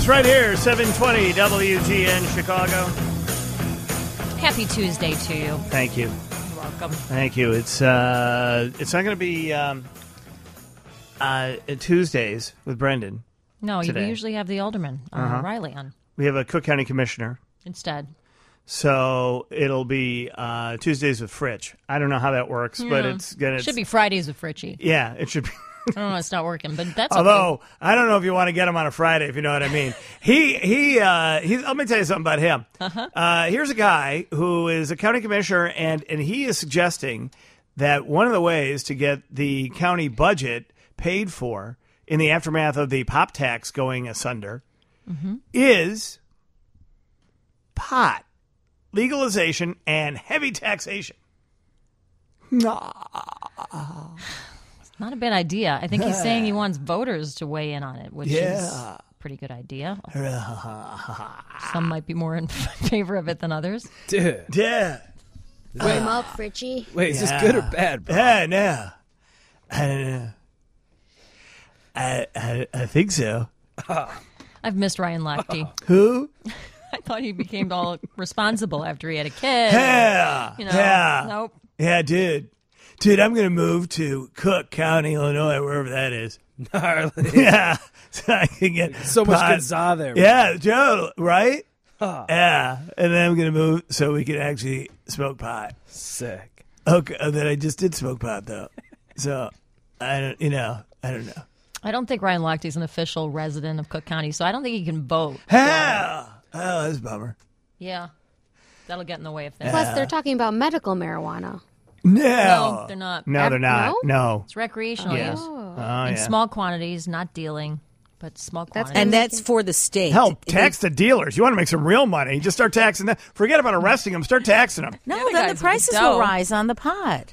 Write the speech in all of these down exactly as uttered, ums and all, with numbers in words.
right here, seven twenty W G N Chicago. Happy Tuesday to you. Thank you. You're welcome. Thank you. It's uh, it's not going to be um, uh, Tuesdays with Brendan. No, today. you usually have the alderman, uh, Uh-huh. Riley, on We have a Cook County Commissioner. instead. So it'll be uh, Tuesdays with Fritch. I don't know how that works, but Yeah. it's going to... Should be Fridays with Fritchie. Yeah, it should be. I don't know, it's not working, but that's Although, okay. I don't know if you want to get him on a Friday, if you know what I mean. he, he, uh, he, let me tell you something about him. Uh-huh. Uh, here's a guy who is a county commissioner, and, and he is suggesting that one of the ways to get the county budget paid for in the aftermath of the pop tax going asunder Mm-hmm. is pot, legalization, and heavy taxation. Not a bad idea. I think he's saying he wants voters to weigh in on it, which is Yeah. a pretty good idea. Some might be more in favor of it than others. Dude. Yeah. Warm up, Fritchie. Wait, is Yeah. this good or bad, bro? Yeah, no. I don't know. I, I, I think so. I've missed Ryan Lochte. Who? I thought he became all responsible after he had a kid. Yeah. You know, yeah. nope. Yeah, dude. Dude, I'm going to move to Cook County, Illinois, wherever that is. Gnarly. Yeah. So I can get So much pot. good za there. bro. Yeah, Joe, right? Huh. Yeah. And then I'm going to move so we can actually smoke pot. Sick. Okay. And then I just did smoke pot, though. So, I don't, you know, I don't know. I don't think Ryan Lochte is an official resident of Cook County, so I don't think he can vote. Yeah. Oh, that's a bummer. Yeah. That'll get in the way of things. Plus, they're talking about medical marijuana. No. No, they're not. No, they're not. No. It's recreational Yeah. use. Oh, In yeah. small quantities, not dealing, but small quantities. And that's for the state. Hell, tax the dealers. You want to make some real money, just start taxing them. Forget about arresting them. Start taxing them. No, The other then guys the prices with the dough. will rise on the pot.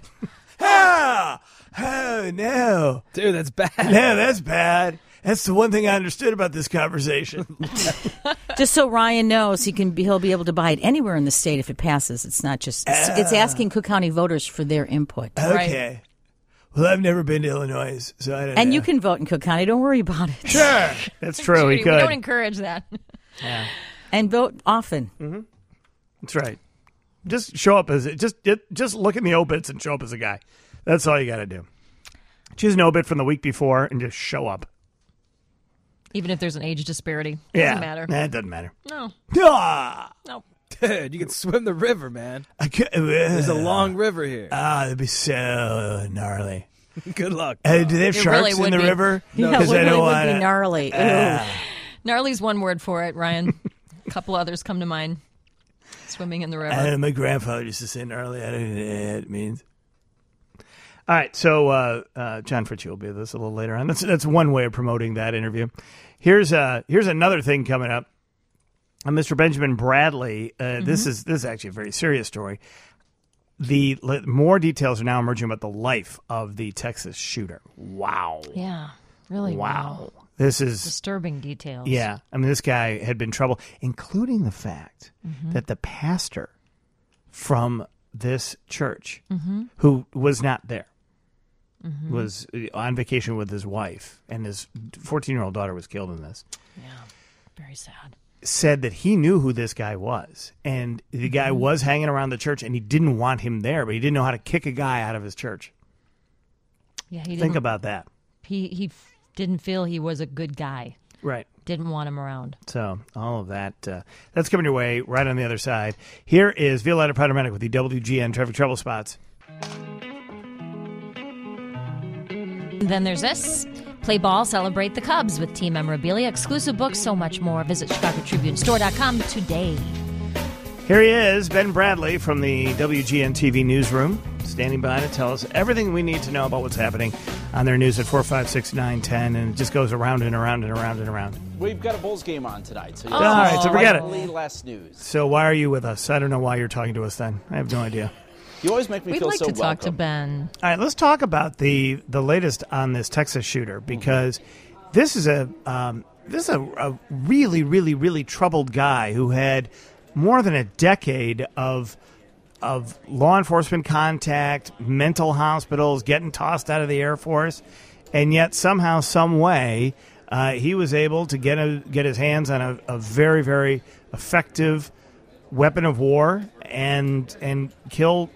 Ah, oh, no. Dude, that's bad. No, that's bad. That's the one thing I understood about this conversation. Just so Ryan knows, he can be, he'll be able to buy it anywhere in the state if it passes. It's not just it's, it's asking Cook County voters for their input. Okay. Well, I've never been to Illinois, so I don't And know. you can vote in Cook County. Don't worry about it. Sure. That's true. We we could. don't encourage that. And vote often. That's right. Just show up as just just look in the obits and show up as a guy. That's all you got to do. Choose an obit from the week before and just show up. Even if there's an age disparity. Doesn't Yeah, matter. Nah, it doesn't matter. No. Ah, No. Dude, you can swim the river, man. I could, There's a long river here. Ah, that'd be so gnarly. Good luck. Hey, do they have It sharks really in would the be. river? No, it Because I really don't would want be gnarly. Ew. Gnarly's one word for it, Ryan. A couple others come to mind. Swimming in the river. Uh, my grandfather used to say gnarly. I don't know what it means. All right, so uh, uh, John Fritchie will be with us a little later on. That's that's one way of promoting that interview. Here's uh, here's another thing coming up. Uh, Mister Benjamin Bradley. Uh, Mm-hmm. This is this is actually a very serious story. The li- more details are now emerging about the life of the Texas shooter. Wow. Yeah. Really. Wow. This is Disturbing details. yeah. I mean, this guy had been in trouble, including the fact Mm-hmm. that the pastor from this church, Mm-hmm. who was not there, was on vacation with his wife, and his fourteen-year-old daughter was killed in this, Yeah. Very sad. said that he knew who this guy was. And the guy Mm-hmm. was hanging around the church, and he didn't want him there, but he didn't know how to kick a guy out of his church. Yeah. He Think didn't, about that. he he f- didn't feel he was a good guy. Right. Didn't want him around. So all of that, uh, that's coming your way right on the other side. Here is Violetta Paramedic with the W G N Traffic Trouble Spots. And then there's this. Play ball, celebrate the Cubs with team memorabilia, exclusive books, so much more. Visit Chicago Tribune Store dot com today. Here he is, Ben Bradley from the W G N T V newsroom, standing by to tell us everything we need to know about what's happening on their news at four, five, six, nine, ten, and it just goes around and around and around and around. We've got a Bulls game on tonight. So All right, so forget it. slightly less news. So why are you with us? I don't know why you're talking to us then. I have no idea. You always make me We'd feel like so to talk to welcome. Ben. All right, let's talk about the the latest on this Texas shooter, because this is a um, this is a, a really, really, really troubled guy who had more than a decade of of law enforcement contact, mental hospitals, getting tossed out of the Air Force, and yet somehow, some way, uh, he was able to get a, get his hands on a, a very, very effective weapon of war and and kill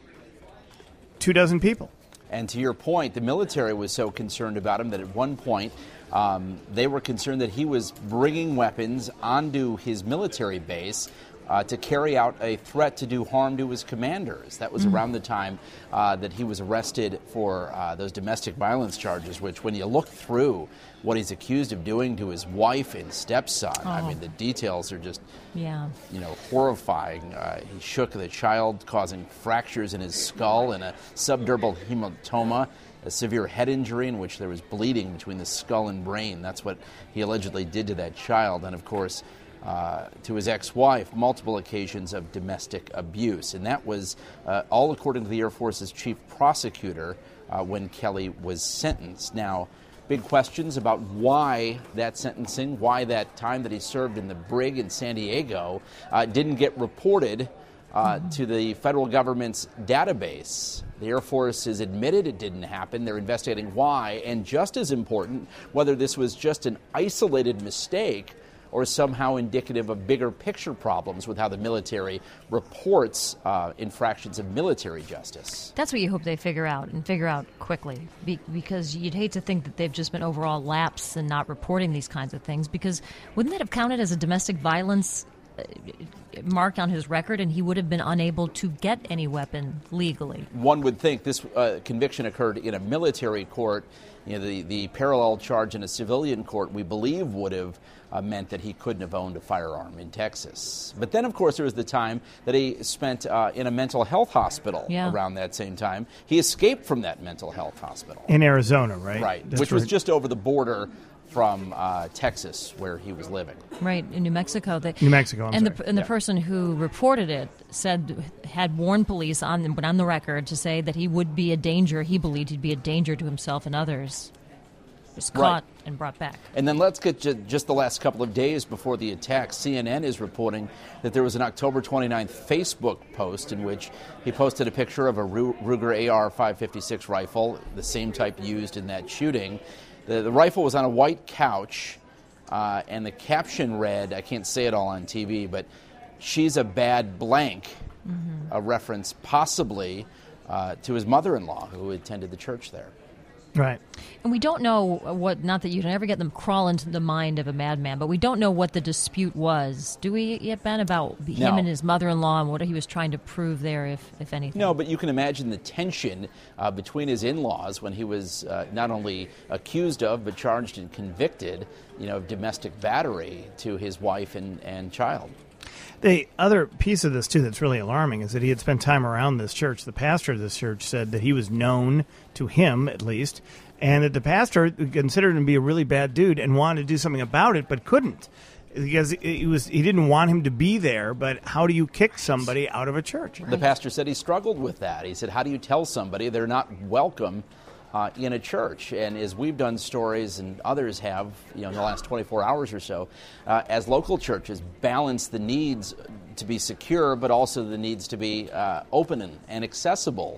two dozen people. And to your point, the military was so concerned about him that at one point um, they were concerned that he was bringing weapons onto his military base uh, to carry out a threat to do harm to his commanders. That was mm-hmm. around the time uh, that he was arrested for uh, those domestic violence charges, which when you look through what he's accused of doing to his wife and stepson, oh. I mean, the details are just, yeah. you know, horrifying. Uh, he shook the child, causing fractures in his skull and a subdural hematoma, a severe head injury in which there was bleeding between the skull and brain. That's what he allegedly did to that child. And, of course, uh, to his ex-wife, multiple occasions of domestic abuse. And that was uh, all according to the Air Force's chief prosecutor uh, when Kelly was sentenced. Now, big questions about why that sentencing, why that time that he served in the brig in San Diego uh, didn't get reported uh, mm-hmm. to the federal government's database. The Air Force has admitted it didn't happen. They're investigating why, and just as important, whether this was just an isolated mistake or somehow indicative of bigger picture problems with how the military reports uh, infractions of military justice. That's what you hope they figure out, and figure out quickly, Be- because you'd hate to think that they've just been overall lapse in not reporting these kinds of things, because wouldn't that have counted as a domestic violence uh, mark on his record, and he would have been unable to get any weapon legally? One would think this uh, conviction occurred in a military court. You know, the, the parallel charge in a civilian court, we believe, would have uh, meant that he couldn't have owned a firearm in Texas. But then, of course, there was the time that he spent uh, in a mental health hospital yeah. around that same time. He escaped from that mental health hospital. In Arizona, right? Right, That's which right. was just over the border from uh, Texas, where he was living. Right, in New Mexico. They, New Mexico, I'm and sorry. the and the Yeah. person who reported it said had warned police on but on the record to say that he would be a danger. He believed he'd be a danger to himself and others. Was caught Right. and brought back. And then let's get to just the last couple of days before the attack. C N N is reporting that there was an October twenty-ninth Facebook post in which he posted a picture of a Ru- Ruger A R five fifty-six rifle, the same type used in that shooting. The, the rifle was on a white couch, uh, and the caption read, I can't say it all on T V, but "She's a bad blank," mm-hmm. a reference possibly uh, to his mother-in-law who attended the church there. Right. And we don't know what, not that you can ever get them crawl into the mind of a madman, but we don't know what the dispute was. Do we yet, Ben, about him No. and his mother-in-law and what he was trying to prove there, if, if anything? No, but you can imagine the tension uh, between his in-laws when he was uh, not only accused of, but charged and convicted, you know, of domestic battery to his wife and, and child. The other piece of this, too, that's really alarming is that he had spent time around this church. The pastor of this church said that he was known to him, at least, and that the pastor considered him to be a really bad dude and wanted to do something about it, but couldn't because he was he didn't want him to be there. But how do you kick somebody out of a church? The pastor said he struggled with that. He said, how do you tell somebody they're not welcome Uh, in a church? And as we've done stories and others have, you know, in the last twenty-four hours or so, uh, as local churches balance the needs to be secure, but also the needs to be uh, open and, and accessible.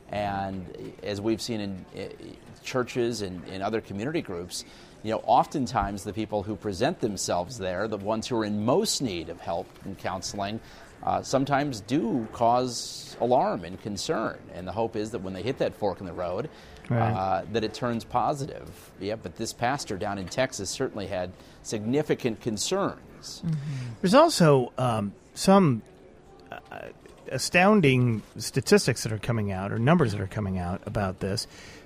And as we've seen in uh, churches and in other community groups, you know, oftentimes the people who present themselves there, the ones who are in most need of help and counseling, Uh, sometimes do cause alarm and concern. And the hope is that when they hit that fork in the road, Right. uh, that it turns positive. Yeah, but this pastor down in Texas certainly had significant concerns. Mm-hmm. There's also um, some uh, astounding statistics that are coming out, or numbers that are coming out about this,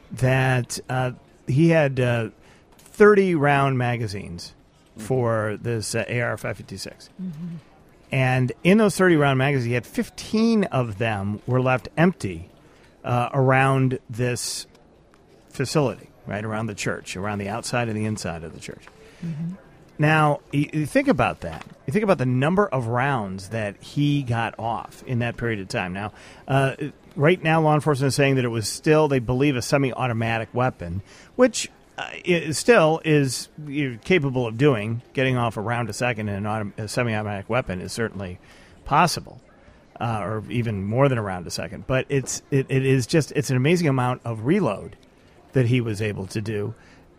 that uh, he had uh, thirty round magazines mm-hmm. for this uh, A R five fifty-six. Mm-hmm. And in those thirty round magazines, he had fifteen of them were left empty uh, around this facility, right, around the church, around the outside and the inside of the church. Mm-hmm. Now, you, you think about that. You think about the number of rounds that he got off in that period of time. Now, uh, right now, law enforcement is saying that it was still, they believe, a semi-automatic weapon, which uh, is still is you're capable of doing. Getting off a round a second in an autom- a semi-automatic weapon is certainly possible, uh, or even more than a round a second. But it's it, it is just it's an amazing amount of reload that he was able to do.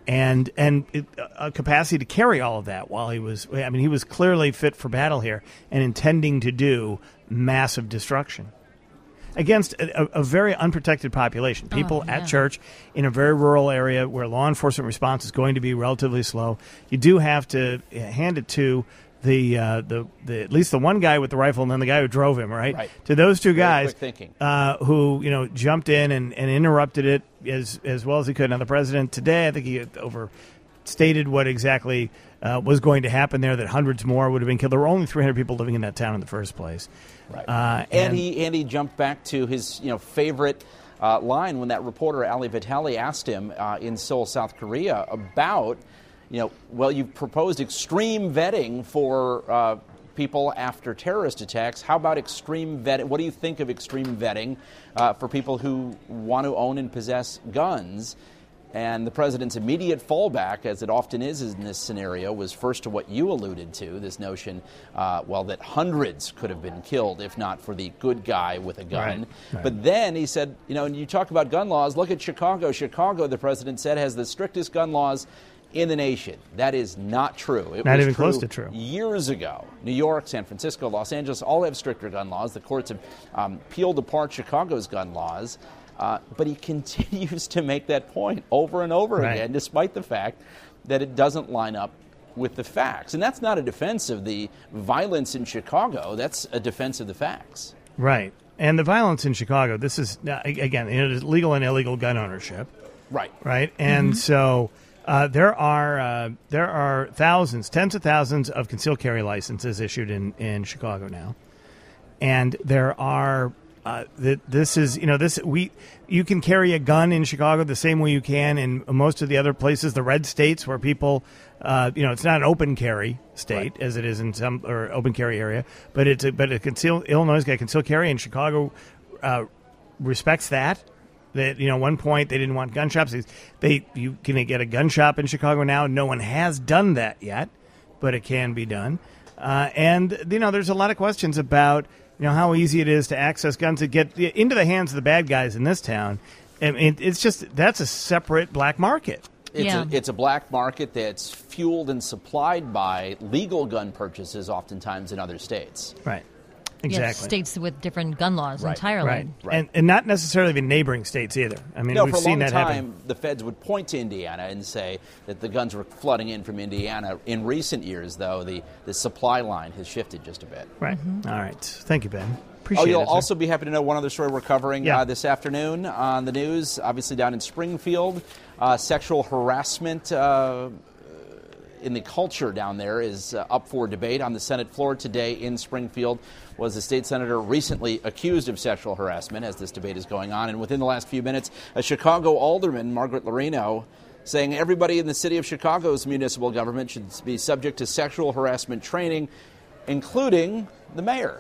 and and it, a capacity to carry all of that while he was. I mean, he was clearly fit for battle here and intending to do massive destruction against a, a very unprotected population. People Oh, yeah. at church in a very rural area where law enforcement response is going to be relatively slow. You do have to hand it to the uh, the, the at least the one guy with the rifle and then the guy who drove him, right? Right. To those two Very guys quick thinking. uh, who you know jumped in and, and interrupted it as as well as he could. Now the president today, I think he had overstated what exactly uh, was going to happen there. That hundreds more would have been killed. There were only three hundred people living in that town in the first place. Right. Uh, and, and he and he jumped back to his you know favorite uh, line when that reporter Ali Vitali asked him uh, in Seoul, South Korea, about you know well you've proposed extreme vetting for uh, people after terrorist attacks. How about extreme vetting? What do you think of extreme vetting uh, for people who want to own and possess guns? And the president's immediate fallback, as it often is in this scenario, was first to what you alluded to, this notion, uh, well, that hundreds could have been killed if not for the good guy with a gun. Right, right. But then he said, you know, and you talk about gun laws, look at Chicago. Chicago, the president said, has the strictest gun laws in the nation. That is not true. It Not was even true close to true. Years ago, New York, San Francisco, Los Angeles all have stricter gun laws. The courts have um, peeled apart Chicago's gun laws. Uh, but he continues to make that point over and over Right. again, despite the fact that it doesn't line up with the facts. And that's not a defense of the violence in Chicago. That's a defense of the facts. right, and the violence in Chicago. This is uh, again, it is legal and illegal gun ownership. Right. Right, and so uh, there are uh, there are thousands, tens of thousands of concealed carry licenses issued in, in Chicago now, and there are uh, th- this is you know this we you can carry a gun in Chicago the same way you can in most of the other places, the red states where people uh, you know it's not an open carry state Right. as it is in some or open carry area, but it's a, but a concealed Illinois got concealed carry, and Chicago uh, respects that. That you know, one point they didn't want gun shops. They, they you can get a gun shop in Chicago now. No one has done that yet, but it can be done. Uh, and you know, there's a lot of questions about you know how easy it is to access guns to get into the hands of the bad guys in this town. And it, it's just that's a separate black market. It's, Yeah. a, it's a black market that's fueled and supplied by legal gun purchases oftentimes in other states. Right. Yeah, Exactly. states with different gun laws Right, entirely. Right. Right. And and not necessarily the neighboring states either. I mean, No, we've for a seen long that time, happen. the feds would point to Indiana and say that the guns were flooding in from Indiana. In recent years, though, the, the supply line has shifted just a bit. Right. Mm-hmm. All right. Thank you, Ben. Appreciate Oh, you'll it. sir. also be happy to know one other story we're covering Yeah. uh, this afternoon on the news, obviously down in Springfield. Uh, sexual harassment uh, in the culture down there is uh, up for debate on the Senate floor today in Springfield. Was a state senator recently accused of sexual harassment as this debate is going on. And within the last few minutes, a Chicago alderman, Margaret Lorino, saying everybody in the city of Chicago's municipal government should be subject to sexual harassment training, including the mayor.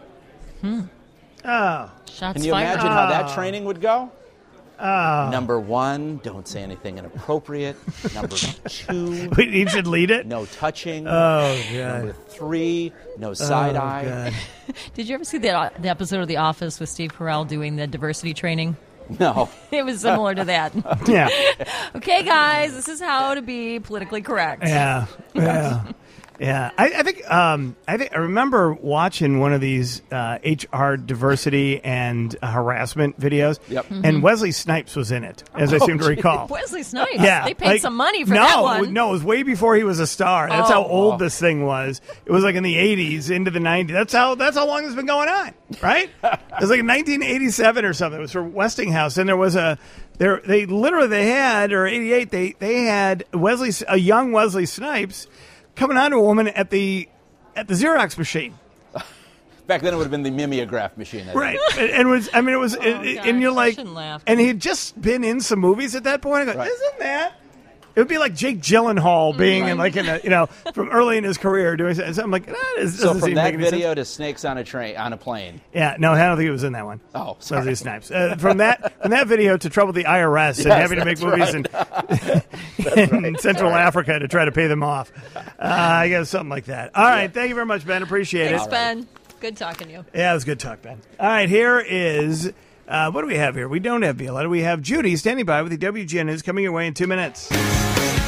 Oh. Shots Can you fired. imagine how that training would go? Number one, don't say anything inappropriate. Number two, Wait, you should lead it. no touching. Oh Number God. three, no side Oh, eye. God. Did you ever see the, the episode of The Office with Steve Carell doing the diversity training? No. It was similar to that. Yeah. Okay, guys, this is how to be politically correct. Yeah, yeah, yeah. I, I think um, I think I remember watching one of these uh, H R diversity and uh, harassment videos. Yep. Mm-hmm. And Wesley Snipes was in it, as I seem to recall. Wesley Snipes. Yeah, They paid like, some money for no, that one. No, it was way before he was a star. That's how Oh. old this thing was. It was like in the eighties, into the nineties. That's how that's how long it's been going on, right? It was like in nineteen eighty-seven or something. It was for Westinghouse, and there was a there. They literally they had or eighty-eight. They they had Wesley, a young Wesley Snipes, coming on to a woman at the at the Xerox machine. Back then it would have been the mimeograph machine. I think. Right, and, and it was I mean it was, Oh, and, gosh, and you're I like, shouldn't laugh. and he had just been in some movies at that point. I go, Right. isn't that? It would be like Jake Gyllenhaal being in like in a you know from early in his career doing so. So I'm like, that is, So doesn't from seem that make any sense. video to snakes on a train on a plane. Yeah, no, I don't think it was in that one. Oh, Wesley sorry. Snipes. Uh, from that from that video to trouble the I R S and Yes, having to make that's movies in, in Central Africa to try to pay them off. Uh, I guess something like that. All right, thank you very much, Ben. Appreciate Thanks, it. Ben. Good talking to you. Yeah, it was good talk, Ben. All right, here is uh, what do we have here? We don't have Violetta. We have Judy standing by with the W G N News coming your way in two minutes.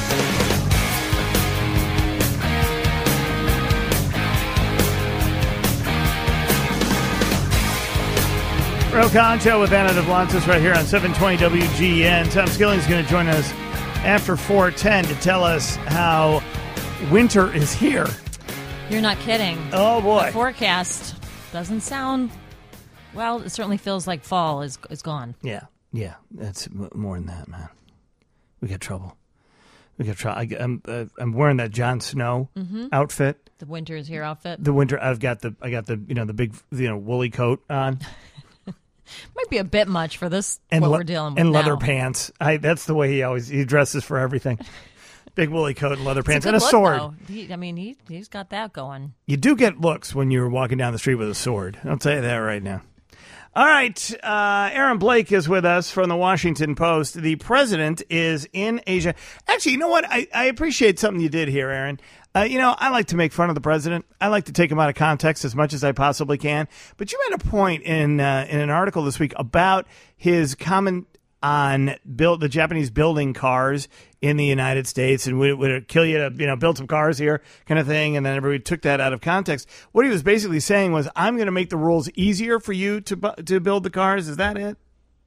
Real Concho with Anna Deblantis right here on seven twenty W G N. Tom Skilling's going to join us after four ten to tell us how winter is here. You're not kidding. Oh, boy. The forecast doesn't sound, well, it certainly feels like fall is is gone. Yeah, yeah. That's m- more than that, man. We got trouble. We got trouble. I, I'm, uh, I'm wearing that Jon Snow Mm-hmm. outfit. The winter is here outfit. The winter, I've got the, I got the, you know, the big, you know, woolly coat on. Might be a bit much for this, and what le- we're dealing with and now. leather pants. I that's the way he always he dresses for everything. Big woolly coat and leather It's pants a and a good look, sword. though. He, I mean, he he's got that going. You do get looks when you're walking down the street with a sword. I'll tell you that right now. All right, uh, Aaron Blake is with us from the Washington Post. The president is in Asia. Actually, you know what? I, I appreciate something you did here, Aaron. Uh, you know, I like to make fun of the president. I like to take him out of context as much as I possibly can. But you made a point in uh, in an article this week about his comment on build the Japanese building cars in the United States, and would, would it kill you to you know build some cars here, kind of thing. And then everybody took that out of context. What he was basically saying was, "I'm going to make the rules easier for you to bu- to build the cars." Is that it?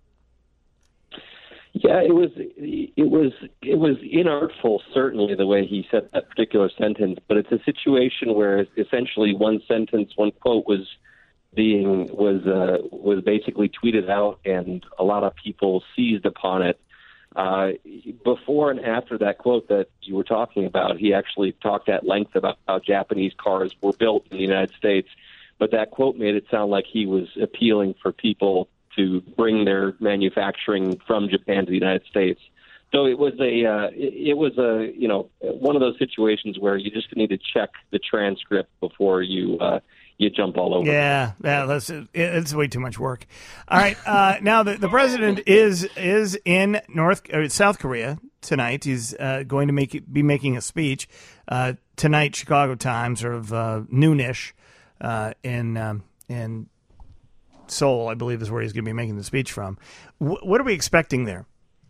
Yeah, it was it was it was inartful, certainly, the way he said that particular sentence. But it's a situation where essentially one sentence, one quote was being was uh, was basically tweeted out, and a lot of people seized upon it. Uh, before and after that quote that you were talking about, he actually talked at length about how Japanese cars were built in the United States. But that quote made it sound like he was appealing for people to bring their manufacturing from Japan to the United States. So it was a, uh, it, it was a, you know, one of those situations where you just need to check the transcript before you, uh, you jump all over. Yeah, yeah, that's it, it's way too much work. All right, uh, now the, the president is is in North or South Korea tonight. He's uh, going to make be making a speech uh, tonight, Chicago time, sort of uh, noonish uh, in um, in. Seoul, I believe, is where he's going to be making the speech from. W- what are we expecting there?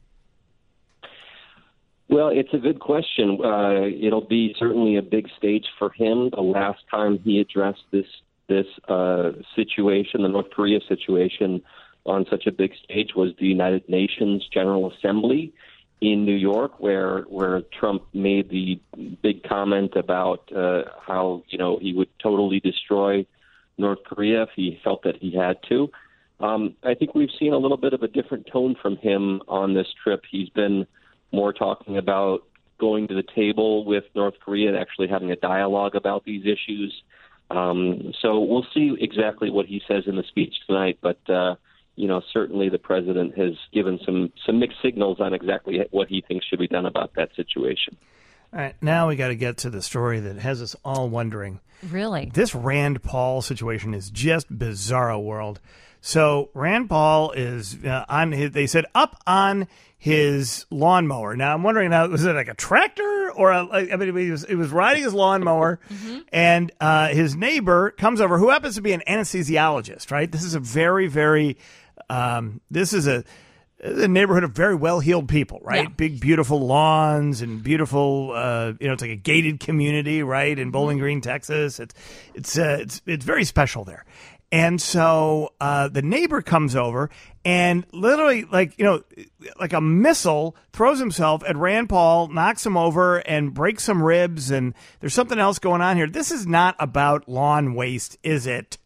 Well, it's a good question. Uh, it'll be certainly a big stage for him. The last time he addressed this this uh, situation, the North Korea situation, on such a big stage was the United Nations General Assembly in New York, where where Trump made the big comment about uh, how you know he would totally destroy North Korea if he felt that he had to. Um, I think we've seen a little bit of a different tone from him on this trip. He's been more talking about going to the table with North Korea and actually having a dialogue about these issues. Um, so we'll see exactly what he says in the speech tonight. But, uh, you know, certainly the president has given some, some mixed signals on exactly what he thinks should be done about that situation. All right, now we got to get to the story that has us all wondering. Really? This Rand Paul situation is just bizarro world. So Rand Paul is uh, on his, they said up on his lawnmower. Now I'm wondering, now was it like a tractor or a, I mean, he was, he was riding his lawnmower mm-hmm. and uh, his neighbor comes over, who happens to be an anesthesiologist, right? This is a very, very, um, this is a, a neighborhood of very well-heeled people, right? Yeah. Big, beautiful lawns and beautiful, uh, you know, it's like a gated community, right? In Bowling Green, Texas. It's, it's, uh, it's, it's very special there. And so uh, the neighbor comes over and literally, like, you know, like a missile throws himself at Rand Paul, knocks him over and breaks some ribs. And there's something else going on here. This is not about lawn waste, is it?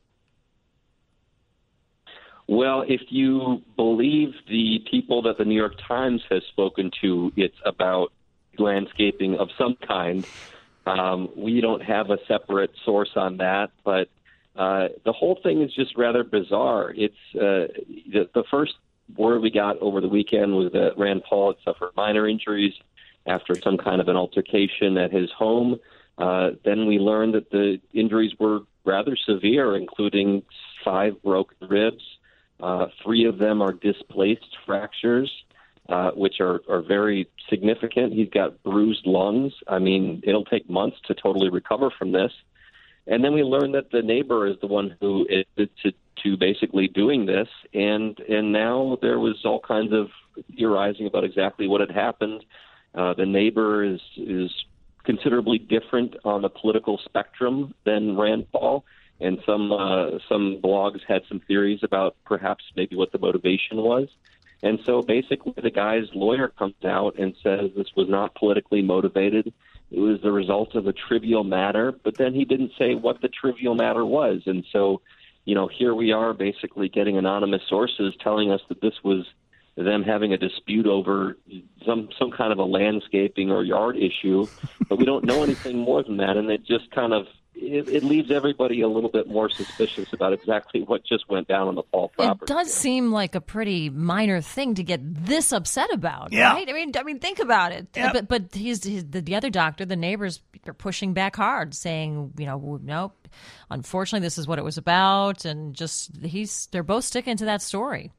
Well, if you believe the people that the New York Times has spoken to, it's about landscaping of some kind. Um, we don't have a separate source on that, but uh, the whole thing is just rather bizarre. It's uh, the, the first word we got over the weekend was that Rand Paul had suffered minor injuries after some kind of an altercation at his home. Uh, then we learned that the injuries were rather severe, including five broken ribs. Uh, three of them are displaced fractures, uh, which are, are very significant. He's got bruised lungs. I mean, it'll take months to totally recover from this. And then we learned that the neighbor is the one who is to, to basically doing this. And and now there was all kinds of theorizing about exactly what had happened. Uh, the neighbor is is considerably different on the political spectrum than Rand Paul. and some uh, some blogs had some theories about perhaps maybe what the motivation was. And so basically the guy's lawyer comes out and says this was not politically motivated. It was the result of a trivial matter, but then he didn't say what the trivial matter was. And so, you know, here we are basically getting anonymous sources telling us that this was them having a dispute over some some kind of a landscaping or yard issue, but we don't know anything more than that. And it just kind of it, it leaves everybody a little bit more suspicious about exactly what just went down on the Paul property. It does seem like a pretty minor thing to get this upset about, Yeah. right? I mean, I mean, think about it. Yep. But but he's, he's the, the other doctor, the neighbors are pushing back hard, saying, you know, nope. Unfortunately, this is what it was about, and just he's they're both sticking to that story.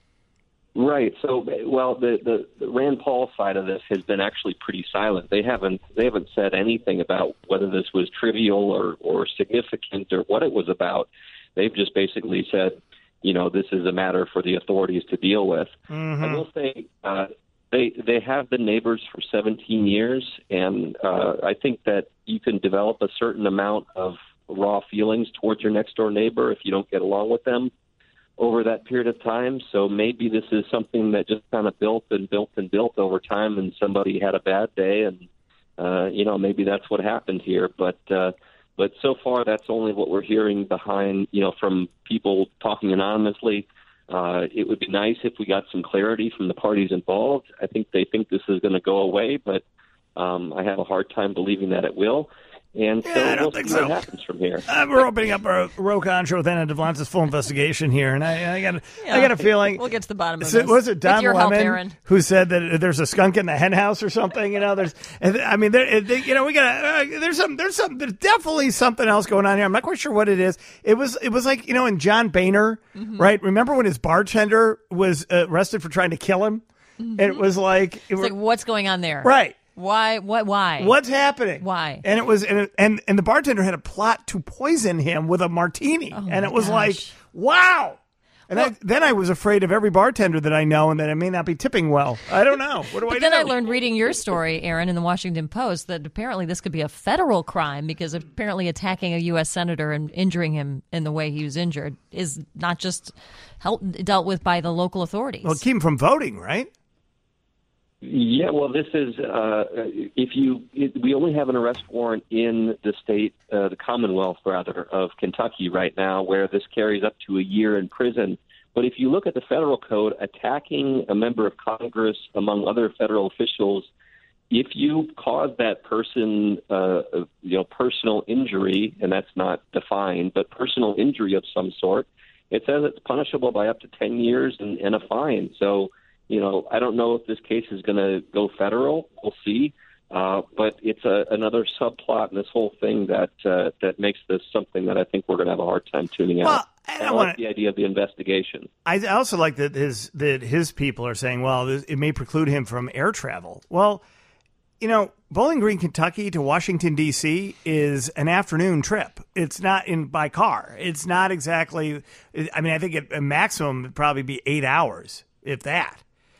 Right. So, well, the, the, the Rand Paul side of this has been actually pretty silent. They haven't they haven't said anything about whether this was trivial or, or significant or what it was about. They've just basically said, you know, this is a matter for the authorities to deal with. Mm-hmm. I will say uh, they they have been neighbors for seventeen years, and uh, I think that you can develop a certain amount of raw feelings towards your next door neighbor if you don't get along with them over that period of time. So maybe this is something that just kind of built and built and built over time, and somebody had a bad day, and uh, you know, maybe that's what happened here. But uh, but so far, that's only what we're hearing behind, you know, from people talking anonymously. Uh, it would be nice if we got some clarity from the parties involved. I think they think this is going to go away, but um, I have a hard time believing that it will. And so Yeah, I don't we'll think see so. what happens from here. Uh, we're opening up a Roe Contra with Anna DeVlance's full investigation here, and I, I got I Yeah. got a feeling We'll get to the bottom of So- this. Was it Don With your help, Lemon Aaron. who said that there's a skunk in the hen house or something? You know, there's, and I mean, there, they, you know, we got uh, there's some, there's some, there's definitely something else going on here. I'm not quite sure what it is. It was, it was like, you know, in John Boehner, Mm-hmm. right? Remember when his bartender was uh, arrested for trying to kill him? And it was like, it Mm-hmm. It's was, like, what's going on there? right. Why? What? Why? What's happening? Why? And it was, and it, and, and the bartender had a plot to poison him with a martini, and Oh my it was gosh. like, wow. And I, then I was afraid of every bartender that I know, and that I may not be tipping well. I don't know. What do I But do? then I learned reading your story, Aaron, in the Washington Post, that apparently this could be a federal crime because apparently attacking a U S senator and injuring him in the way he was injured is not just help, dealt with by the local authorities. Well, keep him from voting, right? Yeah, well, this is uh, if you it, we only have an arrest warrant in the state, uh, the Commonwealth rather, of Kentucky right now, where this carries up to a year in prison. But if you look at the federal code, attacking a member of Congress, among other federal officials, if you cause that person, uh, you know, personal injury, and that's not defined, but personal injury of some sort, it says it's punishable by up to ten years and, and a fine. So, you know, I don't know if this case is going to go federal. We'll see. Uh, but it's a, another subplot in this whole thing that uh, that makes this something that I think we're going to have a hard time tuning Well, out. I I, don't like wanna- the idea of the investigation. I also like that his that his people are saying, well, this, it may preclude him from air travel. Well, you know, Bowling Green, Kentucky to Washington, D C is an afternoon trip. It's not in by car. It's not exactly. I mean, I think at a maximum it'd probably be eight hours, if that.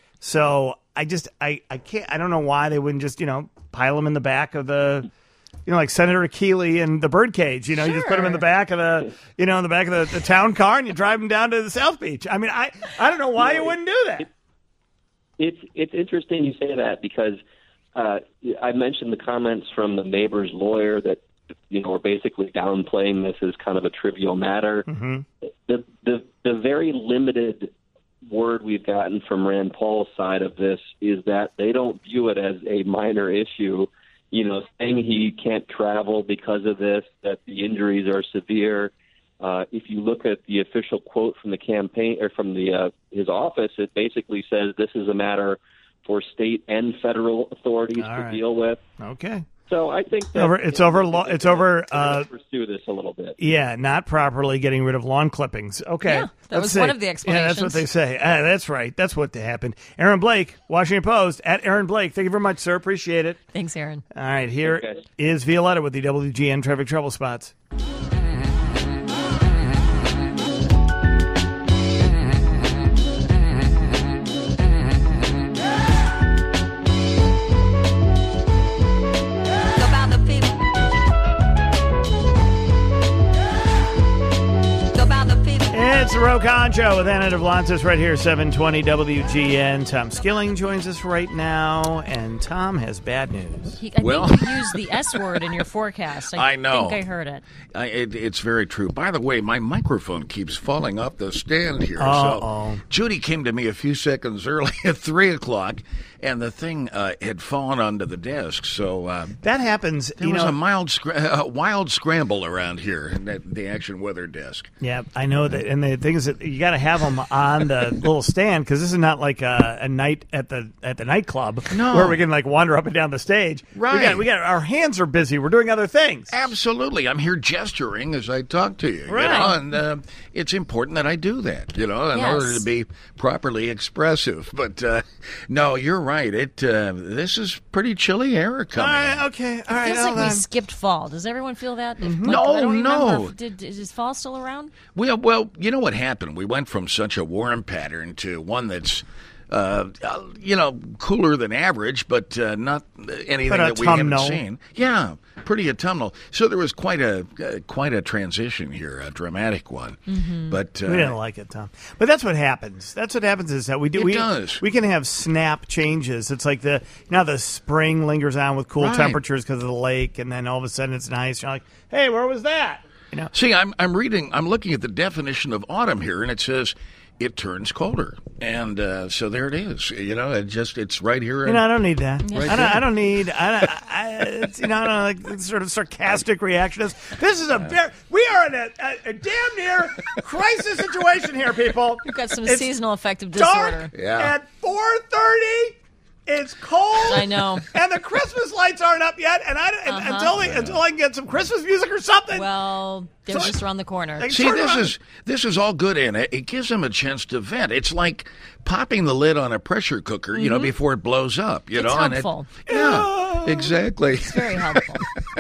So I just I, I can't I don't know why they wouldn't just, you know, pile him in the back of the, you know, like Senator Keeley and the birdcage. You know, you just put him in the Sure. back of the, you know, in the back of the, the town car, and you drive him down to the South Beach. I mean, I I don't know why you wouldn't do that. It's it's interesting you say that because uh, I mentioned the comments from the neighbor's lawyer that, you know, are basically downplaying this as kind of a trivial matter. Mm-hmm. The the the very limited word we've gotten from Rand Paul's side of this is that they don't view it as a minor issue. You know, saying he can't travel because of this, that the injuries are severe. Uh, if you look at the official quote from the campaign or from the uh, his office, it basically says this is a matter for state and federal authorities All to right. deal with. Okay. So I think that Over- it's over lo- it's over, They're gonna uh, pursue this a little bit. Yeah, not properly getting rid of lawn clippings. Okay. Yeah, that let's was see. one of the Yeah, that's what explanations. they say. Ah, that's right. That's what happened. Aaron Blake, Washington Post, at Aaron Blake. Thank you very much, sir. Appreciate it. Thanks, Aaron. All right, here Okay. is Violetta with the W G N Traffic Trouble Spots. Concho with Anna Devlantis right here, seven twenty W G N. Tom Skilling joins us right now, and Tom has bad news. He, I Well- think you used the S word in your forecast. I, I know. think I heard it. I, it, it's very true. By the way, my microphone keeps falling off the stand here. Uh-oh. So Judy came to me a few seconds early at three o'clock, and the thing uh, had fallen onto the desk. So uh, That happens, there you was know. a mild, scra- uh, wild scramble around here at the Action Weather desk. Yeah, I know that, and the thing is that you got to have them on the little stand because this is not like a, a night at the at the nightclub No. where we can like wander up and down the stage. We Right. got, we got our hands are busy. We're doing other things. Absolutely. I'm here gesturing as I talk to you. Right. You know, and uh, it's important that I do that, you know, in Yes. order to be properly expressive. But uh, no, you're right. It uh, this is pretty chilly air All coming. right, in. okay, all right. Feels hold like we on. skipped fall. Does everyone feel that? If- like, No, I don't no. remember if- Did, is fall still around? Well, well, you know what happened? We went from such a warm pattern to one that's, uh, uh, you know, cooler than average, but uh, not anything But that we haven't autumnal. seen. Yeah, pretty autumnal. So there was quite a uh, quite a transition here, a dramatic one. But uh, We didn't like it, Tom. But that's what happens. That's what happens is that we do. It we, does. We can have snap changes. It's like the now the spring lingers on with cool Right. temperatures because of the lake, and then all of a sudden it's nice. You're like, hey, where was that? You know. See, I'm I'm reading, I'm looking at the definition of autumn here, and it says it turns colder, and uh, so there it is. You know, it just it's right here. You in- know, I don't need that. Right I, don't, there. I don't need. I, don't, I it's, you know, I don't like this sort of sarcastic reaction. Is this is a very we are in a, a, a damn near crisis situation here, people. We've got some It's seasonal affective disorder. Dark Yeah. at four thirty. It's cold. I know. And the Christmas lights aren't up yet. And I and Uh-huh. until they, until I can get some Christmas music or something. Well, they're So- just around the corner. Like, See, turn this around. is this is all good, Anna. It gives them a chance to vent. It's like popping the lid on a pressure cooker, you know, before it blows up. You It's know, and it- helpful. yeah, exactly. Very helpful.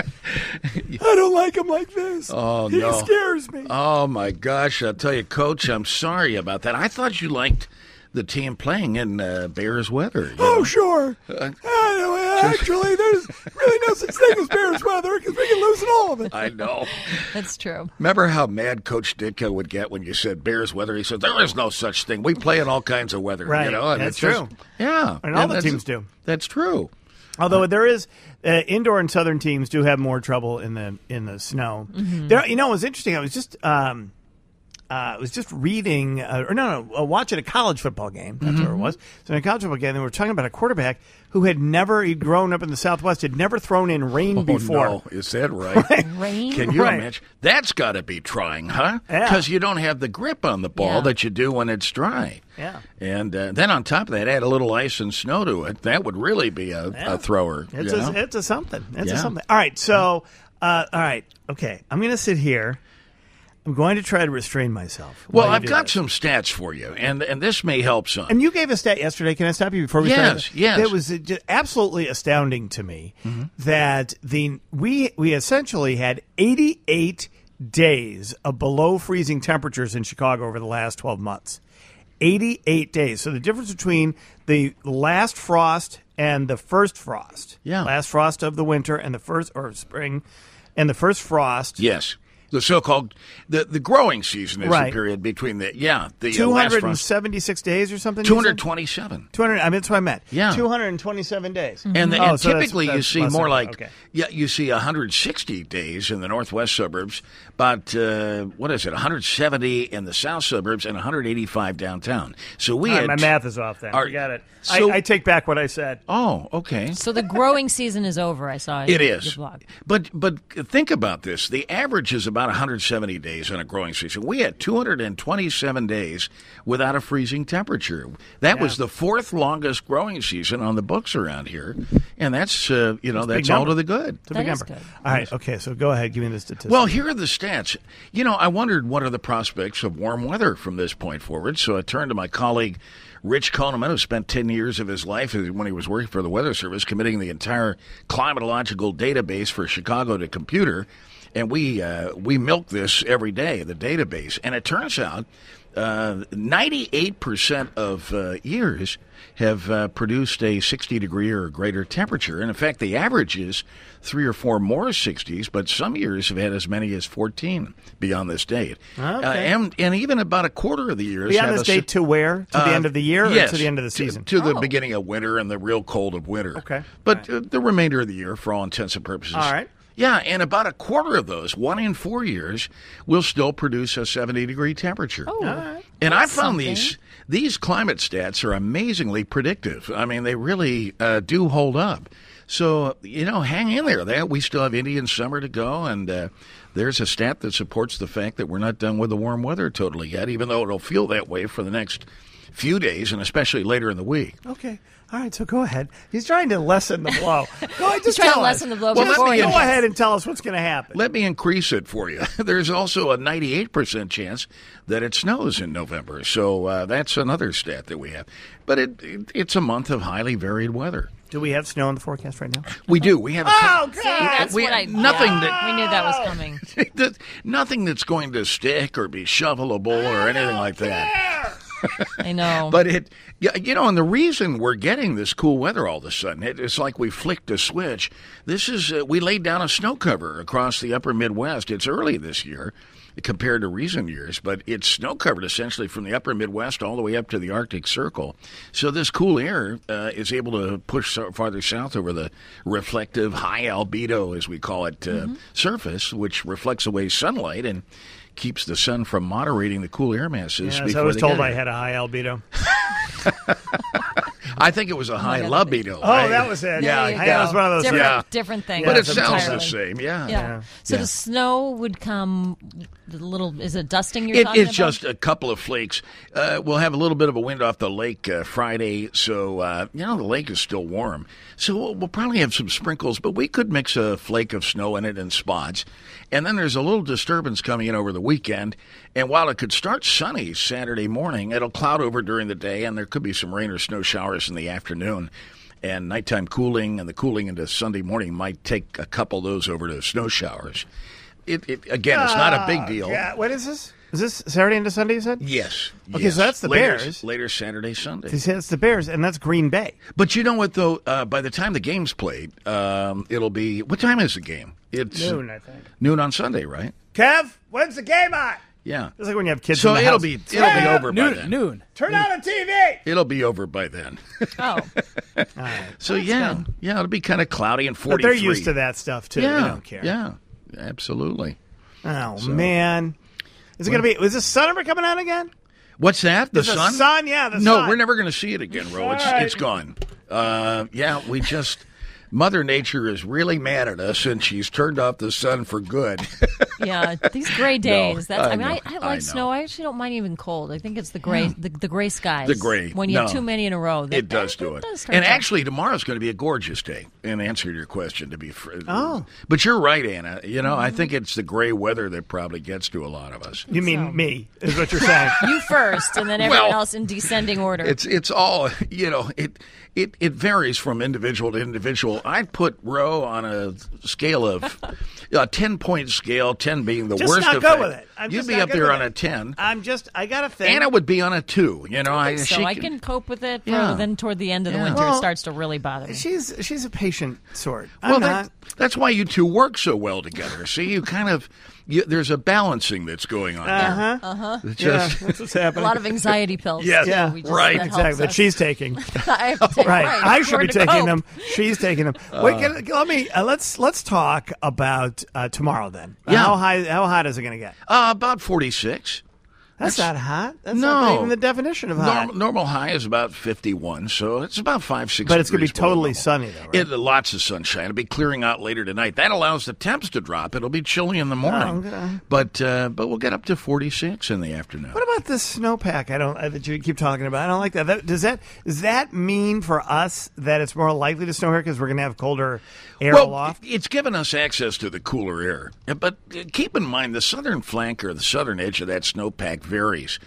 I don't like him like this. Oh, he no. scares me. Oh my gosh! I'll tell you, Coach, I'm sorry about that. I thought you liked the team playing in uh, Bears weather. you Oh, know? sure. Uh, Uh, actually, there's really no such thing as Bears weather because we can loosen all of it. I know. That's true. Remember how mad Coach Ditka would get when you said Bears weather? He said, there is no such thing. We play in all kinds of weather. Right. You know? And That's it's just- true. yeah. And all the that's- teams do. That's true. Although there is uh, indoor and southern teams do have more trouble in the in the snow. There, you know, it was interesting. I was just um, uh, I was just reading, uh, or no, no, uh, watching a college football game. That's where it was. So in a college football game, they were talking about a quarterback who had never, he'd grown up in the Southwest, had never thrown in rain before. Oh, no. Is that right? Rain? Can you Right. imagine? That's got to be trying, huh? Yeah. Because you don't have the grip on the ball Yeah. that you do when it's dry. Yeah. And uh, then on top of that, add a little ice and snow to it. That would really be a, Yeah. a thrower. It's you a, know? it's a something. It's a Yeah. something. All right. So, uh, all right. Okay. I'm going to sit here. I'm going to try to restrain myself. Well, while you I've do got this. some stats for you, and and this may help some. And you gave a stat yesterday. Can I stop you before we Yes, start? yes. It was uh, just absolutely astounding to me that the we we essentially had eighty-eight days of below freezing temperatures in Chicago over the last twelve months. eighty-eight days. So the difference between the last frost and the first frost, Yeah. last frost of the winter and the first or spring, and the first frost. Yes. The so-called the, the growing season is Right. the period between the yeah the uh, two last hundred frost. seventy-six days or something. two you said? hundred twenty-seven. two hundred. I mean, that's what I meant. Yeah. two hundred twenty-seven days. And, the, Oh, and so that's- typically you that's see less more than- like okay. yeah you see one hundred sixty days in the northwest suburbs, but uh, what is it one hundred seventy in the south suburbs and one hundred eighty-five downtown. So we All right, had my math is off then. Are- You got it. so- I, I take back what I said. oh okay. So the growing season is over, I saw. in It your is, blog. but but think about this. The average is about one hundred seventy days in a growing season. We had two hundred twenty-seven days without a freezing temperature. That was the fourth longest growing season on the books around here, and that's uh, you know That's a big that's all number. to the good. It's a That big is number. good. All right. Okay. So go ahead. Give me the statistics. Well, here are the stats. You know, I wondered what are the prospects of warm weather from this point forward. So I turned to my colleague, Rich Koneman, who spent ten years of his life when he was working for the Weather Service, committing the entire climatological database for Chicago to computer. And we uh, we milk this every day, the database. And it turns out uh, ninety-eight percent of uh, years have uh, produced a sixty degree or greater temperature. And in fact, the average is three or four more sixties, but some years have had as many as fourteen beyond this date. Okay. Uh, and, and even about a quarter of the years Beyond have this a, date to where? To the uh, end of the year yes, or to the end of the season? To, to the Oh. beginning of winter and the real cold of winter. Okay. But uh, the remainder of the year, for all intents and purposes. All right. Yeah, and about a quarter of those, one in four years, will still produce a seventy degree temperature. Oh, right. And I found something. these these climate stats are amazingly predictive. I mean, they really uh, do hold up. So, you know, hang in there. That we still have Indian summer to go, and uh, there's a stat that supports the fact that we're not done with the warm weather totally yet, even though it'll feel that way for the next few days, and especially later in the week. Okay. All right, so go ahead. He's trying to lessen the blow. Go ahead, just trying to tell us. lessen the blow Well, let before me- he Go hits. ahead and tell us what's going to happen. Let me increase it for you. There's also a ninety-eight percent chance that it snows in November, so uh, that's another stat that we have. But it, it it's a month of highly varied weather. Do we have snow in the forecast right now? We do. We have a Oh, See, that's we what I nothing yeah, that we knew that was coming. that- nothing that's going to stick or be shovelable or anything like that. I know. But it, yeah, you know, and the reason we're getting this cool weather all of a sudden, it, it's like we flicked a switch. This is uh, we laid down a snow cover across the upper Midwest. It's early this year compared to recent years, but it's snow covered essentially from the upper Midwest all the way up to the Arctic Circle. So this cool air uh, is able to push so farther south over the reflective high albedo, as we call it, uh, Mm-hmm. surface, which reflects away sunlight and keeps the sun from moderating the cool air masses. Yes, before I was they told get I here. had a high albedo. I think it was a high God. libido. Oh, I- that was it. Yeah, There you I- go. that was one of those. different, Yeah. different things. But it it's sounds entirely. the same, yeah. Yeah. So Yeah. the snow would come. The little is it dusting you're It, talking it's about? just a couple of flakes. Uh, we'll have a little bit of a wind off the lake uh, Friday, so uh, you know the lake is still warm. So we'll, we'll probably have some sprinkles, but we could mix a flake of snow in it in spots. And then there's a little disturbance coming in over the weekend. And while it could start sunny Saturday morning, it'll cloud over during the day, and there could be some rain or snow showers in the afternoon. And nighttime cooling and the cooling into Sunday morning might take a couple of those over to snow showers. It, it again, it's not a big deal. Yeah, what is this? Is this Saturday into Sunday, you said? Yes. Okay, yes. so that's the later, Bears. Later Saturday, Sunday. He said it's the Bears, and that's Green Bay. But you know what, though? Uh, by the time the game's played, um, it'll be... What time is the game? It's Noon, I think. Noon on Sunday, right? Kev, when's the game on? Yeah. It's like when you have kids So in the it'll house. be it'll be over by Noon. then. Noon. Turn on the T V! It'll be over by then. Oh, So yeah, yeah, it'll be kind of cloudy and But forty-three. they're used to that stuff, too. Yeah, They don't care. yeah, absolutely. Oh, man. Is it going to be... Is the sun ever coming on again? What's that? The Is the sun? sun? Yeah, the no, sun. we're never going to see it again, Ro. It's All right. it's gone. Uh, yeah, we just. Mother Nature is really mad at us, and she's turned off the sun for good. yeah. These gray days. that's. I I mean, I, know, I I like know. snow. I actually don't mind even cold. I think it's the gray, the, the gray skies. The gray. When you have No. too many in a row, that, It does that- do that it. does start And to- actually, tomorrow's going to be a gorgeous day. In answer to your question, to be fr- Oh. but you're right, Anna. You know, Mm-hmm. I think it's the gray weather that probably gets to a lot of us. You mean So- me, is what you're saying. you first, and then everyone Well, else in descending order. It's it's all you know. It it it varies from individual to individual. I'd put Roe on a scale of a ten point scale, ten being the Just worst. not of go it. with it. I'm You'd just be not up good there with on it. a ten. I'm just... I got to think... Anna would be on a two. You know, I, so she I can- can cope with it. For, Yeah. Then toward the end of the Yeah. winter, Well, it starts to really bother me. She's she's a patient sort. I'm Well, not. that, that's why you two work so well together. See, you kind of you, there's a balancing that's going on Uh-huh. there. Uh-huh. It's Yeah, just that's what's A happening. lot of anxiety pills. Yes. too. Yeah, We just, right, that helps exactly. That us. she's taking. I have to take Right. right. I should be Where to taking go? them. She's taking them. Wait, get, let me. Uh, let's let's talk about uh, tomorrow then. Uh, Yeah. How high? How hot is it going to get? uh, about forty-six. That's, not hot. That's No. not even the definition of hot. Normal, normal high is about fifty-one, so it's about five, six. But it's going to be degrees below totally normal. sunny though, right? It, lots of sunshine. It'll be clearing out later tonight. That allows the temps to drop. It'll be chilly in the morning, Oh, okay. but uh, but we'll get up to forty-six in the afternoon. What about this snowpack? I don't uh, that you keep talking about. I don't like that. that. Does that does that mean for us that it's more likely to snow here because we're going to have colder air Well, aloft? it's given us access to the cooler air. But uh, keep in mind, the southern flank or the southern edge of that snowpack varies.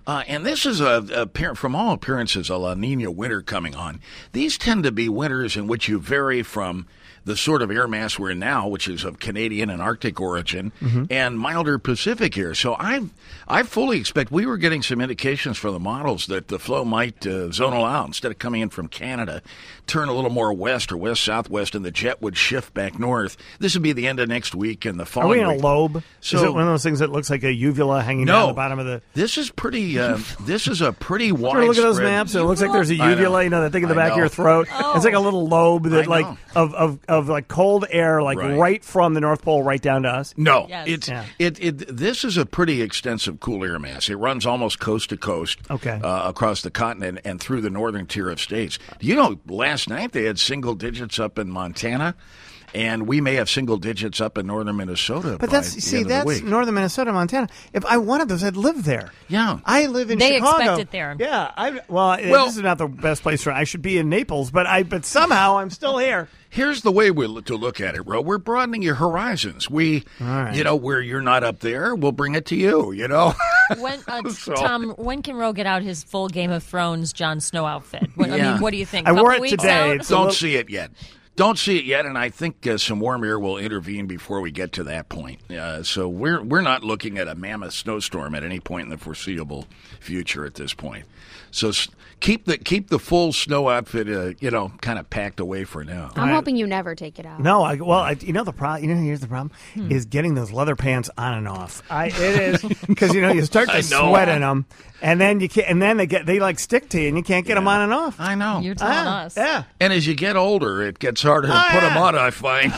Uh, and this is a, a from all appearances a La Nina winter coming on. These tend to be winters in which you vary from the sort of air mass we're in now, which is of Canadian and Arctic origin, mm-hmm. and milder Pacific air. So I I fully expect, we were getting some indications from the models that the flow might uh, zonal out. Instead of coming in from Canada, turn a little more west or west-southwest, and the jet would shift back north. This would be the end of next week and the following Are we in week. a lobe? So, is it one of those things that looks like a uvula hanging no, down the bottom of the... This is pretty, uh, this is a pretty widespread... Look at those maps, and it looks like there's a uvula, you know, that thing in the I back know. of your throat. Oh. It's like a little lobe that, I like, know. of, of, of like cold air, like Right. right from the North Pole right down to us. No, Yes. it's Yeah. it, it. This is a pretty extensive cool air mass. It runs almost coast to coast, Okay. uh, across the continent and through the northern tier of states. Do you know? Last night they had single digits up in Montana, and we may have single digits up in northern Minnesota. But by that's the see, end of the that's week. northern Minnesota, Montana. If I wanted those, I'd live there. Yeah. I live in They Chicago. expect it there. Yeah, I well, Well- this is not the best place for. I should be in Naples, but I but somehow I'm still here. Here's the way we to look at it, Ro. We're broadening your horizons. We, right. you know, where you're not up there, we'll bring it to you. You know. When, uh, So- Tom, when can Roe get out his full Game of Thrones Jon Snow outfit? When, I Yeah. mean, what do you think? I wore Couple it weeks today. out? It's a Don't little- see it yet. Don't see it yet, and I think uh, some warm air will intervene before we get to that point. Uh, so we're we're not looking at a mammoth snowstorm at any point in the foreseeable future at this point. So s- keep the keep the full snow outfit, uh, you know, kind of packed away for now. I'm hoping you never take it out. No, I well, I, you know the problem. You know, here's the problem: Hmm. is getting those leather pants on and off. I it is because you know you start I to know. sweat in them, and then you can't, and then they get they like stick to you, and you can't get them on and off. I know. You're telling Ah, us. Yeah. And as you get older, it gets harder to Oh, put yeah. them on, I find.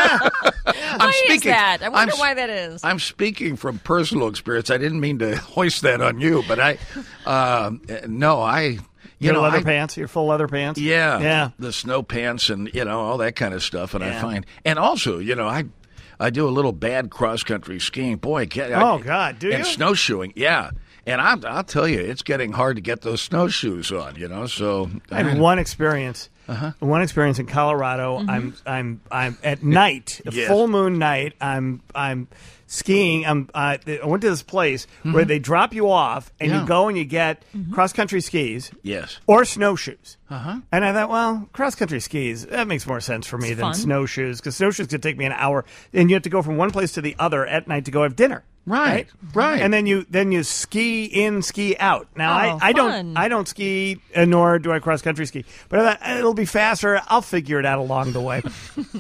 I'm Why is speaking, that? I wonder I'm, why that is. I'm speaking from personal experience. I didn't mean to hoist that on you, but I, uh, no, I, you Your know, leather I, pants, your full leather pants. Yeah, Yeah. the snow pants and you know all that kind of stuff. And I Yeah. find, and also, you know, I, I do a little bad cross country skiing. Boy, get, Oh, I, God, do and you? snowshoeing, yeah. And I'll, I'll tell you, it's getting hard to get those snowshoes on. You know, so I had one experience. Uh-huh. One experience in Colorado. I'm I'm I'm at night, a Yes. full moon night. I'm I'm skiing. I'm uh, I went to this place where they drop you off and Yeah. you go and you get cross country skis. Yes. Or snowshoes. Uh-huh. And I thought, well, cross country skis, that makes more sense for me It's than fun. snowshoes, because snowshoes could take me an hour, and you have to go from one place to the other at night to go have dinner. Right, right. And then you then you ski in, ski out. Now Oh, I, I don't fun. I don't ski, uh, nor do I cross country ski. But I thought it'll be faster. I'll figure it out along the way.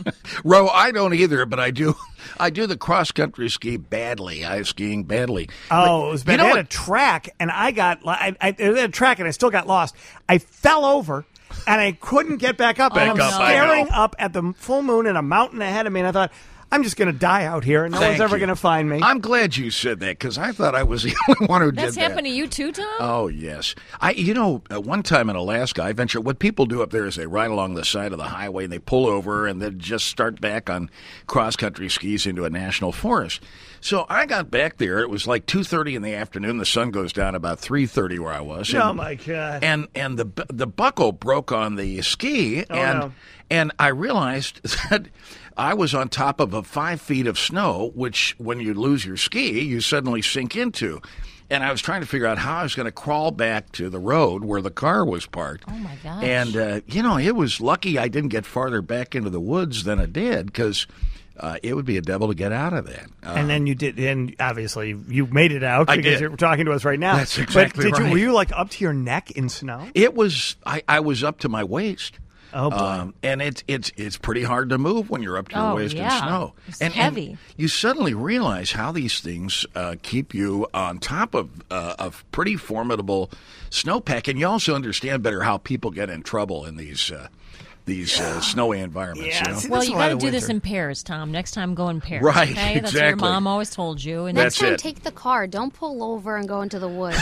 Ro, I don't either, but I do. I do the cross country ski badly. I skiing badly. Oh, But it was you bad. know They had what? a track, and I got I, I, they had a track, and I still got lost. I fell over, and I couldn't get back up. Back and I'm up, I staring know. up at the full moon and a mountain ahead of me, and I thought, I'm just going to die out here, and no Thank one's ever you. going to find me. I'm glad you said that because I thought I was the only one who That's did that. happened to you too, Tom? Oh yes, I. You know, uh, one time in Alaska, I ventured. What people do up there is they ride along the side of the highway and they pull over and then just start back on cross country skis into a national forest. So I got back there. It was like two thirty in the afternoon. The sun goes down about three thirty where I was. Oh, And- my God. And and the bu- the buckle broke on the ski, Oh, and no. and I realized that I was on top of a five feet of snow, which when you lose your ski, you suddenly sink into. And I was trying to figure out how I was going to crawl back to the road where the car was parked. Oh, my gosh. And, uh, you know, it was lucky I didn't get farther back into the woods than I did because uh, it would be a devil to get out of that. Uh, and then you did, and obviously you made it out I because did. you're talking to us right now. That's exactly but did right. You, were you like up to your neck in snow? it was, I, I was up to my waist. Oh, boy. Um, and it's it's it's pretty hard to move when you're up to your Oh, waist yeah. in snow. It's and, heavy. And you suddenly realize how these things uh, keep you on top of uh, of pretty formidable snowpack, and you also understand better how people get in trouble in these uh, these uh, snowy environments. Yeah, you know? see, well, That's you why got to the do this winter- in pairs, Tom. Next time, go in pairs. Right, Okay, that's what your exactly. mom always told you. And Next That's time, it. take the car. Don't pull over and go into the woods.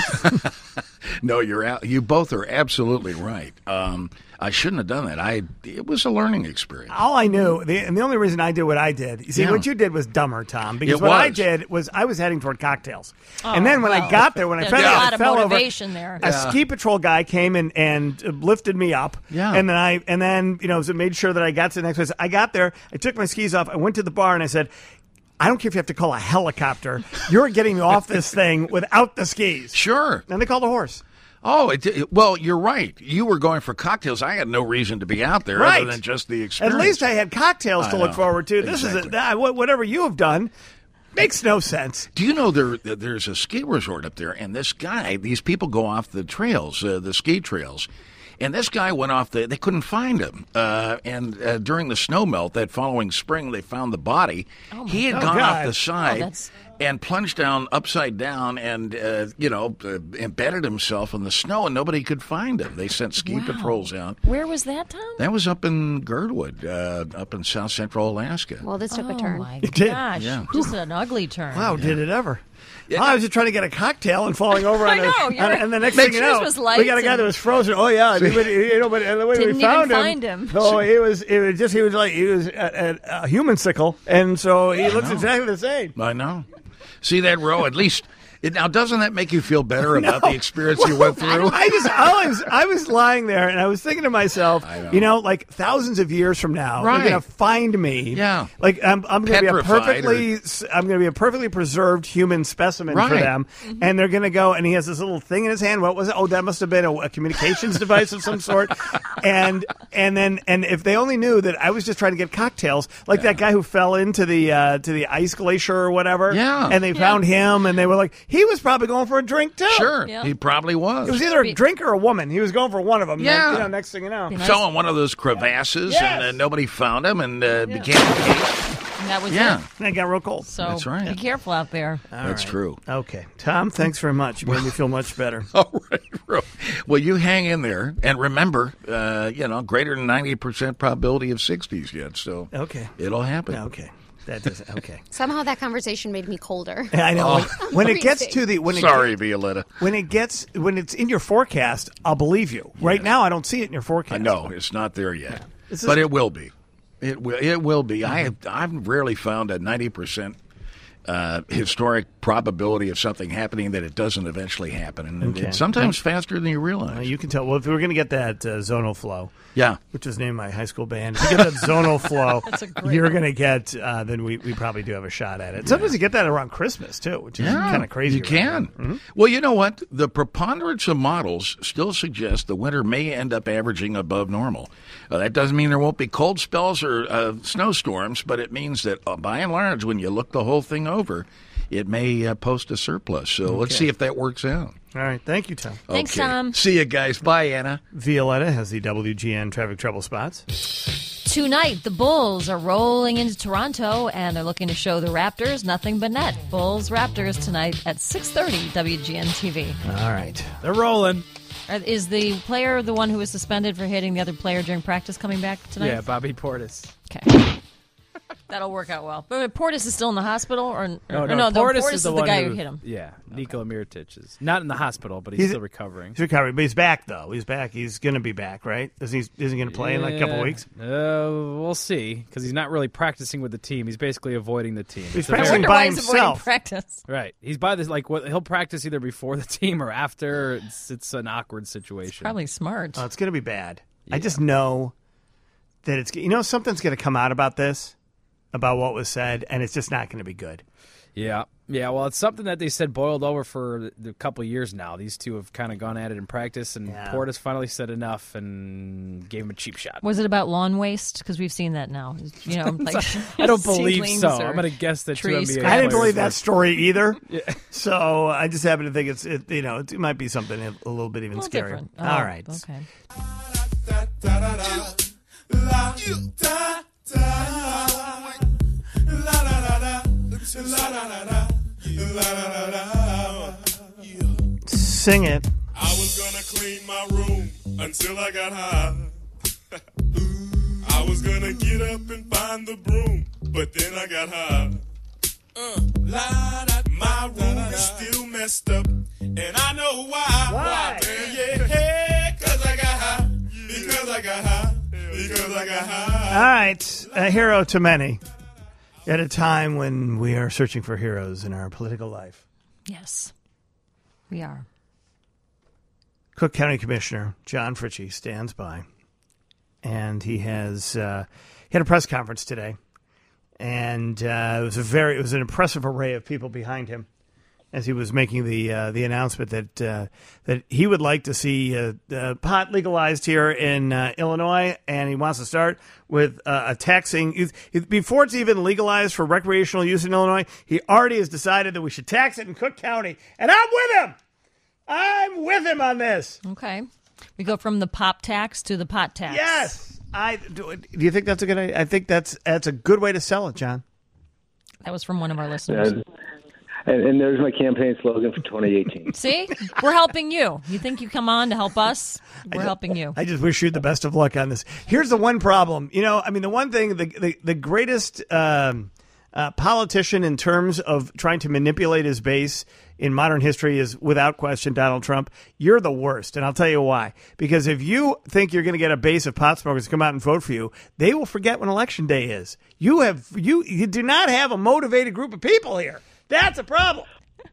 No, you're out. You both are absolutely right. Um, I shouldn't have done that. I it was a learning experience. All I knew, the, and the only reason I did what I did, you see, Yeah. what you did was dumber, Tom. Because It what I was. did was I was heading toward cocktails, Oh, and then when I well, got there, when I there's found a out lot I of fell over, motivation there. a ski patrol guy came and and uh, lifted me up. Yeah. and then I and then you know so made sure that I got to the next place. I got there, I took my skis off, I went to the bar, and I said, I don't care if you have to call a helicopter. You're getting me off this thing without the skis. Sure. And they called a horse. Oh, it, it, well, you're right. You were going for cocktails. I had no reason to be out there Right. other than just the experience. At least I had cocktails I to look know. forward to. This Exactly. is a, that, whatever you have done makes no sense. Do you know there there's a ski resort up there, and this guy, these people go off the trails, uh, the ski trails, and this guy went off the. They couldn't find him, uh, and uh, during the snow melt that following spring, they found the body. he had God. gone Oh, off God. the side. Oh, that's- And plunged down upside down, and uh, you know, uh, embedded himself in the snow, and nobody could find him. They sent ski Wow. patrols out. Where was that, Tom? That was up in Girdwood, uh, up in South Central Alaska. Well, this took Oh a turn. my It did. gosh! Yeah. Just an ugly turn. Wow, did it ever? I was just trying to get a cocktail and falling over I on know, a, you're- on a- and the next Makes thing you yours know, was we light got a guy and- that was frozen. Oh yeah, but, you know, but and the way Didn't we even found him, find him. no, he was it was just he was like he was a, a, a human sickle, and so he looks exactly the same. I know. See that row? At least it, now, doesn't that make you feel better about No. the experience you went through? I just I was I was lying there and I was thinking to myself, know. you know, like thousands of years from now, Right. they're gonna find me. Yeah. like I'm I'm gonna be a Petrified perfectly I'm gonna be a perfectly preserved human specimen for Right. them, and they're gonna go and he has this little thing in his hand. What was it? Oh, that must have been a, a communications device of some sort. And and then and if they only knew that I was just trying to get cocktails, like that guy who fell into the uh, to the ice glacier or whatever. Yeah. and they found him and they were like, he was probably going for a drink too. Sure, Yeah. he probably was. It was either a drink or a woman. He was going for one of them. Yeah. Then, you know, next thing you know. Be nice. Fell in one of those crevasses, Yes. and uh, nobody found him, and uh, became engaged. And that was Yeah, it. And it got real cold. So That's right. be careful out there. that's true. Okay. Tom, thanks very much. You made me feel much better. All right, Ro. Well, you hang in there, and remember, uh, you know, greater than ninety percent probability of sixties yet, so Okay. it'll happen. Okay. That doesn't. Okay. Somehow that conversation made me colder. I know. When it gets Freezing. to the when it Sorry, get- Violetta. when it gets when it's in your forecast, I'll believe you. Right now, I don't see it in your forecast. I know it's not there yet, This is- but it will be. It will. It will be. I have. I've rarely found a ninety percent uh, historic probability of something happening that it doesn't eventually happen, and Okay. it's sometimes faster than you realize. Uh, you can tell. Well, if we we're going to get that uh, zonal flow, yeah. which was named my high school band, if you get that zonal flow, a great you're one. going to get. Uh, then we, we probably do have a shot at it. Sometimes you get that around Christmas too, which is kind of crazy. You right can. now. Mm-hmm. Well, you know what? The preponderance of models still suggest the winter may end up averaging above normal. Uh, that doesn't mean there won't be cold spells or uh, snowstorms, but it means that uh, by and large, when you look the whole thing over, it may uh, post a surplus. So let's see if that works out. All right. Thank you, Tom. Thanks, Okay. Tom. See you guys. Bye, Anna. Violetta has the W G N traffic trouble spots. Tonight, the Bulls are rolling into Toronto, and they're looking to show the Raptors nothing but net. Bulls Raptors tonight at six thirty W G N T V. All right. They're rolling. Are- Is the player the one who was suspended for hitting the other player during practice coming back tonight? Yeah, Bobby Portis. Okay. That'll work out well. But Portis is still in the hospital, or, or No, no, no, the Portis, Portis is the, the one guy who, hit him. Yeah, Nikola Mirotic is not in the hospital, but he's, He's- still recovering. He's recovering, but he's back though. He's back. He's going to be back, right? Is he? Is he going to play in like a couple Yeah. weeks? Uh, we'll see, because he's not really practicing with the team. He's basically avoiding the team. He's It's a I practicing wonder by why he's avoiding himself. practice. Right. He's by this like what he'll practice either before the team or after. It's it's an awkward situation. Probably smart. Oh, it's going to be bad. I just know that it's. You know, something's going to come out about this, about what was said, and it's just not going to be good. Yeah. Yeah, well, it's something that they said boiled over for a couple of years now. These two have kind of gone at it in practice, and Yeah. Portis finally said enough and gave him a cheap shot. Was it about lawn waste? Because we've seen that now. You know, like I don't believe seedlings so. or I'm going to guess that two trees N B A I didn't players believe that were- story either. So I just happen to think it's. It, you know, it might be something a, a little bit even A little scarier. different. All Oh, right. Okay. Sing it. I was gonna clean my room until I got high. I was gonna get up and find the broom, but then I got high. Uh, my room is still messed up, and I know why. Why? Yeah, yeah, cause I got high. Because I got high. Because I got high. All right, a hero to many. At a time when we are searching for heroes in our political life. Yes, we are. Cook County Commissioner John Fritchie stands by, and he has uh, he had a press conference today and uh, it was a very it was an impressive array of people behind him as he was making the uh, the announcement that uh, that he would like to see uh, uh, pot legalized here in uh, Illinois, and he wants to start with uh, a taxing before it's even legalized for recreational use in Illinois. He already has decided that we should tax it in Cook County, and I'm with him. I'm with him on this. Okay, we go from the pop tax to the pot tax. Yes, I do. Do you think that's a good idea? I think that's that's a good way to sell it, John. That was from one of our listeners. And, and, and there's my campaign slogan for twenty eighteen. See, we're helping you. You think you come on to help us? We're helping you. I just wish you the best of luck on this. Here's the one problem. You know, I mean, the one thing, the the, the greatest um, uh, politician in terms of trying to manipulate his base in modern history is, without question, Donald Trump. You're the worst, and I'll tell you why. Because if you think you're going to get a base of pot smokers to come out and vote for you, they will forget when election day is. You have you you do not have a motivated group of people here. That's a problem.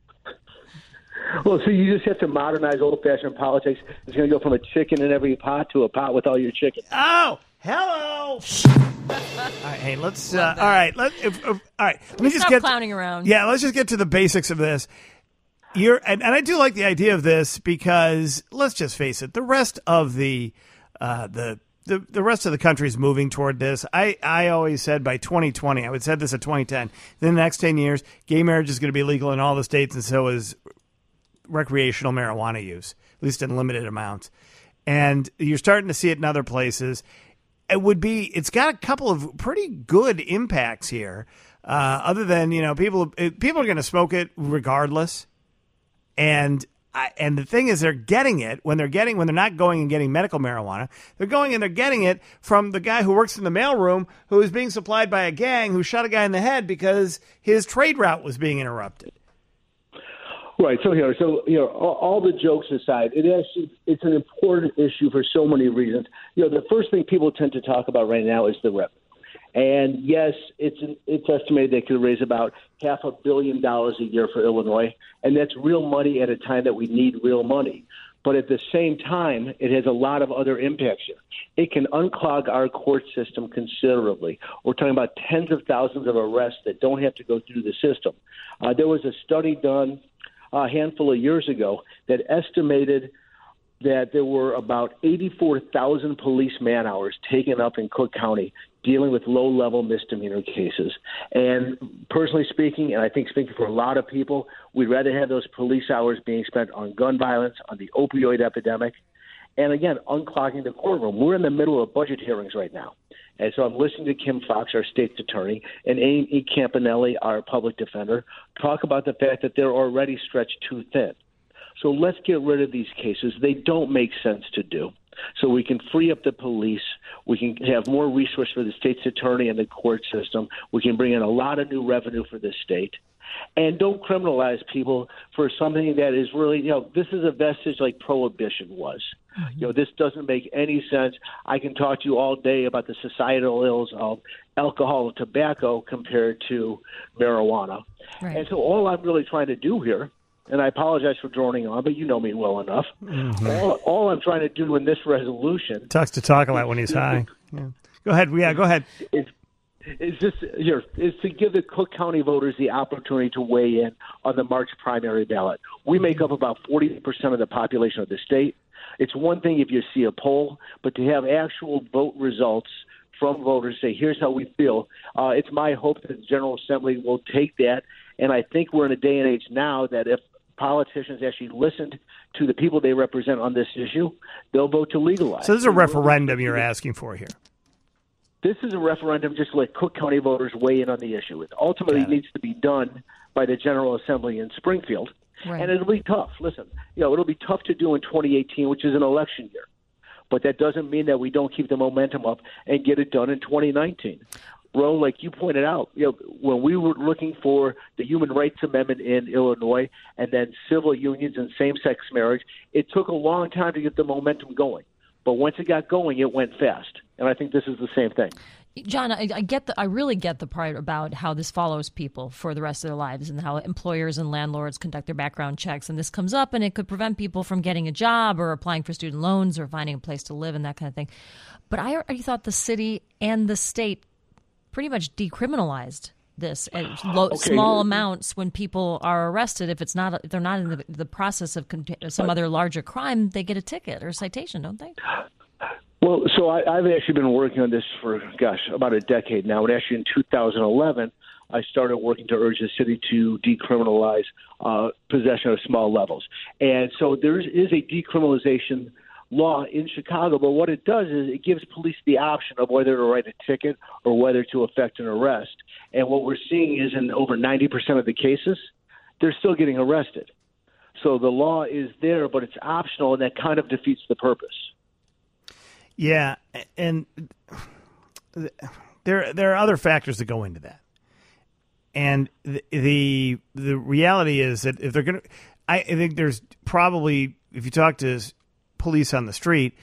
Well, so you just have to modernize old-fashioned politics. It's going to go from a chicken in every pot to a pot with all your chicken. Oh, hello. All right, hey, let's. Uh, all right, let. If, if, all right, let me just Stop get clowning around. Yeah, let's just get to the basics of this. You're, and, and I do like the idea of this because let's just face it, the rest of the uh, the. The the rest of the country is moving toward this. I, I always said by twenty twenty, I would said this at twenty ten. In the next ten years, gay marriage is going to be legal in all the states, and so is recreational marijuana use, at least in limited amounts. And you're starting to see it in other places. It would be. It's got a couple of pretty good impacts here. Uh, other than you know, people people are going to smoke it regardless, and. I, and the thing is, they're getting it when they're getting when they're not going and getting medical marijuana. They're going and they're getting it from the guy who works in the mailroom who is being supplied by a gang who shot a guy in the head because his trade route was being interrupted. Right. So here, so you know, all, all the jokes aside, it actually it's an important issue for so many reasons. You know, the first thing people tend to talk about right now is the revenue. And yes, it's it's estimated they could raise about half a billion dollars a year for Illinois, and that's real money at a time that we need real money. But at the same time, it has a lot of other impacts here. It can unclog our court system considerably. We're talking about tens of thousands of arrests that don't have to go through the system. Uh, there was a study done a handful of years ago that estimated that there were about eighty-four thousand police man-hours taken up in Cook County dealing with low-level misdemeanor cases. And personally speaking, and I think speaking for a lot of people, we'd rather have those police hours being spent on gun violence, on the opioid epidemic, and again, unclogging the courtroom. We're in the middle of budget hearings right now. And so I'm listening to Kim Fox, our state's attorney, and Amy Campanelli, our public defender, talk about the fact that they're already stretched too thin. So let's get rid of these cases. They don't make sense to do. So we can free up the police. We can have more resources for the state's attorney and the court system. We can bring in a lot of new revenue for the state. And don't criminalize people for something that is really, you know, this is a vestige like prohibition was. Mm-hmm. You know, this doesn't make any sense. I can talk to you all day about the societal ills of alcohol and tobacco compared to marijuana. Right. And so all I'm really trying to do here, and I apologize for droning on, but you know me well enough. Mm-hmm. All, all I'm trying to do in this resolution... Talks to talk a lot when he's high. Yeah. Go ahead. Yeah, go ahead. Is, is, just, here, is to give the Cook County voters the opportunity to weigh in on the March primary ballot. We make up about forty percent of the population of the state. It's one thing if you see a poll, but to have actual vote results from voters say, here's how we feel, uh, it's my hope that the General Assembly will take that. And I think we're in a day and age now that if politicians actually listened to the people they represent on this issue, they'll vote to legalize. So this is a referendum you're asking for here. This is a referendum just to let Cook County voters weigh in on the issue. It ultimately needs to be done by the General Assembly in Springfield. Right. And it'll be tough. Listen, you know, it'll be tough to do in twenty eighteen, which is an election year. But that doesn't mean that we don't keep the momentum up and get it done in twenty nineteen. Ro, like you pointed out, you know, when we were looking for the Human Rights Amendment in Illinois and then civil unions and same-sex marriage, it took a long time to get the momentum going. But once it got going, it went fast. And I think this is the same thing. John, I, I get the, I really get the part about how this follows people for the rest of their lives and how employers and landlords conduct their background checks. And this comes up and it could prevent people from getting a job or applying for student loans or finding a place to live and that kind of thing. But I already thought the city and the state pretty much decriminalized this at low, Okay. small amounts when people are arrested. If it's not, if they're not in the, the process of con- some other larger crime, they get a ticket or a citation, don't they? Well, so I, I've actually been working on this for, gosh, about a decade now. And actually in two thousand eleven, I started working to urge the city to decriminalize uh, possession of small levels. And so there is a decriminalization law in Chicago, but what it does is it gives police the option of whether to write a ticket or whether to effect an arrest. And what we're seeing is in over ninety percent of the cases, they're still getting arrested. So the law is there, but it's optional, and that kind of defeats the purpose. Yeah, and there there are other factors that go into that. And the the, the reality is that if they're going to, I think there's probably, if you talk to police on the street,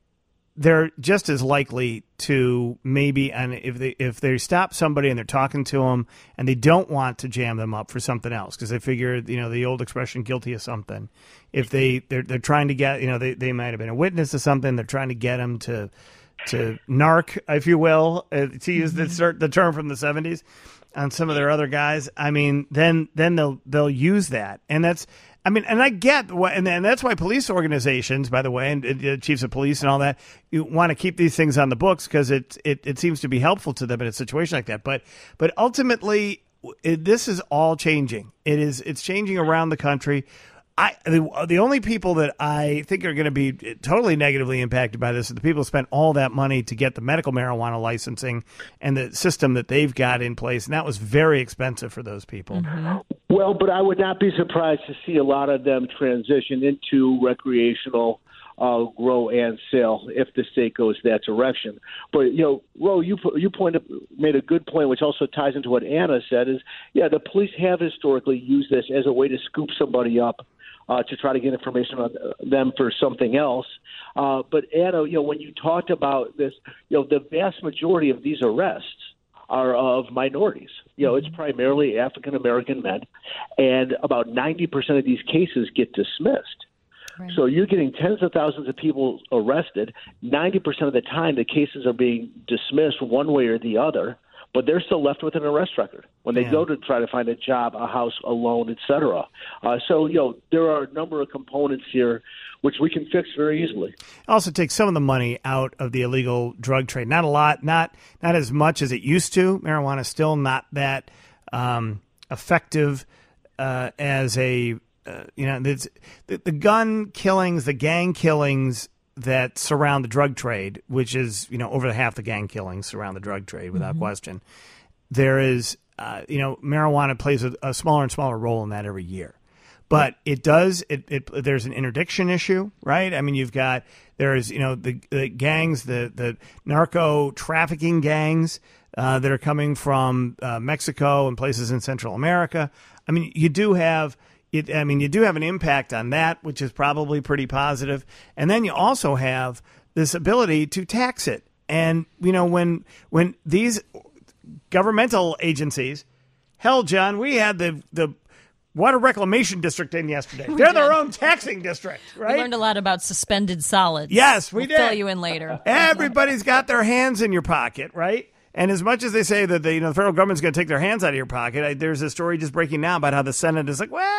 they're just as likely to maybe, and if they if they stop somebody and they're talking to them and they don't want to jam them up for something else because they figure, you know, the old expression, guilty of something. If they they're they're trying to get, you know, they, they might have been a witness to something, they're trying to get them to to narc, if you will, uh, to use the the term from the seventies on some of their other guys. I mean, then then they'll they'll use that, and that's. I mean, and I get what, and, and that's why police organizations, by the way, and, and uh, chiefs of police and all that, you want to keep these things on the books because it, it it seems to be helpful to them in a situation like that. But but ultimately, it, this is all changing. It is it's changing around the country. I the, the only people that I think are going to be totally negatively impacted by this are the people who spent all that money to get the medical marijuana licensing and the system that they've got in place, and that was very expensive for those people. Mm-hmm. Well, but I would not be surprised to see a lot of them transition into recreational uh, grow and sale if the state goes that direction. But, you know, Ro, you you pointed, made a good point, which also ties into what Anna said, is, yeah, the police have historically used this as a way to scoop somebody up uh, to try to get information on them for something else. Uh, but, Anna, you know, when you talked about this, you know, the vast majority of these arrests are of minorities. You know, it's primarily African-American men, and about ninety percent of these cases get dismissed. Right. So you're getting tens of thousands of people arrested. ninety percent of the time, the cases are being dismissed one way or the other, but they're still left with an arrest record when they yeah. go to try to find a job, a house, a loan, et cetera. Uh, so, you know, there are a number of components here which we can fix very easily. It also takes some of the money out of the illegal drug trade. Not a lot, not not as much as it used to. Marijuana is still not that um, effective uh, as a, uh, you know, the, the gun killings, the gang killings that surround the drug trade, which is, you know, over half the gang killings surround the drug trade without mm-hmm. question. There is, uh, you know, marijuana plays a, a smaller and smaller role in that every year. But it does. It, it there's an interdiction issue, right? I mean, you've got there's you know the, the gangs, the the narco trafficking gangs uh, that are coming from uh, Mexico and places in Central America. I mean, you do have it. I mean, you do have an impact on that, which is probably pretty positive. And then you also have this ability to tax it. And you know, when when these governmental agencies, hell, John, we had the the Water Reclamation District in yesterday. We They're did. Their own taxing district, right? We learned a lot about suspended solids. Yes, we we'll did. Fill you in later. Everybody's got their hands in your pocket, right? And as much as they say that the, you know, the federal government's going to take their hands out of your pocket, I, there's a story just breaking now about how the Senate is like, well,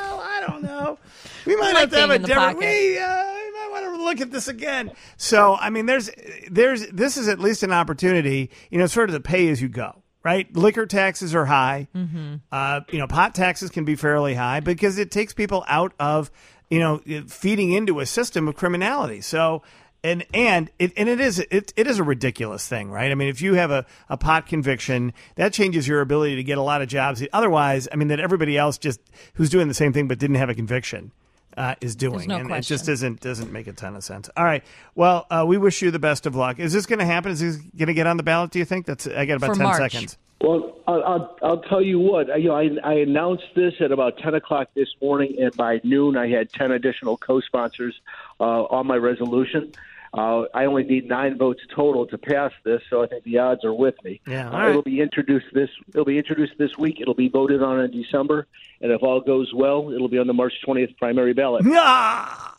I don't know. We might have to have a different. We, uh, we might want to look at this again. So, I mean, there's, there's, this is at least an opportunity, you know, sort of the pay as you go. Right, liquor taxes are high. Mm-hmm. Uh, you know, pot taxes can be fairly high because it takes people out of, you know, feeding into a system of criminality. So, and and it and it is it it is a ridiculous thing, right? I mean, if you have a, a pot conviction, that changes your ability to get a lot of jobs. Otherwise, I mean, that everybody else just who's doing the same thing but didn't have a conviction uh, is doing, no and question. It just doesn't doesn't make a ton of sense. All right, well, uh, we wish you the best of luck. Is this going to happen? Is this going to get on the ballot? Do you think? That's I got about For ten March. seconds. Well, I'll, I'll, I'll tell you what. You know, I, I announced this at about ten o'clock this morning, and by noon I had ten additional co-sponsors uh, on my resolution. Uh, I only need nine votes total to pass this, so I think the odds are with me. Yeah, all uh, right. It'll be introduced this. It'll be introduced this week. It'll be voted on in December, and if all goes well, it'll be on the March twentieth primary ballot. Ah,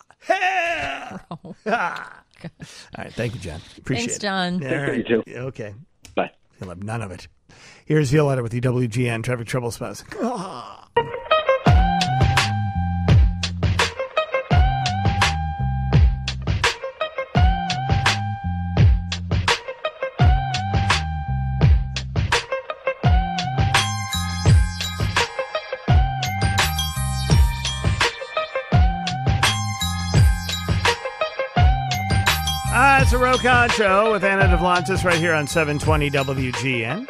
hell. ah. All right, thank you, John. Appreciate Thanks, it. John. All Thank right. you, too. Okay. Bye. He'll have none of it. Here's Violetta with the W G N Traffic Trouble Spouse. Ah, it's a Rokon Show with Anna Devlantis right here on seven twenty W G N.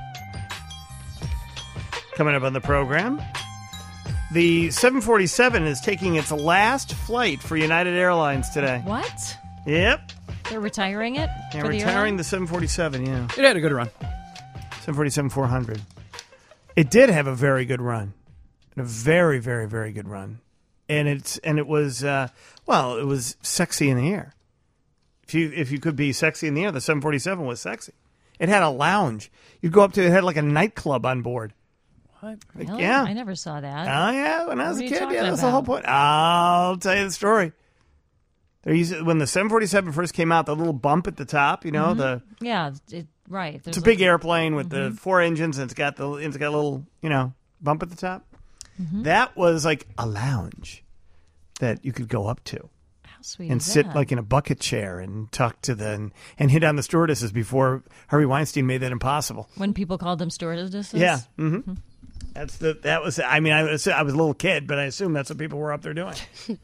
Coming up on the program, the seven forty-seven is taking its last flight for United Airlines today. What? Yep. They're retiring it? They're for the retiring airline? the seven forty-seven, yeah. It had a good run. seven forty-seven four hundred. It did have a very good run. A very, very, very good run. And it's and it was, uh, well, it was sexy in the air. If you if you could be sexy in the air, the seven forty-seven was sexy. It had a lounge. You'd go up to it, it had like a nightclub on board. What? Like, Really? yeah. I never saw that. Oh, yeah. When I was What a are you kid, talking yeah, that's the whole about? point. I'll tell you the story. There used to- when the seven forty-seven first came out, the little bump at the top, you know, Mhm. the Yeah, it, right. it's a There's big airplane with Mhm. the four engines, and it's got the it's got a little, you know, bump at the top. Mhm. That was like a lounge that you could go up to. How sweet And is sit that? like in a bucket chair and talk to the and, and hit on the stewardesses before Harvey Weinstein made that impossible. When people called them stewardesses? Yeah, mm-hmm. That's the that was. I mean, I was I was a little kid, but I assume that's what people were up there doing.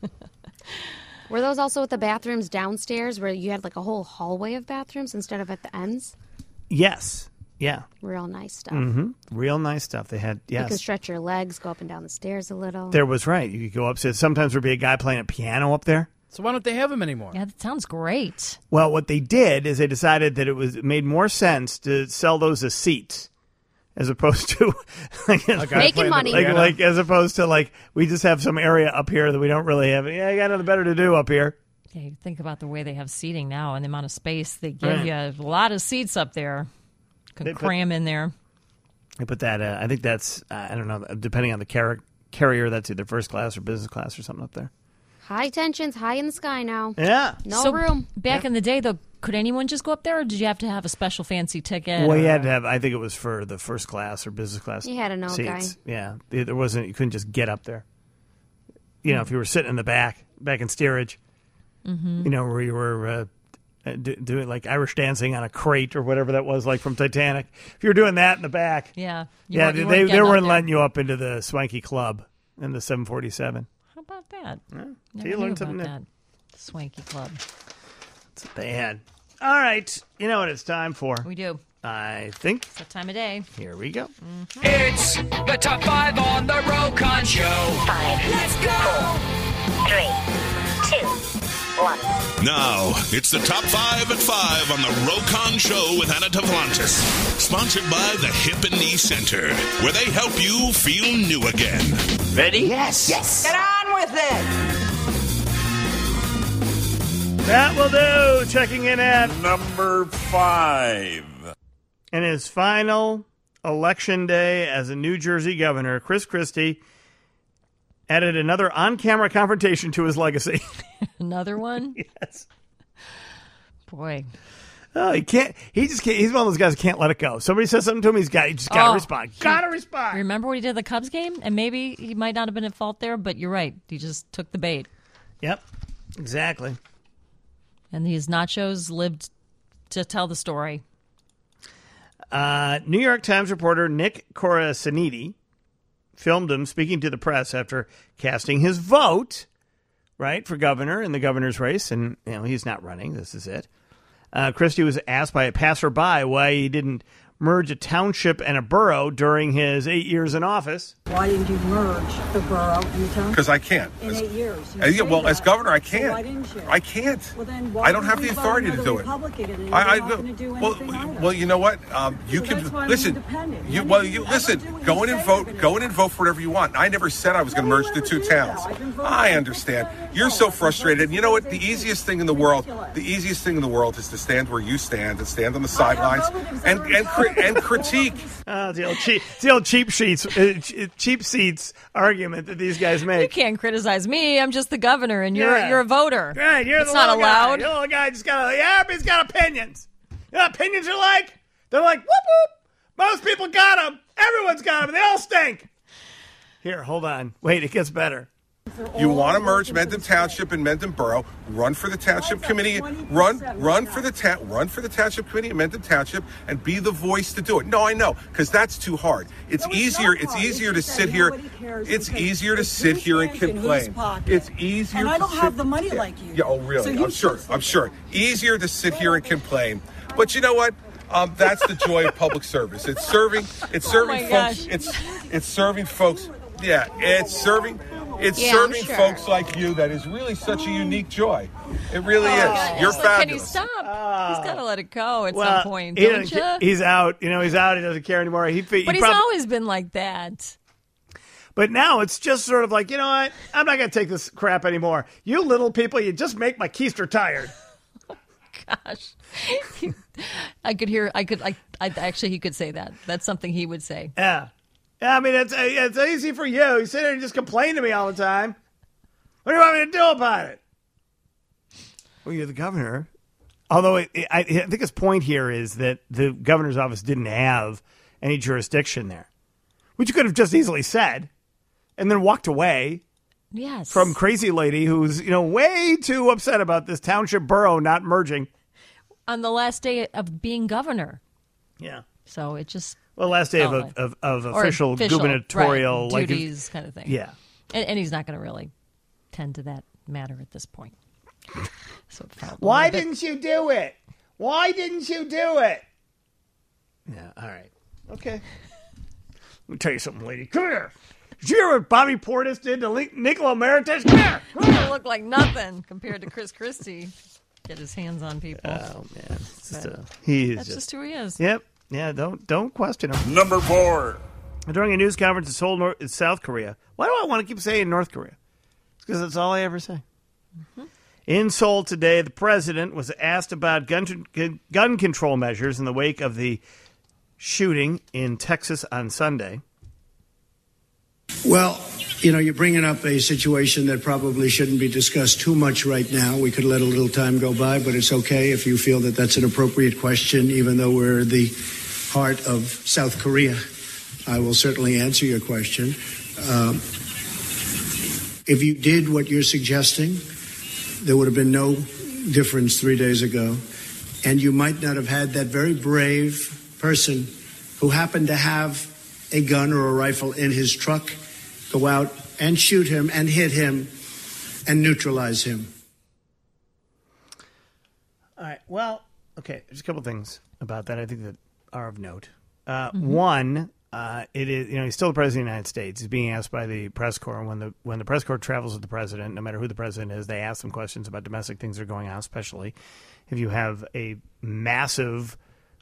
Were those also with the bathrooms downstairs where you had like a whole hallway of bathrooms instead of at the ends? Yes, yeah, Real nice stuff. mm-hmm. Real nice stuff. They had You can yes. stretch your legs, go up and down the stairs a little. There was right. You could go upstairs. Sometimes there'd be a guy playing a piano up there. So why don't they have them anymore? Yeah, that sounds great. Well, what they did is they decided that it was it made more sense to sell those as seats, as opposed to like, Making money. Like, like as opposed to like we just have some area up here that we don't really have. Yeah, I got nothing better to do up here. Yeah, you think about the way they have seating now and the amount of space they give Right. you. A lot of seats up there. Can They put- cram in there. They put that. Uh, I think that's. Uh, I don't know. Depending on the car- carrier, that's either first class or business class or something up there. High tensions, high in the sky now. Yeah. No so room. Back in the day, though, could anyone just go up there, or did you have to have a special fancy ticket? Well, or- you had to have. I think it was for the first class or business class. You had to know a seats. guy. Yeah, there there wasn't. You couldn't just get up there. You know, if you were sitting in the back, back in steerage, Mhm. you know, where you were uh, uh, do, doing like Irish dancing on a crate or whatever that was, like from Titanic. If you were doing that in the back, Yeah. You yeah, weren't- you they weren't they, getting they up weren't there. letting you up into the swanky club in the seven forty-seven. How about that? Yeah. Never you knew learned about something new. that. Swanky club. That's what they had. All right, you know what it's time for. We do. I think. It's that time of day. Here we go. It's the top five on the Rokon Show. Five. Let's go. Three, two, one. Now, it's the top five at five on the Rokon Show with Anna Devlantis. Sponsored by the Hip and Knee Center, where they help you feel new again. Ready? Yes. Yes. Get on with it. That will do. Checking in at number five. In his final election day as a New Jersey governor, Chris Christie added another on-camera confrontation to his legacy. Another one? Yes. Boy. Oh, he can't. He just can't. He's one of those guys who can't let it go. Somebody says something to him, he's got. He just got to Oh, respond. he- Got to respond. Remember what he did at the Cubs game? And maybe he might not have been at fault there, but you're right. He just took the bait. Yep. Exactly. And these nachos lived to tell the story. Uh, New York Times reporter Nick Corasaniti filmed him speaking to the press after casting his vote, right, for governor in the governor's race. And, you know, he's not running. This is it. Uh, Christie was asked by a passerby why he didn't merge a township and a borough during his eight years in office. Why didn't you merge the borough and the township? Because I can't. In eight years. You Uh, yeah, say well, that. as governor, I So can't. why didn't you? I can't. Well, then why I don't did have we the vote authority to another do it. Republican and you're I, I not do- gonna do well, anything either? well, you know what? Um, you So can that's why I'm listen. independent. You When well, did you you ever listen. do what Go you in and say vote. you're Go gonna in and vote for whatever you want. I never said I was going to merge the two towns. I've been voting I for understand. it. You're so frustrated. You know what? The easiest thing in the world, the easiest thing in the world, is to stand where you stand and stand on the sidelines and and cri- and critique. Uh, it's the old cheap, it's the old cheap sheets, uh, ch- cheap seats argument that these guys You make. can't criticize me. I'm just the governor, and you're Yeah. you're a voter. Right, you're it's the not little guy. allowed. The little guy just got, yeah, but he's got opinions. You know what opinions are like? They're like, whoop, whoop. Most people got them. Everyone's got them. And they all stink. Here, hold on. Wait, it gets better. You want to merge Mendham Township and Mendham Borough? Run for the township committee. Run, run for the ta- run for the township committee in Mendham Township, and be the voice to do it. No, I know, because that's too hard. It's No, it's easier. not It's hard. easier It's to just sit that here. nobody cares It's because easier to it's sit whose here and hands in whose complain. pocket. It's easier. And I to don't sit- have the money yeah. like you. Yeah. Oh, really? So you I'm sure. should- I'm sure. Easier to sit here and complain. But you know what? Um, that's the joy of public service. It's serving. It's serving my folks. gosh. It's it's serving folks. Yeah. It's serving. It's Yeah, serving sure. folks like you that is really such a unique joy. It really is. You're So can he fabulous. stop? He's got to let it go at Well, some point, he don't doesn't you? ca- he's out. You know, he's out. He doesn't care anymore. He, he But he's prob- always been like that. But now it's just sort of like, you know what? I'm not going to take this crap anymore. You little people, you just make my keister tired. Gosh, I could hear. I could. I, I actually, he could say that. That's something he would say. Yeah. Yeah, I mean, it's, it's easy for you. You sit there and just complain to me all the time. What do you want me to do about it? Well, you're the governor. Although it, it, I, I think his point here is that the governor's office didn't have any jurisdiction there, which you could have just easily said and then walked away Yes. from crazy lady who's, you know, way too upset about this township borough not merging. On the last day of being governor. Yeah. So it just. Well, last day of, felt like- of, of or official, gubernatorial right, like duties kind of thing. Yeah. And, and he's not going to really tend to that matter at this point. So it felt a Why little bit- didn't you do it? Why didn't you do it? Yeah, all right. Okay. Let me tell you something, lady. Come here. Did you hear what Bobby Portis did to Lin- Nicola Meritage? Come here. He doesn't look like nothing compared to Chris Christie. Get his hands on people. Oh, man. It's just, But uh, he is that's just who he is. Yep. Yeah, don't don't question him. Number four. During a news conference in Seoul, North, in South Korea. Why do I want to keep saying North Korea? It's because that's all I ever say. Mm-hmm. In Seoul today, the president was asked about gun, gun control measures in the wake of the shooting in Texas on Sunday. Well, you know, you're bringing up a situation that probably shouldn't be discussed too much right now. We could let a little time go by, but it's okay if you feel that that's an appropriate question, even though we're the heart of South Korea. I will certainly answer your question. Um, if you did what you're suggesting, there would have been no difference three days ago, and you might not have had that very brave person who happened to have a gun or a rifle in his truck go out and shoot him and hit him and neutralize him. All right. Well, okay. There's a couple things about that I think that are of note. Uh, Mm-hmm. One, uh, it is you know he's still the president of the United States. He's being asked by the press corps when the when the press corps travels with the president, no matter who the president is, they ask them questions about domestic things that are going on, especially if you have a massive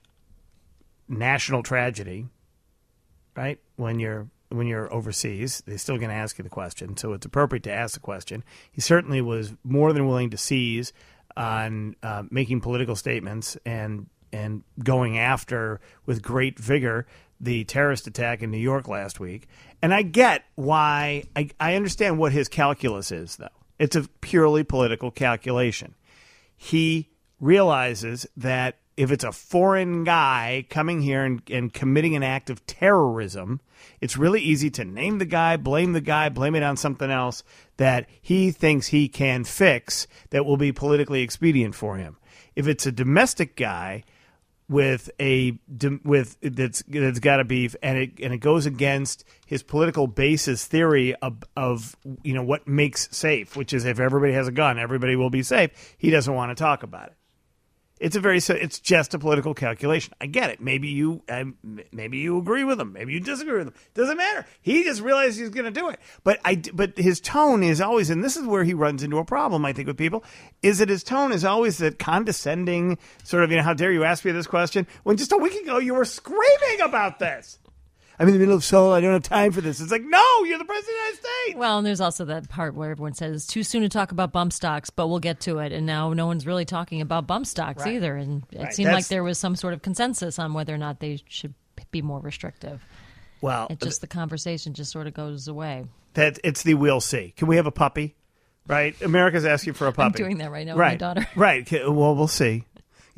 national tragedy, right? When you're when you're overseas, they're still going to ask you the question, so it's appropriate to ask the question. He certainly was more than willing to seize on uh, making political statements and and going after with great vigor the terrorist attack in New York last week. And I get why, I, I understand what his calculus is, though. It's a purely political calculation. He realizes that if it's a foreign guy coming here and, and committing an act of terrorism, it's really easy to name the guy, blame the guy, blame it on something else that he thinks he can fix that will be politically expedient for him. If it's a domestic guy with a with that's that's got a beef and it and it goes against his political basis theory of of you know what makes safe, which is if everybody has a gun, everybody will be safe. He doesn't want to talk about it. It's a very it's just a political calculation. I get it. Maybe you um, maybe you agree with him. Maybe you disagree with him. Doesn't matter. He just realized he's going to do it. But I but his tone is always, and this is where he runs into a problem, I think, with people, is that his tone is always that condescending sort of, you know, how dare you ask me this question when just a week ago you were screaming about this. I'm in the middle of Seoul. I don't have time for this. It's like, no, you're the president of the United States. Well, and there's also that part where everyone says it's too soon to talk about bump stocks, but we'll get to it. And now no one's really talking about bump stocks Right. either. And it Right. seemed That's- like there was some sort of consensus on whether or not they should be more restrictive. Well, It just the conversation just sort of goes away. that it's the we'll see. Can we have a puppy? Right? America's asking for a puppy. I'm doing that right now with right. my daughter. Right. Okay, well, we'll see.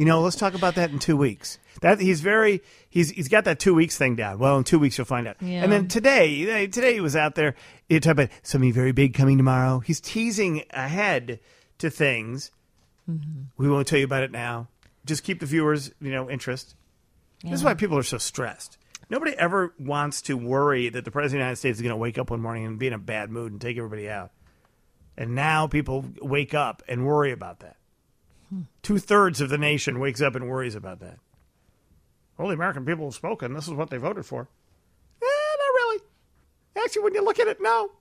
You know, let's talk about that in two weeks. That he's very he's he's got that two weeks thing down. Well, in two weeks you'll find out. Yeah. And then today, today he was out there. He talked about something very big coming tomorrow. He's teasing ahead to things. Mm-hmm. We won't tell you about it now. Just keep the viewers, you know, interest. Yeah. This is why people are so stressed. Nobody ever wants to worry that the President of the United States is going to wake up one morning and be in a bad mood and take everybody out. And now people wake up and worry about that. Hmm. Two-thirds of the nation wakes up and worries about that. Well, the American people have spoken. This is what they voted for. Eh, not really. Actually, when you look at it, no.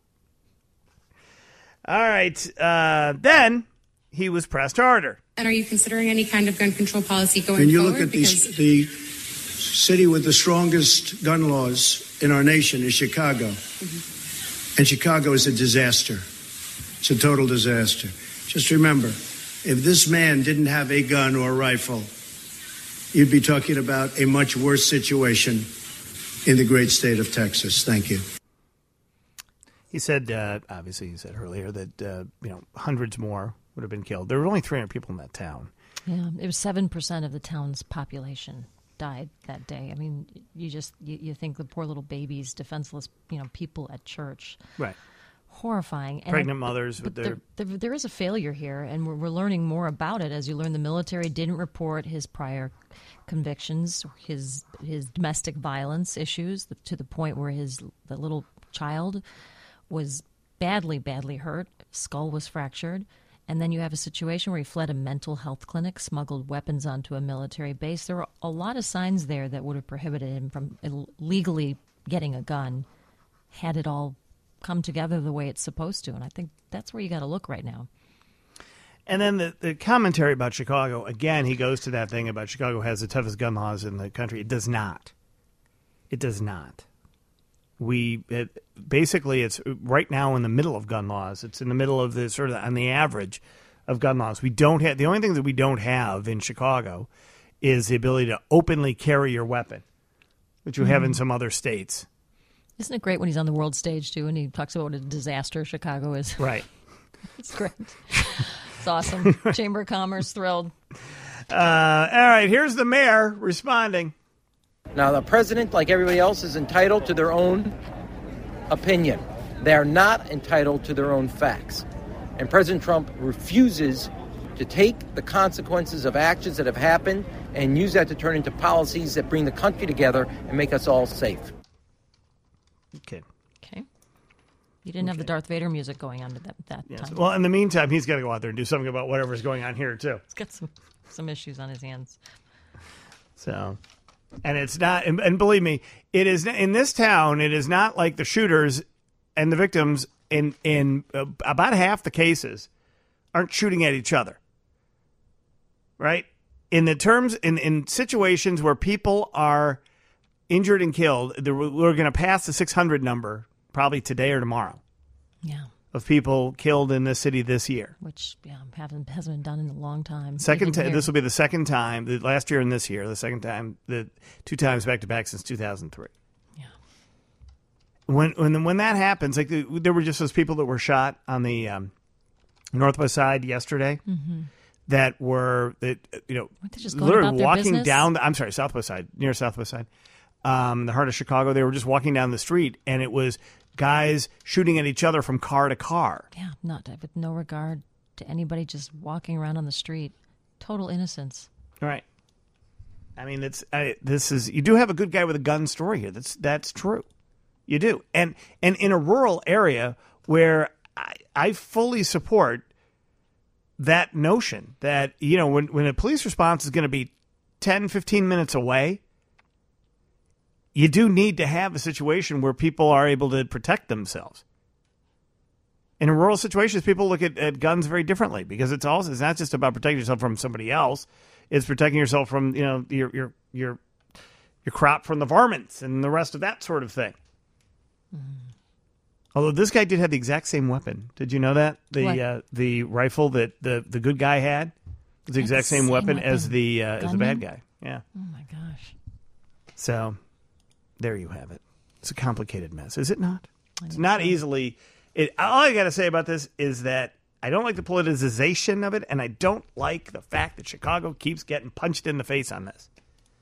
All right. Uh, then he was pressed harder. And are you considering any kind of gun control policy going When you forward? look at Because- the, the city with the strongest gun laws in our nation is Chicago. Mm-hmm. And Chicago is a disaster. It's a total disaster. Just remember, if this man didn't have a gun or a rifle, you'd be talking about a much worse situation in the great state of Texas. Thank you. He said, uh, obviously, he said earlier that, uh, you know, hundreds more would have been killed. There were only three hundred people in that town. Yeah, it was seven percent of the town's population died that day. I mean, you just, you, you think the poor little babies, defenseless, you know, people at church. Right. Horrifying. And Pregnant I, mothers but with their... there, there, there is a failure here, and we're, we're learning more about it. As you learn, the military didn't report his prior convictions, his his domestic violence issues, to the point where his the little child was badly, badly hurt. Skull was fractured. And then you have a situation where he fled a mental health clinic, smuggled weapons onto a military base. There were a lot of signs there that would have prohibited him from legally getting a gun had it all come together the way it's supposed to. And I think that's where you got to look right now. And then the, the commentary about Chicago, again, he goes to that thing about Chicago has the toughest gun laws in the country. It does not. It does not. We it, basically, it's right now in the middle of gun laws. It's in the middle of the sort of on the average of gun laws. We don't have the only thing that we don't have in Chicago is the ability to openly carry your weapon, which you mm-hmm. have in some other states. Isn't it great when he's on the world stage too, and he talks about what a disaster Chicago is? Right. It's great. It's awesome. Chamber of Commerce thrilled. Uh, all right, here's the mayor responding. Now, the president, like everybody else, is entitled to their own opinion. They are not entitled to their own facts. And President Trump refuses to take the consequences of actions that have happened and use that to turn into policies that bring the country together and make us all safe. Okay. Okay. You didn't okay. have the Darth Vader music going on at that, that yes. time. Well, in the meantime, he's got to go out there and do something about whatever's going on here, too. He's got some, some issues on his hands. So... And it's not, and, and believe me, it is in this town. It is not like the shooters and the victims in in uh, about half the cases aren't shooting at each other. Right? In the terms in in situations where people are injured and killed, we're going to pass the six hundred number probably today or tomorrow. Yeah. Of people killed in this city this year, which yeah haven't hasn't been done in a long time. Second, t- this will be the second time. The last year and this year, the second time, the two times back to back since two thousand three. Yeah. When when when that happens, like the, there were just those people that were shot on the um, Northwest Side yesterday, mm-hmm. that were that you know just going literally about their walking business? down. The, I'm sorry, Southwest Side, near Southwest Side, um, the heart of Chicago. They were just walking down the street, and it was guys shooting at each other from car to car. Yeah, not with no regard to anybody, just walking around on the street. Total innocence. Right. I mean, it's I, this is you do have a good guy with a gun story here. That's that's true. You do, and and in a rural area where I, I fully support that notion that you know when when a police response is going to be ten, fifteen minutes away. You do need to have a situation where people are able to protect themselves. In rural situations, people look at, at guns very differently because it's also it's not just about protecting yourself from somebody else; it's protecting yourself from you know your your your your crop from the varmints and the rest of that sort of thing. Mm. Although this guy did have the exact same weapon, did you know that the uh, the rifle that the, the good guy had was the exact same, same weapon, weapon as the uh, as the bad guy? Yeah. Oh my gosh. So. There you have it. It's a complicated mess, is it not? It's not so. easily. It, all I got to say about this is that I don't like the politicization of it, and I don't like the fact that Chicago keeps getting punched in the face on this.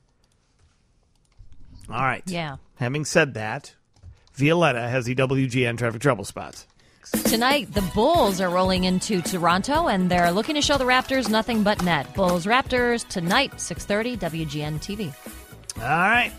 All right. Yeah. Having said that, Violetta has the W G N traffic trouble spots. Tonight, the Bulls are rolling into Toronto, and they're looking to show the Raptors nothing but net. Bulls Raptors tonight, six thirty, W G N T V. All right.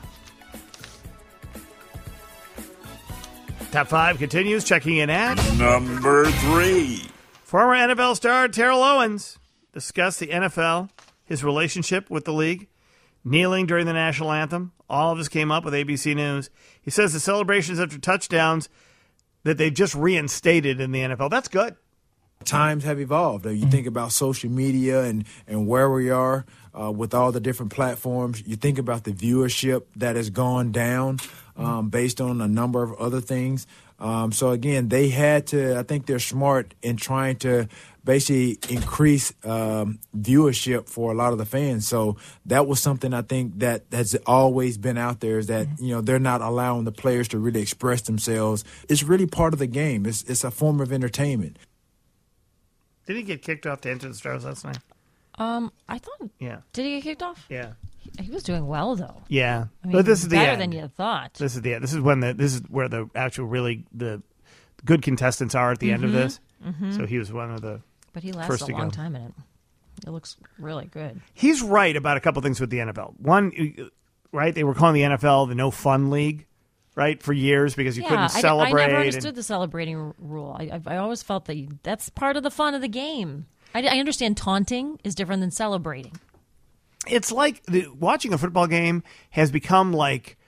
Top five continues, checking in at number three. Former N F L star Terrell Owens discussed the N F L, his relationship with the league, kneeling during the national anthem. All of this came up with A B C News. He says the celebrations after touchdowns that they've just reinstated in the N F L. That's good. Times have evolved. You think about social media and, and where we are uh, with all the different platforms. You think about the viewership that has gone down um, based on a number of other things. Um, so, again, they had to – I think they're smart in trying to basically increase um, viewership for a lot of the fans. So that was something I think that has always been out there is that, you know, they're not allowing the players to really express themselves. It's really part of the game. It's, it's a form of entertainment. Did he get kicked off to enter the Stars last night? Um, I thought. Yeah. Did he get kicked off? Yeah. He, he was doing well though. Yeah, I mean, but this is the better end. than you thought. This is the end. This is when the this is where the actual really the good contestants are at the end of Mhm. this. Mhm. So he was one of the. But he lasted first a to long go. time in it. It looks really good. He's right about a couple things with the N F L. One, right? They were calling the N F L the no fun league, right, for years because you yeah, couldn't I, celebrate. I never and- understood the celebrating r- rule. I, I, I always felt that you, that's part of the fun of the game. I, I understand taunting is different than celebrating. It's like the, watching a football game has become like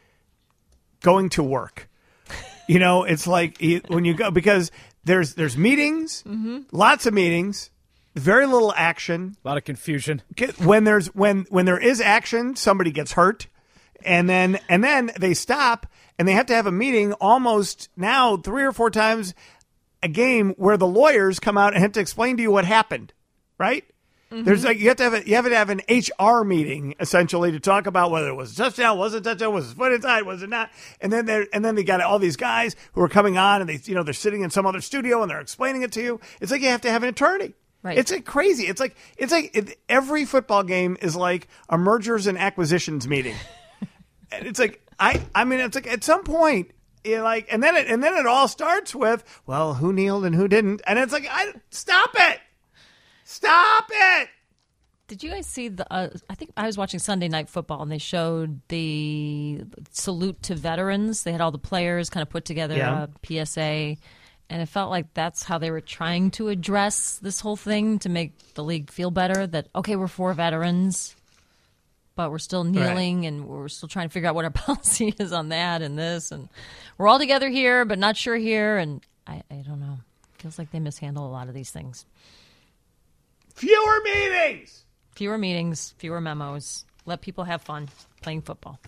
going to work. You know, it's like you- when you go because there's there's meetings, Mhm. lots of meetings, very little action, a lot of confusion. When there's when when there is action, somebody gets hurt, and then and then they stop and they have to have a meeting almost now three or four times a game where the lawyers come out and have to explain to you what happened, right? There's like you have to have a, you have to have an H R meeting essentially to talk about whether it was a touchdown, was it a touchdown, was his foot inside, was it not? And then they and then they got all these guys who are coming on and they you know they're sitting in some other studio and they're explaining it to you. It's like you have to have an attorney. Right. It's like crazy. It's like it's like it, every football game is like a mergers and acquisitions meeting. And it's like I I mean it's like at some point you like and then it and then it all starts with well who kneeled and who didn't and it's like I stop it. Stop it! Did you guys see the? Uh, I think I was watching Sunday Night Football, and they showed the salute to veterans. They had all the players kind of put together Yeah. a P S A, and it felt like that's how they were trying to address this whole thing to make the league feel better. That okay, we're for veterans, but we're still kneeling, and we're still trying to figure out what our policy is on that and this, and we're all together here, but not sure here. And I, I don't know. It feels like they mishandle a lot of these things. Fewer meetings. Fewer meetings, fewer memos. Let people have fun playing football.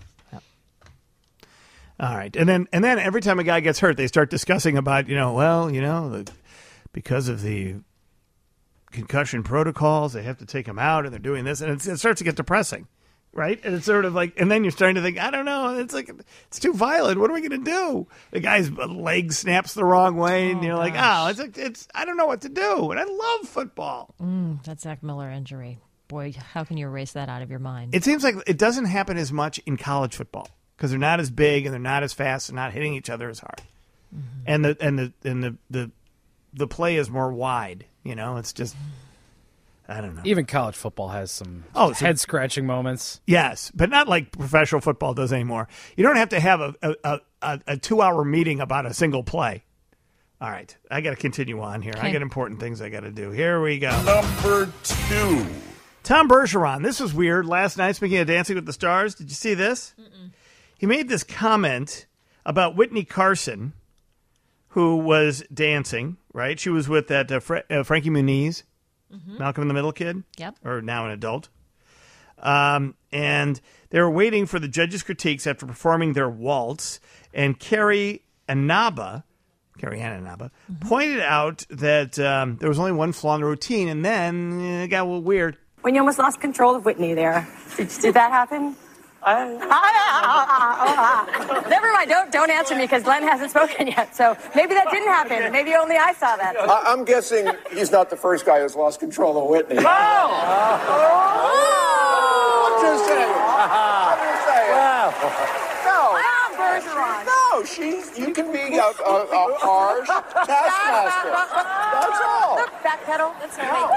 All right, and then and then every time a guy gets hurt, they start discussing about you know well you know the, because of the concussion protocols, they have to take him out, and they're doing this, and it's, it starts to get depressing, right? And it's sort of like, and then you're starting to think, I don't know, it's like it's too violent. What are we going to do? The guy's leg snaps the wrong way, and Oh, you're like, gosh. oh, it's like it's I don't know what to do, and I love football. Mm, that Zach Miller injury. Boy, how can you erase that out of your mind? It seems like it doesn't happen as much in college football because they're not as big and they're not as fast and not hitting each other as hard, Mm-hmm. and the and the and the, the the play is more wide. You know, it's just I don't know. Even college football has some Oh, so- head scratching moments. Yes, but not like professional football does anymore. You don't have to have a a, a, a two hour meeting about a single play. All right, I got to continue on here. I Okay. got important things I got to do. Here we go. Number two. Tom Bergeron. This was weird. Last night, speaking of Dancing with the Stars, did you see this? Mm-mm. He made this comment about Whitney Carson, who was dancing, right? She was with that uh, Fra- uh, Frankie Muniz, Mhm. Malcolm in the Middle kid. Yep. Or now an adult. Um, and they were waiting for the judges' critiques after performing their waltz. And Carrie Anaba, Carrie Ann Anaba, pointed out that um, there was only one flaw in the routine. And then uh, it got a little weird. When you almost lost control of Whitney there. Did, did that happen? Never mind. Don't don't answer me because Glenn hasn't spoken yet. So maybe that didn't happen. Maybe only I saw that. I- I'm guessing he's not the first guy who's lost control of Whitney. No! I'm just saying. I'm just saying. Wow. No. Ah, Bergeron. No, she's. You can be a, a, a harsh taskmaster. That's all. Backpedal. That's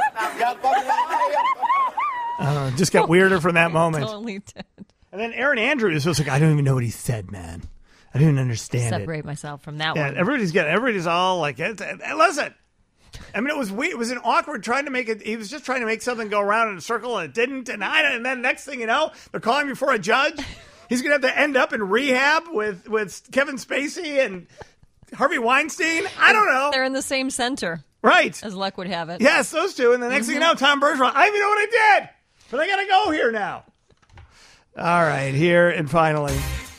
Uh, just got weirder from that moment. Totally did. And then Aaron Andrews was like, I don't even know what he said, man. I didn't understand Separate it. myself from that Yeah, one. everybody's got. Everybody's all like, "Eh, eh, listen. I mean, it was weird. It was an awkward trying to make it. He was just trying to make something go around in a circle, and it didn't. And I, and then next thing you know, they're calling me for a judge. He's gonna have to end up in rehab with with Kevin Spacey and Harvey Weinstein. I don't know. They're in the same center, right? As luck would have it. Yes, those two. And the next Mhm. thing you know, Tom Bergeron. I don't even know what I did, but I gotta go here now. All right, here and finally.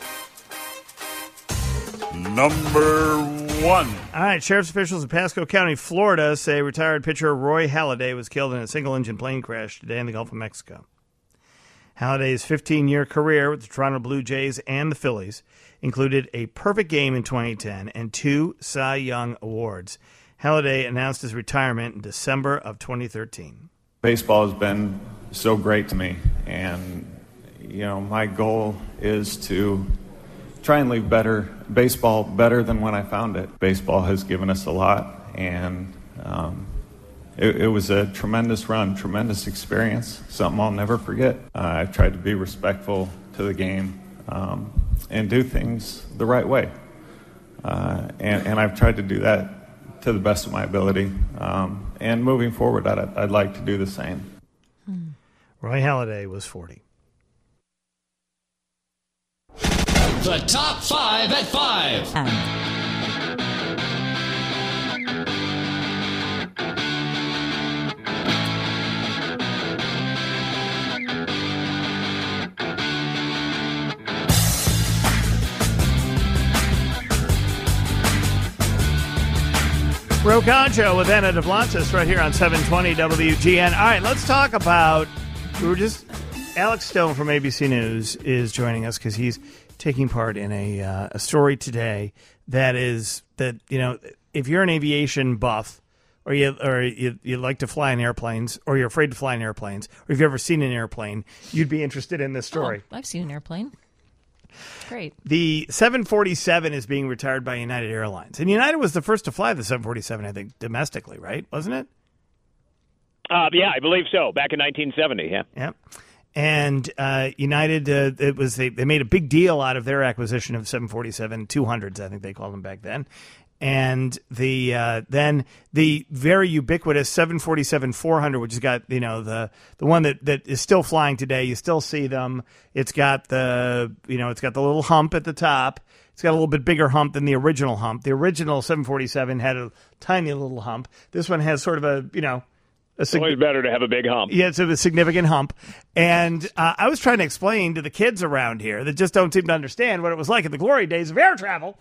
Number one. All right, sheriff's officials in Pasco County, Florida, say retired pitcher Roy Halladay was killed in a single-engine plane crash today in the Gulf of Mexico. Halladay's fifteen-year career with the Toronto Blue Jays and the Phillies included a perfect game in twenty ten and two Cy Young awards. Halladay announced his retirement in December of twenty thirteen. Baseball has been so great to me, and you know, my goal is to try and leave better baseball better than when I found it. Baseball has given us a lot, and um, it, it was a tremendous run, tremendous experience, something I'll never forget. Uh, I tried to be respectful to the game um, and do things the right way, uh, and, and I've tried to do that to the best of my ability. Um, and moving forward, I'd, I'd like to do the same. Roy Halladay was forty. The top five at five. Rocancho with Anna DeBlantis right here on seven twenty W G N. All right, let's talk about, we were just, Alex Stone from A B C News is joining us because he's taking part in a uh, a story today that is that, you know, if you're an aviation buff or you or you, you like to fly in airplanes or you're afraid to fly in airplanes or if you've ever seen an airplane, you'd be interested in this story. Oh, I've seen an airplane. Great. The seven forty-seven is being retired by United Airlines. And United was the first to fly the seven forty-seven, I think, domestically, right? Wasn't it? Uh, yeah, I believe so. Back in nineteen seventy, yeah. Yep. And uh, United, uh, it was they, they made a big deal out of their acquisition of seven forty-seven two hundreds, I think they called them back then. And the uh, then the very ubiquitous seven forty-seven four hundred, which has got, you know, the the one that, that is still flying today. You still see them. It's got the, you know, it's got the little hump at the top. It's got a little bit bigger hump than the original hump. The original seven forty-seven had a tiny little hump. This one has sort of a, you know, a sig- Always better to have a big hump. Yeah, it's a significant hump. And uh, I was trying to explain to the kids around here that just don't seem to understand what it was like in the glory days of air travel,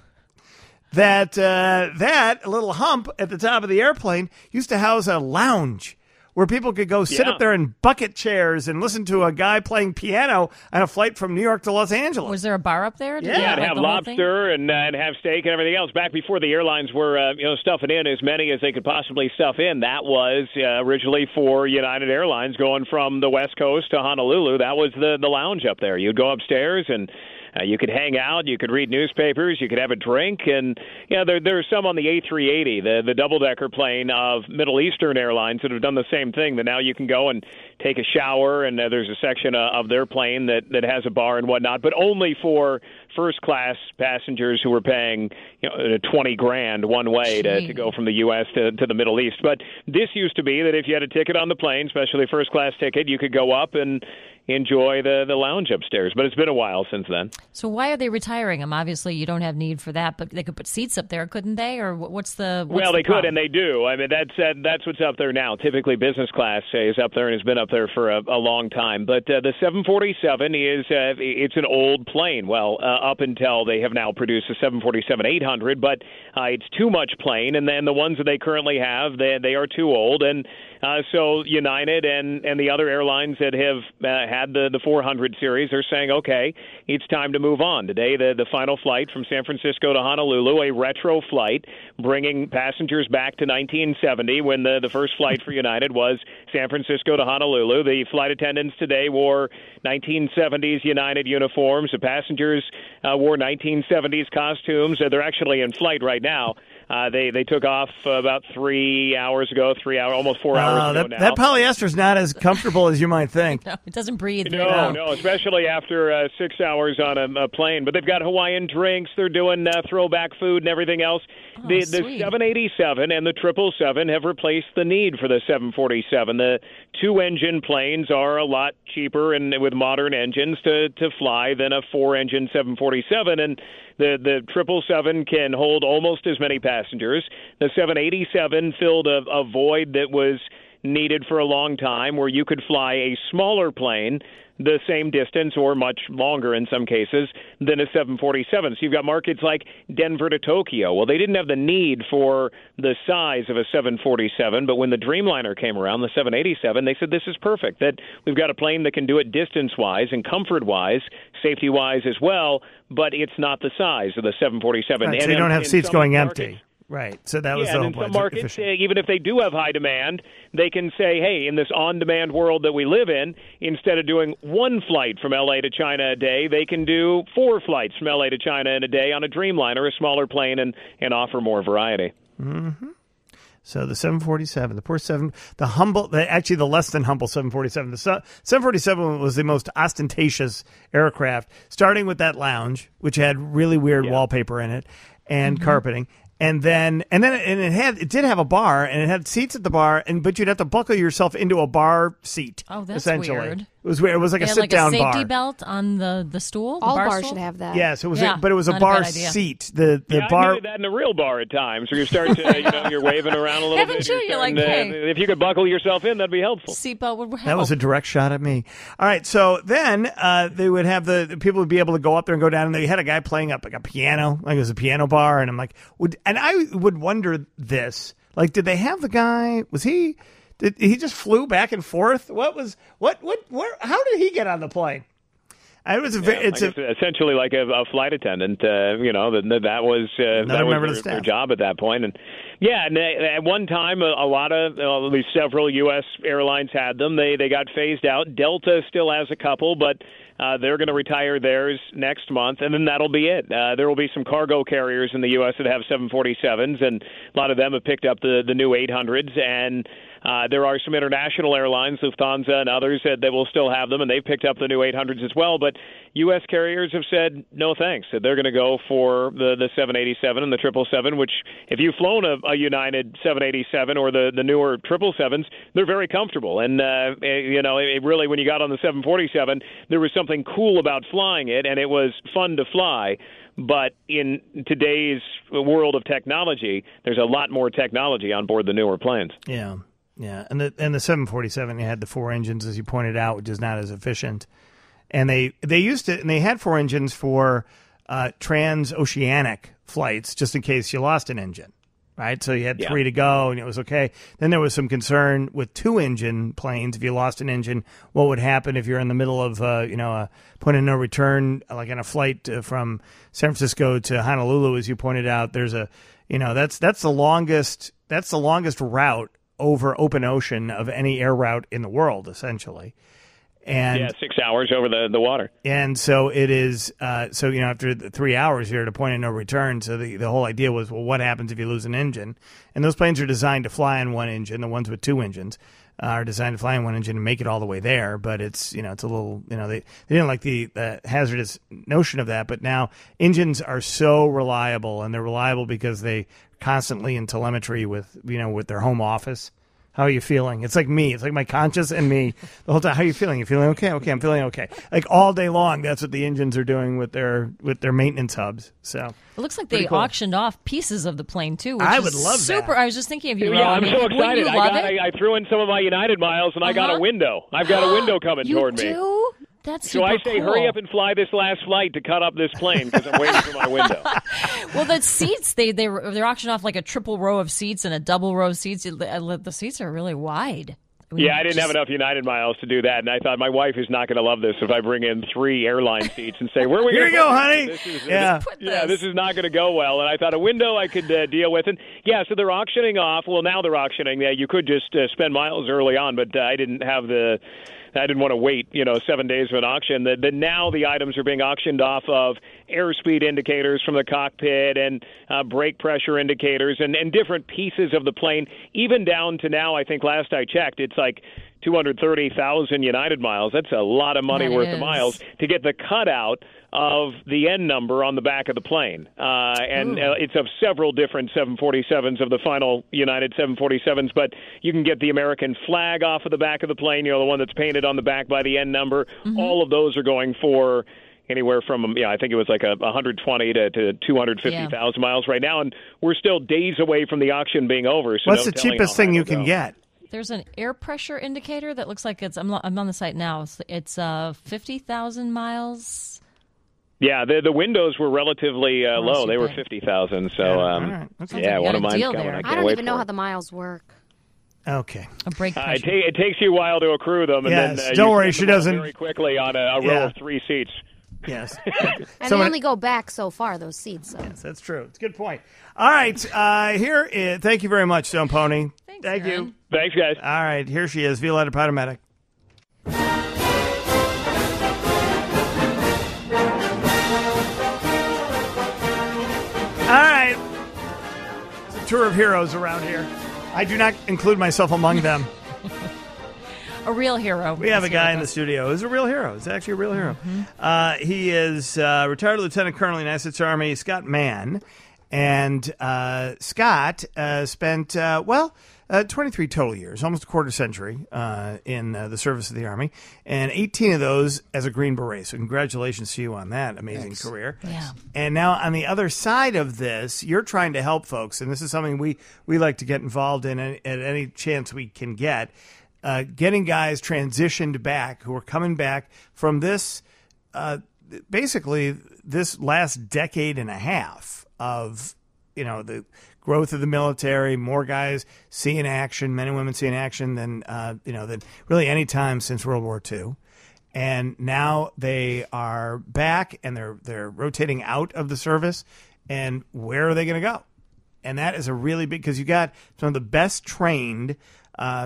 that uh, that little hump at the top of the airplane used to house a lounge where people could go sit Yeah. up there in bucket chairs and listen to a guy playing piano on a flight from New York to Los Angeles. Was there a bar up there? Did Yeah, you and like have the whole thing? lobster and, uh, and have steak and everything else. Back before the airlines were, uh, you know, stuffing in as many as they could possibly stuff in. That was uh, originally for United Airlines going from the West Coast to Honolulu. That was the the lounge up there. You'd go upstairs and Uh, you could hang out, you could read newspapers, you could have a drink, and you know, there there's some on the A three eighty, the the double-decker plane of Middle Eastern Airlines that have done the same thing. That now you can go and take a shower, and uh, there's a section uh, of their plane that that has a bar and whatnot, but only for first-class passengers who were paying, you know, twenty grand one way to, to go from the U S to, to the Middle East. But this used to be that if you had a ticket on the plane, especially a first-class ticket, you could go up and enjoy the, the lounge upstairs. But it's been a while since then. So why are they retiring them? Obviously, you don't have need for that, but they could put seats up there, couldn't they? Or wh- what's the what's well, the they could, problem? and they do. I mean, that's uh, that's what's up there now. Typically, business class is up there and has been up there for a, a long time. But uh, the seven forty-seven is uh, it's an old plane. Well, uh, up until they have now produced the seven forty-seven eight hundred, but uh, it's too much plane. And then the ones that they currently have, they they are too old. And uh, so United and, and the other airlines that have uh, had the, the four hundred series are saying, okay, it's time to move on. Today, the, the final flight from San Francisco to Honolulu, a retro flight, bringing passengers back to nineteen seventy when the, the first flight for United was San Francisco to Honolulu. The flight attendants today wore nineteen seventies United uniforms. The passengers uh, wore nineteen seventies costumes. Uh, they're actually in flight right now. Uh, they they took off uh, about three hours ago, three hours, almost four hours uh, ago that, now. That polyester is not as comfortable as you might think. No, it doesn't breathe. No, right no, especially after uh, six hours on a, a plane. But they've got Hawaiian drinks. They're doing uh, throwback food and everything else. Oh, the the sweet. seven eighty-seven and the triple seven have replaced the need for the seven forty-seven. The two-engine planes are a lot cheaper and with modern engines to, to fly than a four-engine seven forty-seven. And the the triple seven can hold almost as many passengers. The seven eighty-seven filled a, a void that was needed for a long time, where you could fly a smaller plane the same distance or much longer in some cases than a seven forty-seven. So you've got markets like Denver to Tokyo. Well, they didn't have the need for the size of a seven forty-seven, but when the Dreamliner came around, the seven eighty-seven, they said this is perfect, that we've got a plane that can do it distance-wise and comfort-wise, safety-wise as well, but it's not the size of the seven forty-seven. Right, so and you don't in- have in seats some going markets- empty. Right, so that was yeah, the and whole in some point. markets, Efficient. uh, even if they do have high demand, they can say, hey, in this on-demand world that we live in, instead of doing one flight from L A to China a day, they can do four flights from L A to China in a day on a Dreamliner, a smaller plane, and, and offer more variety. Mm-hmm. So the seven forty-seven, the poor seven, the humble, the, actually the less than humble seven forty-seven. The se- seven forty-seven was the most ostentatious aircraft, starting with that lounge, which had really weird wallpaper in it and Mm-hmm. carpeting. And then, and then, and it had, it did have a bar, and it had seats at the bar, and but you'd have to buckle yourself into a bar seat. Oh, that's essentially. weird. It was weird. It was like They a had sit-down like a safety bar. belt on the, the stool. The All bar bars stool? should have that. Yes, it was, Yeah, a, but it was a not a bar bad idea. seat. The the yeah, bar. I needed that in a real bar at times, where you start to, you know, you're waving around a little Haven't bit. you? You're You're like, starting to- hey. if you could buckle yourself in, that'd be helpful. Seatbelt would help. That was a direct shot at me. All right, so then uh, they would have the, the people would be able to go up there and go down, and they had a guy playing up like a piano, like it was a piano bar, and I'm like, would and I would wonder this, like, did they have the guy? Was he? Did he just flew back and forth? What was what what where? How did he get on the plane? I was a Yeah, very, it's I a guess essentially like a, a flight attendant. Uh, you know, that that was uh, that member of was the their, their staff. job at that point. And yeah, and they, at one time, a, a lot of uh, at least several U S airlines had them. They they got phased out. Delta still has a couple, but uh, they're going to retire theirs next month, and then that'll be it. Uh, there will be some cargo carriers in the U S that have seven forty-sevens, and a lot of them have picked up the the new eight hundreds and. Uh, there are some international airlines, Lufthansa and others, that, that will still have them, and they've picked up the new eight hundreds as well. But U S carriers have said no thanks. That they're going to go for the, the seven eighty-seven and the triple seven, which if you've flown a, a United seven eighty-seven or the, the newer triple sevens, they're very comfortable. And, uh, you know, it really, when you got on the seven forty-seven, there was something cool about flying it, and it was fun to fly. But in today's world of technology, there's a lot more technology on board the newer planes. yeah. Yeah, and the and the seven forty-seven had the four engines, as you pointed out, which is not as efficient. And they they used to, and they had four engines for uh, transoceanic flights, just in case you lost an engine, right? So you had Yeah. three to go, and it was okay. Then there was some concern with two engine planes. If you lost an engine, what would happen if you're in the middle of uh, you know a point of no return, like on a flight uh, from San Francisco to Honolulu, as you pointed out? There's a you know that's that's the longest that's the longest route over open ocean of any air route in the world, essentially. And yeah, six hours over the, the water. and so it is, uh, so, you know, after the three hours, you're at a point of no return. So the, the whole idea was, well, what happens if you lose an engine? And those planes are designed to fly on one engine. The ones with two engines uh, are designed to fly on one engine and make it all the way there. But it's, you know, it's a little, you know, they, they didn't like the, the hazardous notion of that. But now engines are so reliable, and they're reliable because they constantly in telemetry with, you know, with their home office. How are you feeling? It's like me. It's like my conscious and me the whole time. How are you feeling? You feeling okay? Okay, I'm feeling okay. Like all day long, that's what the engines are doing with their with their maintenance hubs. So It looks like pretty they cool. auctioned off pieces of the plane too. Which I is would love super. that. I was just thinking of you. Yeah, Ron. I'm I mean, so wouldn't excited. you I, love got, it? I, I threw in some of my United miles, and I got Uh-huh. a window. I've got a window coming You toward me. do? That's So super I say, cool. hurry up and fly this last flight to cut up this plane because I'm waiting for my window. Well, the seats they they they're auctioning off like a triple row of seats and a double row of seats. The the seats are really wide. Yeah, I didn't have enough United miles to do that, and I thought my wife is not going to love this if I bring in three airline seats and say, "Where are we Here going you go, honey." This is, Yeah. this, yeah, this is not going to go well. And I thought a window I could uh, deal with, and yeah, so they're auctioning off. Well, now they're auctioning. Yeah, you could just uh, spend miles early on, but uh, I didn't have the. I didn't want to wait, you know, seven days of an auction. The, the, now the items are being auctioned off of airspeed indicators from the cockpit and uh, brake pressure indicators and, and different pieces of the plane, even down to now, I think last I checked, it's like two hundred thirty thousand United miles. That's a lot of money That worth is. of miles to get the cutout of the N number on the back of the plane. Uh, and uh, it's of several different seven forty-sevens of the final United seven forty-sevens, but you can get the American flag off of the back of the plane, you know, the one that's painted on the back by the N number. Mm-hmm. All of those are going for anywhere from, yeah, I think it was like a one hundred twenty to, to two hundred fifty thousand yeah. miles right now, and we're still days away from the auction being over. So what's no the cheapest thing you can go. get? There's an air pressure indicator that looks like it's. I'm, I'm on the site now. It's, it's uh, fifty thousand miles. Yeah, the the windows were relatively uh, Oh, low. They were big. fifty thousand. So, Yeah, um, all right. Okay. yeah, like one you of got a mine's deal coming. there. I, I can't don't wait even for know it. how the miles work. Okay. A brake Uh, pressure. it, ta- it takes you a while to accrue them, and Yes, then uh, don't you worry, spend she them all doesn't- very quickly on a, a row Yeah. of three seats. Yes. And So they when- only go back so far, those seats. So. Yes, that's true. It's a good point. All right. Uh, here is, thank you very much, Stone Pony. Thanks, Thank Aaron. you. Thanks, guys. All right. Here she is, Violetta Paramedic. All right. It's a tour of heroes around here. I do not include myself among them. A real hero. We have a Let's guy hear in the about studio who's a real hero. He's actually a real hero. Mm-hmm. Uh, he is uh, retired Lieutenant Colonel in the United States Army, Scott Mann. And uh, Scott uh, spent, uh, well, uh, twenty-three total years, almost a quarter century uh, in uh, the service of the Army, and eighteen of those as a Green Beret. So congratulations to you on that amazing Thanks. career. Yeah. And now on the other side of this, you're trying to help folks, and this is something we, we like to get involved in at, at any chance we can get, uh, getting guys transitioned back who are coming back from this, uh, basically this last decade and a half of, you know, the growth of the military, more guys seeing action, men and women seeing action than, uh, you know, than really any time since World War Two. And now they are back and they're they're rotating out of the service. And where are they going to go? And that is a really big, because you got some of the best trained uh,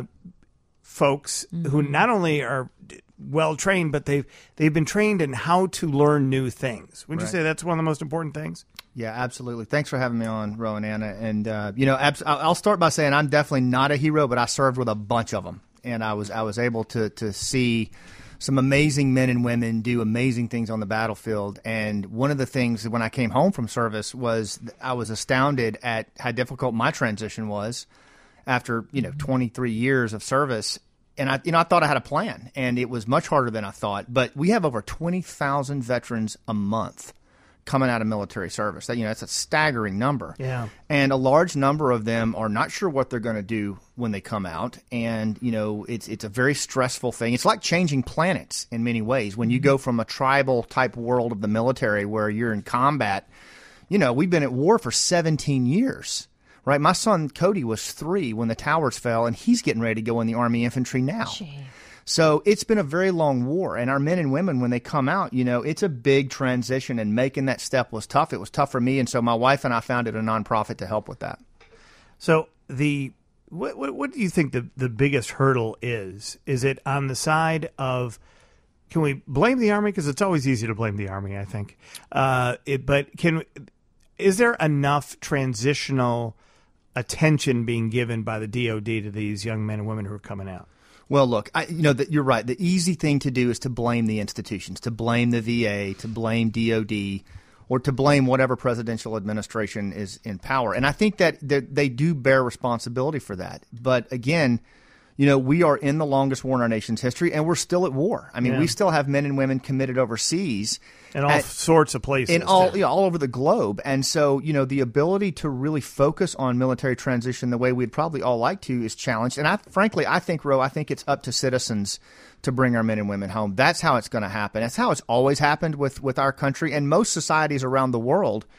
folks mm-hmm. who not only are well trained, but they've they've been trained in how to learn new things. Would you Right. say that's one of the most important things? Yeah, absolutely. Thanks for having me on, Ro and Anna. And uh, you know, abs- I'll start by saying I'm definitely not a hero, but I served with a bunch of them, and I was I was able to to see some amazing men and women do amazing things on the battlefield. And one of the things when I came home from service was I was astounded at how difficult my transition was after you know twenty-three years of service. And I, you know, I thought I had a plan, and it was much harder than I thought. But we have over twenty thousand veterans a month coming out of military service. That, you know, that's a staggering number. Yeah. And a large number of them are not sure what they're going to do when they come out. And, you know, it's it's a very stressful thing. It's like changing planets in many ways. When you go from a tribal type world of the military where you're in combat, you know, we've been at war for seventeen years. Right, my son Cody was three when the towers fell, and he's getting ready to go in the Army infantry now. Gee. So it's been a very long war, and our men and women, when they come out, you know, it's a big transition, and making that step was tough. It was tough for me, and so my wife and I founded a nonprofit to help with that. So the what what, what do you think the, the biggest hurdle is? Is it on the side of, can we blame the Army? Because it's always easy to blame the Army, I think. Uh, it, but can is there enough transitional attention being given by the D O D to these young men and women who are coming out? Well, look, I, you know, that you're right. The easy thing to do is to blame the institutions, to blame the V A, to blame D O D, or to blame whatever presidential administration is in power. And I think that they do bear responsibility for that. But again, you know, we are in the longest war in our nation's history, and we're still at war. I mean, Yeah. we still have men and women committed overseas. In all at, sorts of places. In all, you know, all over the globe. And so, you know, the ability to really focus on military transition the way we'd probably all like to is challenged. And I, frankly, I think, Ro, I think it's up to citizens to bring our men and women home. That's how it's going to happen. That's how it's always happened with, with our country and most societies around the world.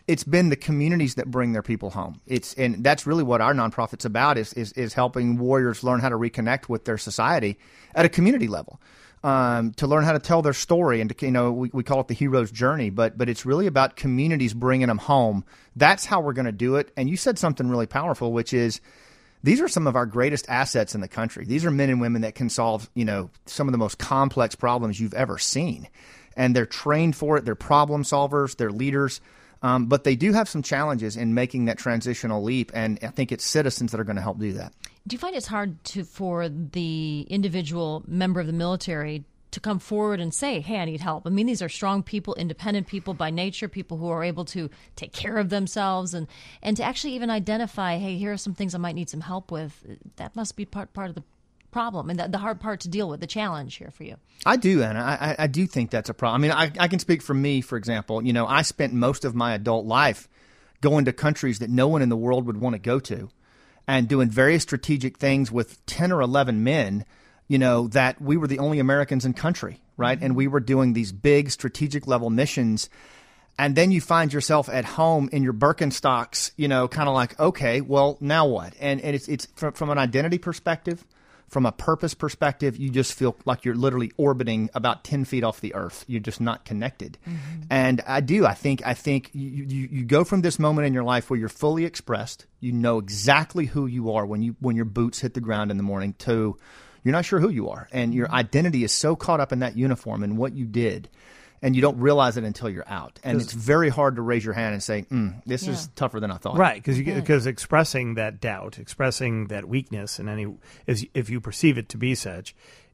it's been the communities that bring their people home. It's and that's really what our nonprofit's about is is, is helping warriors learn how to reconnect with their society at a community level. Um, to learn how to tell their story, and to, you know, we, we call it the hero's journey, but but it's really about communities bringing them home. That's how we're going to do it. And you said something really powerful, which is these are some of our greatest assets in the country. These are men and women that can solve, you know, some of the most complex problems you've ever seen, and they're trained for it. They're problem solvers. They're leaders. Um, but they do have some challenges in making that transitional leap, and I think it's citizens that are going to help do that. Do you find it's hard to for the individual member of the military to come forward and say, hey, I need help? I mean, these are strong people, independent people by nature, people who are able to take care of themselves, and, and to actually even identify, hey, here are some things I might need some help with. That must be part, part of the problem and the, the hard part to deal with, the challenge here for you. I do, Anna. I, I do think that's a problem. I mean, I, I can speak for me, for example. You know, I spent most of my adult life going to countries that no one in the world would want to go to and doing various strategic things with ten or eleven men, you know, that we were the only Americans in country, right? Mm-hmm. And we were doing these big strategic level missions. And then you find yourself at home in your Birkenstocks, you know, kind of like, okay, well, now what? And, and it's, it's from, from an identity perspective, from a purpose perspective, you just feel like you're literally orbiting about ten feet off the earth. You're just not connected. Mm-hmm. And I do. I think I think you, you, you go from this moment in your life where you're fully expressed, you know exactly who you are when you when your boots hit the ground in the morning, to you're not sure who you are. And your identity is so caught up in that uniform and what you did, and you don't realize it until you're out. And it's very hard to raise your hand and say, mm, this yeah. is tougher than I thought. Right, because because expressing that doubt, expressing that weakness, and any is if you perceive it to be such,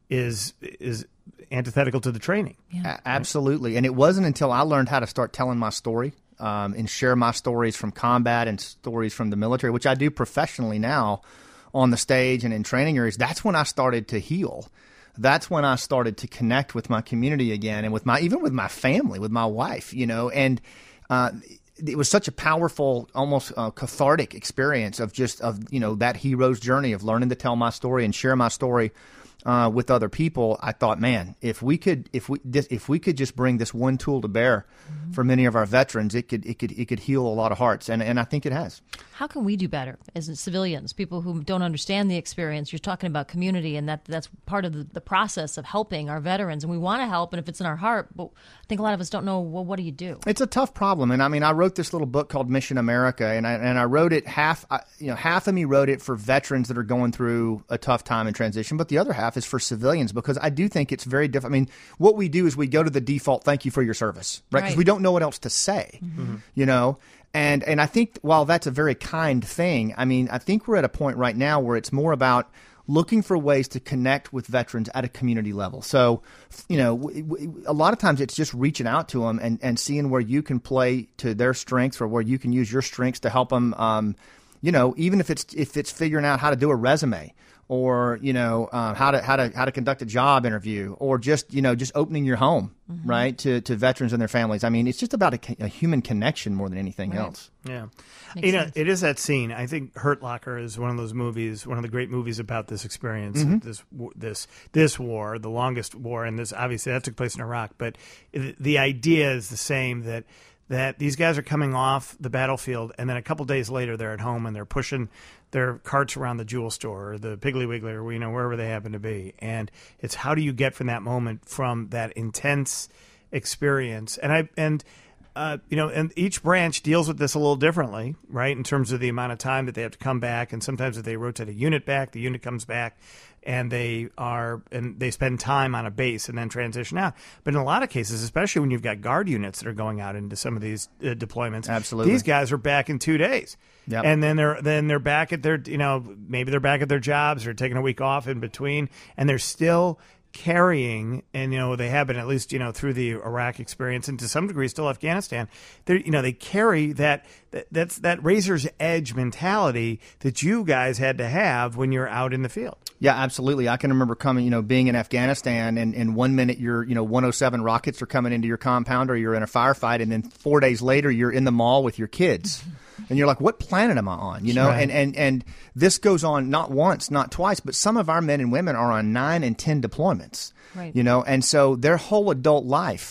is is antithetical to the training. Yeah. A- absolutely. And it wasn't until I learned how to start telling my story um, and share my stories from combat and stories from the military, which I do professionally now on the stage and in training areas, that's when I started to heal. That's when I started to connect with my community again, and with my even with my family, with my wife, you know, and uh, it was such a powerful, almost uh, cathartic experience of just of you know that hero's journey of learning to tell my story and share my story uh, with other people. I thought, man, if we could, if we this, if we could just bring this one tool to bear mm-hmm. for many of our veterans, it could it could it could heal a lot of hearts, and and I think it has. How can we do better as civilians, people who don't understand the experience? You're talking about community, and that that's part of the, the process of helping our veterans, and we want to help, and if it's in our heart, but I think a lot of us don't know, well, what do you do? It's a tough problem, and I mean, I wrote this little book called Mission America, and I and I wrote it half, you know, half of me wrote it for veterans that are going through a tough time in transition, but the other half is for civilians, because I do think it's very different. I mean, what we do is we go to the default, thank you for your service, right? Because right. we don't know what else to say, mm-hmm. you know? And and I think while that's a very kind thing, I mean, I think we're at a point right now where it's more about looking for ways to connect with veterans at a community level. So, you know, w- w- a lot of times it's just reaching out to them and, and seeing where you can play to their strengths, or where you can use your strengths to help them, um, you know, even if it's if it's figuring out how to do a resume, or, you know, uh, how to how to how to conduct a job interview, or just, you know, just opening your home, mm-hmm. right, to, to veterans and their families. I mean, it's just about a, a human connection more than anything right. else. Yeah. Makes you know, sense. it is that scene. I think Hurt Locker is one of those movies, one of the great movies about this experience, Mm-hmm. this this this war, the longest war, and this obviously that took place in Iraq. But it, the idea is the same, that that these guys are coming off the battlefield, and then a couple days later they're at home and they're pushing their carts around the jewel store or the Piggly Wiggly, or, you know, wherever they happen to be. And it's how do you get from that moment, from that intense experience? And I and uh, you know, and each branch deals with this a little differently, right? In terms of the amount of time that they have to come back, and sometimes if they rotate a unit back, the unit comes back, and they are and they spend time on a base and then transition out. But in a lot of cases, especially when you've got guard units that are going out into some of these uh, deployments, absolutely, these guys are back in two days. Yep. And then they're then they're back at their, you know, maybe they're back at their jobs or taking a week off in between, and they're still carrying, and, you know, they have been, at least, you know, through the Iraq experience and to some degree still Afghanistan, they you know, they carry that, that that's that razor's edge mentality that you guys had to have when you're out in the field. Yeah, absolutely. I can remember coming, you know, being in Afghanistan, and, and one minute you're, you know, one oh seven rockets are coming into your compound, or you're in a firefight, and then four days later you're in the mall with your kids. And you're like, what planet am I on? You know, right. and, and, and this goes on not once, not twice, but some of our men and women are on nine and ten deployments, right. you know, and so their whole adult life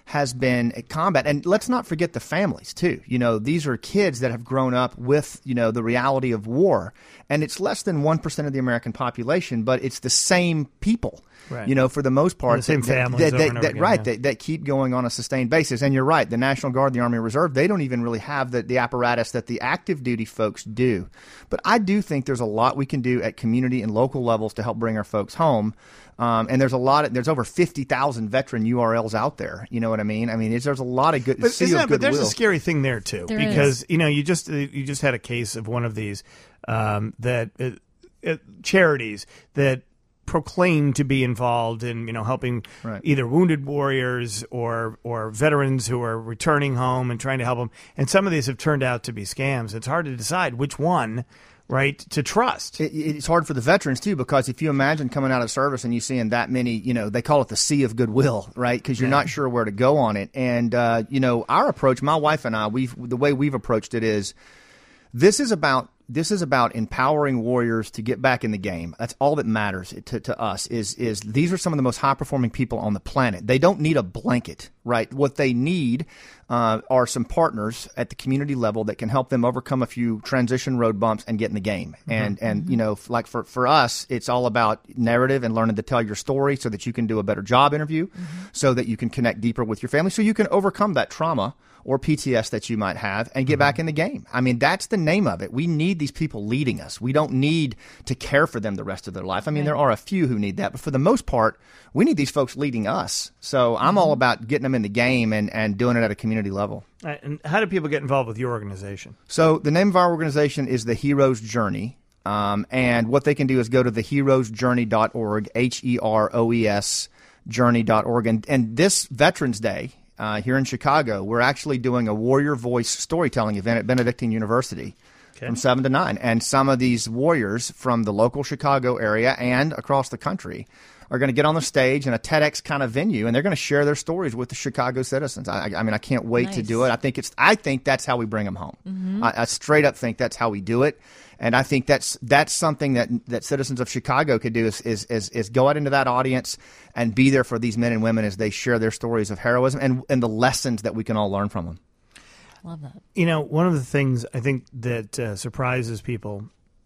has been at combat. And let's not forget the families, too. You know, these are kids that have grown up with, you know, the reality of war. And it's less than one percent of the American population, but it's the same people, right. you know, for the most part. And the same that, families that, over that, and over that, again, right, yeah. that, that keep going on a sustained basis. And you're right, the National Guard, the Army Reserve, they don't even really have the, the apparatus that the active duty folks do. But I do think there's a lot we can do at community and local levels to help bring our folks home. Um, and there's a lot of, there's over fifty thousand veteran U R Ls out there. You know what I mean? I mean, it's, there's a lot of good, but, sea isn't of that, but there's goodwill. a scary thing there too, There because is. you know you just you just had a case of one of these um, that uh, uh, charities that proclaim to be involved in you know helping Right. either wounded warriors or or veterans who are returning home and trying to help them. And some of these have turned out to be scams. It's hard to decide which one, right, to trust. It, it's hard for the veterans, too, because if you imagine coming out of service and you seeing that many, you know, they call it the sea of goodwill, right, because you're Yeah. not sure where to go on it. And, uh, you know, our approach, my wife and I, we've the way we've approached it is this is about this is about empowering warriors to get back in the game. That's all that matters to, to us is is these are some of the most high-performing people on the planet. They don't need a blanket, right? What they need uh, are some partners at the community level that can help them overcome a few transition road bumps and get in the game. Mm-hmm. And, and you know, like for, for us, it's all about narrative and learning to tell your story so that you can do a better job interview, Mm-hmm. so that you can connect deeper with your family, so you can overcome that trauma or P T S that you might have and get Mm-hmm. back in the game. I mean, that's the name of it. We need these people leading us. We don't need to care for them the rest of their life. I mean, Right. there are a few who need that, but for the most part, we need these folks leading us. So I'm all about getting them in the game and, and doing it at a community level. All right, and how do people get involved with your organization? So the name of our organization is The Hero's Journey. Um, and what they can do is go to the heroes journey dot org, H E R O E S journey dot org. And, and this Veterans Day, Uh, here in Chicago, we're actually doing a Warrior Voice storytelling event at Benedictine University Okay. from seven to nine. And some of these warriors from the local Chicago area and across the country are going to get on the stage in a TEDx kind of venue, and they're going to share their stories with the Chicago citizens. I, I mean, I can't wait to Nice. do it. I think it's. I think that's how we bring them home. Mhm. I, I straight up think that's how we do it. And I think that's that's something that that citizens of Chicago could do is, is is is go out into that audience and be there for these men and women as they share their stories of heroism and, and the lessons that we can all learn from them. Love that. You know, one of the things I think that uh, surprises people,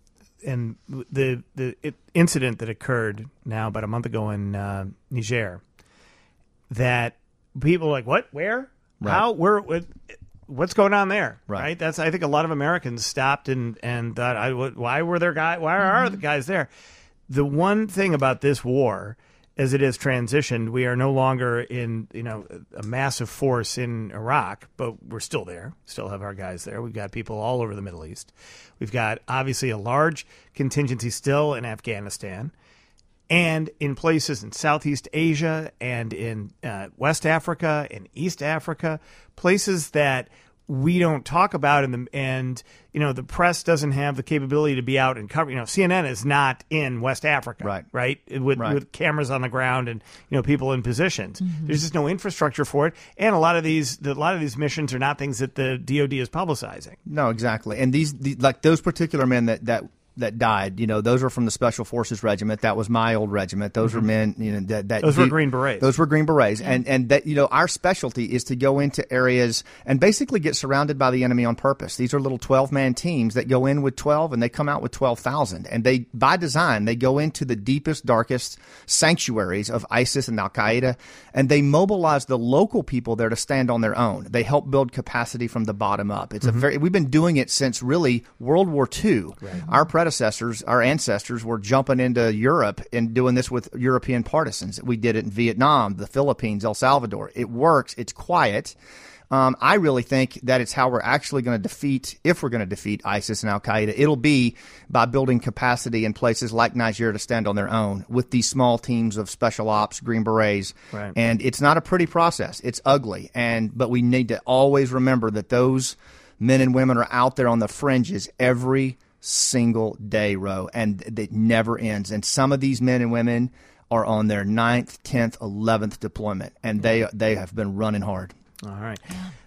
and the the it, incident that occurred now about a month ago in uh, Niger, that people are like, what, where, Right. how, where, what, what's going on there? Right. That's I think a lot of Americans stopped and and thought, I, why were there guys? Why are the guys there? The one thing about this war, as it has transitioned, we are no longer in, you know, a massive force in Iraq, but we're still there. Still have our guys there. We've got people all over the Middle East. We've got obviously a large contingency still in Afghanistan and in places in Southeast Asia and in uh, West Africa and East Africa, places that we don't talk about, in the, and you know the press doesn't have the capability to be out and cover. You know, C N N is not in West Africa, Right. Right, with Right. with cameras on the ground and you know people in positions. There's just no infrastructure for it, and a lot of these a lot of these missions are not things that the D O D is publicizing. No, exactly. And these, the, like those particular men that, that that died, you know, those were from the Special Forces Regiment. That was my old regiment. Those were men, you know, that, that Those were do- Green Berets. Those were Green Berets. And, and that, you know, our specialty is to go into areas and basically get surrounded by the enemy on purpose. These are little twelve man teams that go in with twelve and they come out with twelve thousand. And they, by design, they go into the deepest, darkest sanctuaries of ISIS and Al Qaeda, and they mobilize the local people there to stand on their own. They help build capacity from the bottom up. It's a very, we've been doing it since really World War Two. Our predecessors, our ancestors were jumping into Europe and doing this with European partisans. We did it in Vietnam, the Philippines, El Salvador. It works. It's quiet. Um, I really think that it's how we're actually going to defeat, if we're going to defeat ISIS and Al Qaeda, it'll be by building capacity in places like Niger to stand on their own with these small teams of special ops, Green Berets. Right. And it's not a pretty process. It's ugly. And but we need to always remember that those men and women are out there on the fringes every single day, Ro, and it never ends. And some of these men and women are on their ninth, tenth, eleventh deployment, and they they have been running hard. All right.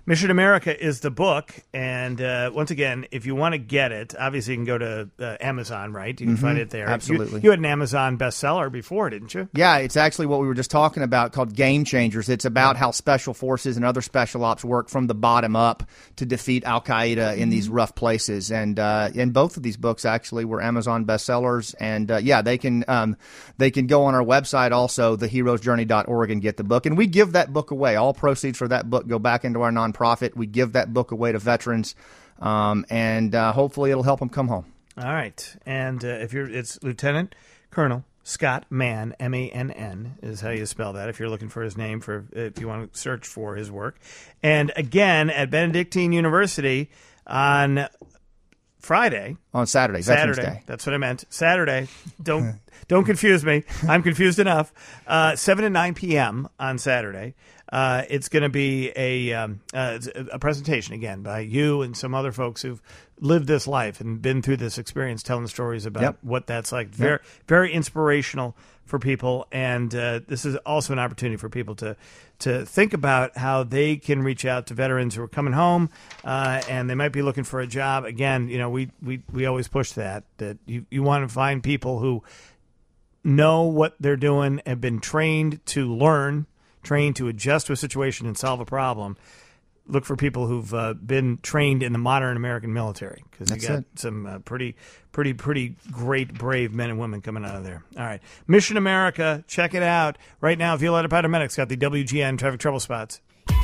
Mission America is the book, and uh, once again, if you want to get it, obviously you can go to uh, Amazon, right? You can Mhm. find it there. Absolutely. You, you had an Amazon bestseller before, didn't you? Yeah, it's actually what we were just talking about called Game Changers. It's about how special forces and other special ops work from the bottom up to defeat Al-Qaeda in these rough places. And uh, and both of these books actually were Amazon bestsellers. And, uh, yeah, they can um, they can go on our website also, the heroes journey dot org, and get the book. And we give that book away. All proceeds for that book go back into our nonprofit. Profit. We give that book away to veterans, um, and uh, hopefully it'll help them come home. All right. And uh, if you're, it's Lieutenant Colonel Scott Mann, M A N N is how you spell that if you're looking for his name, for if you want to search for his work. And again, at Benedictine University on Friday. On Saturday, Veterans Saturday. Day. That's what I meant. Saturday. Don't don't confuse me. I'm confused enough. Uh, seven to nine p.m. on Saturday. Uh, it's going to be a um, uh, a presentation again by you and some other folks who've lived this life and been through this experience, telling stories about Yep. what that's like. Very Yep. very inspirational for people, and uh, this is also an opportunity for people to to think about how they can reach out to veterans who are coming home, uh, and they might be looking for a job. Again, you know, we we, we always push that that you, you want to find people who know what they're doing, have been trained to learn, trained to adjust to a situation and solve a problem. Look for people who've uh, been trained in the modern American military, because you That's got it. some uh, pretty, pretty, pretty great, brave men and women coming out of there. All right. Mission America, check it out. Right now, Violetta Paramedic's got the W G N traffic trouble spots.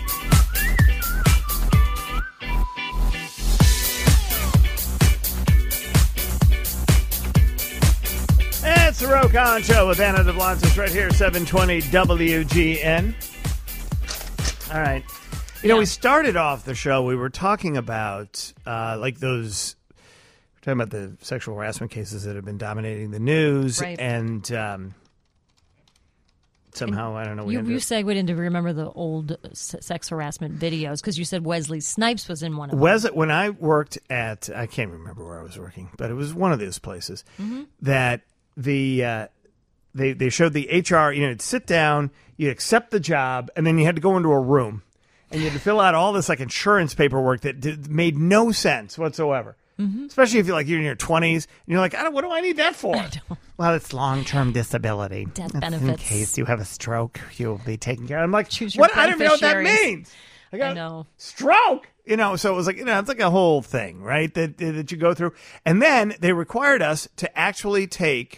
It's the Rokon Show with Anna DeBlantis right here, seven twenty W G N. All right. You know, we started off the show, we were talking about, uh, like those, we're talking about the sexual harassment cases that have been dominating the news. Right. And um, somehow, I don't know. We You, ended you up- segued into remember the old s- sex harassment videos because you said Wesley Snipes was in one of them. Wes, when I worked at, I can't remember where I was working, but it was one of those places Mhm. that the uh, they they showed the H R. You know, you'd sit down, you'd accept the job, and then you had to go into a room and you had to fill out all this like insurance paperwork that did, made no sense whatsoever. Mhm. Especially if you're like you're in your twenties and you're like, I don't, what do I need that for? Well, it's long-term disability. Death In benefits. case you have a stroke, you'll be taken care of. I'm like, Choose your what? I don't even know what that beneficiaries. means. I got I know. stroke. You know, so it was like, you know, it's like a whole thing, right? That that you go through. And then they required us to actually take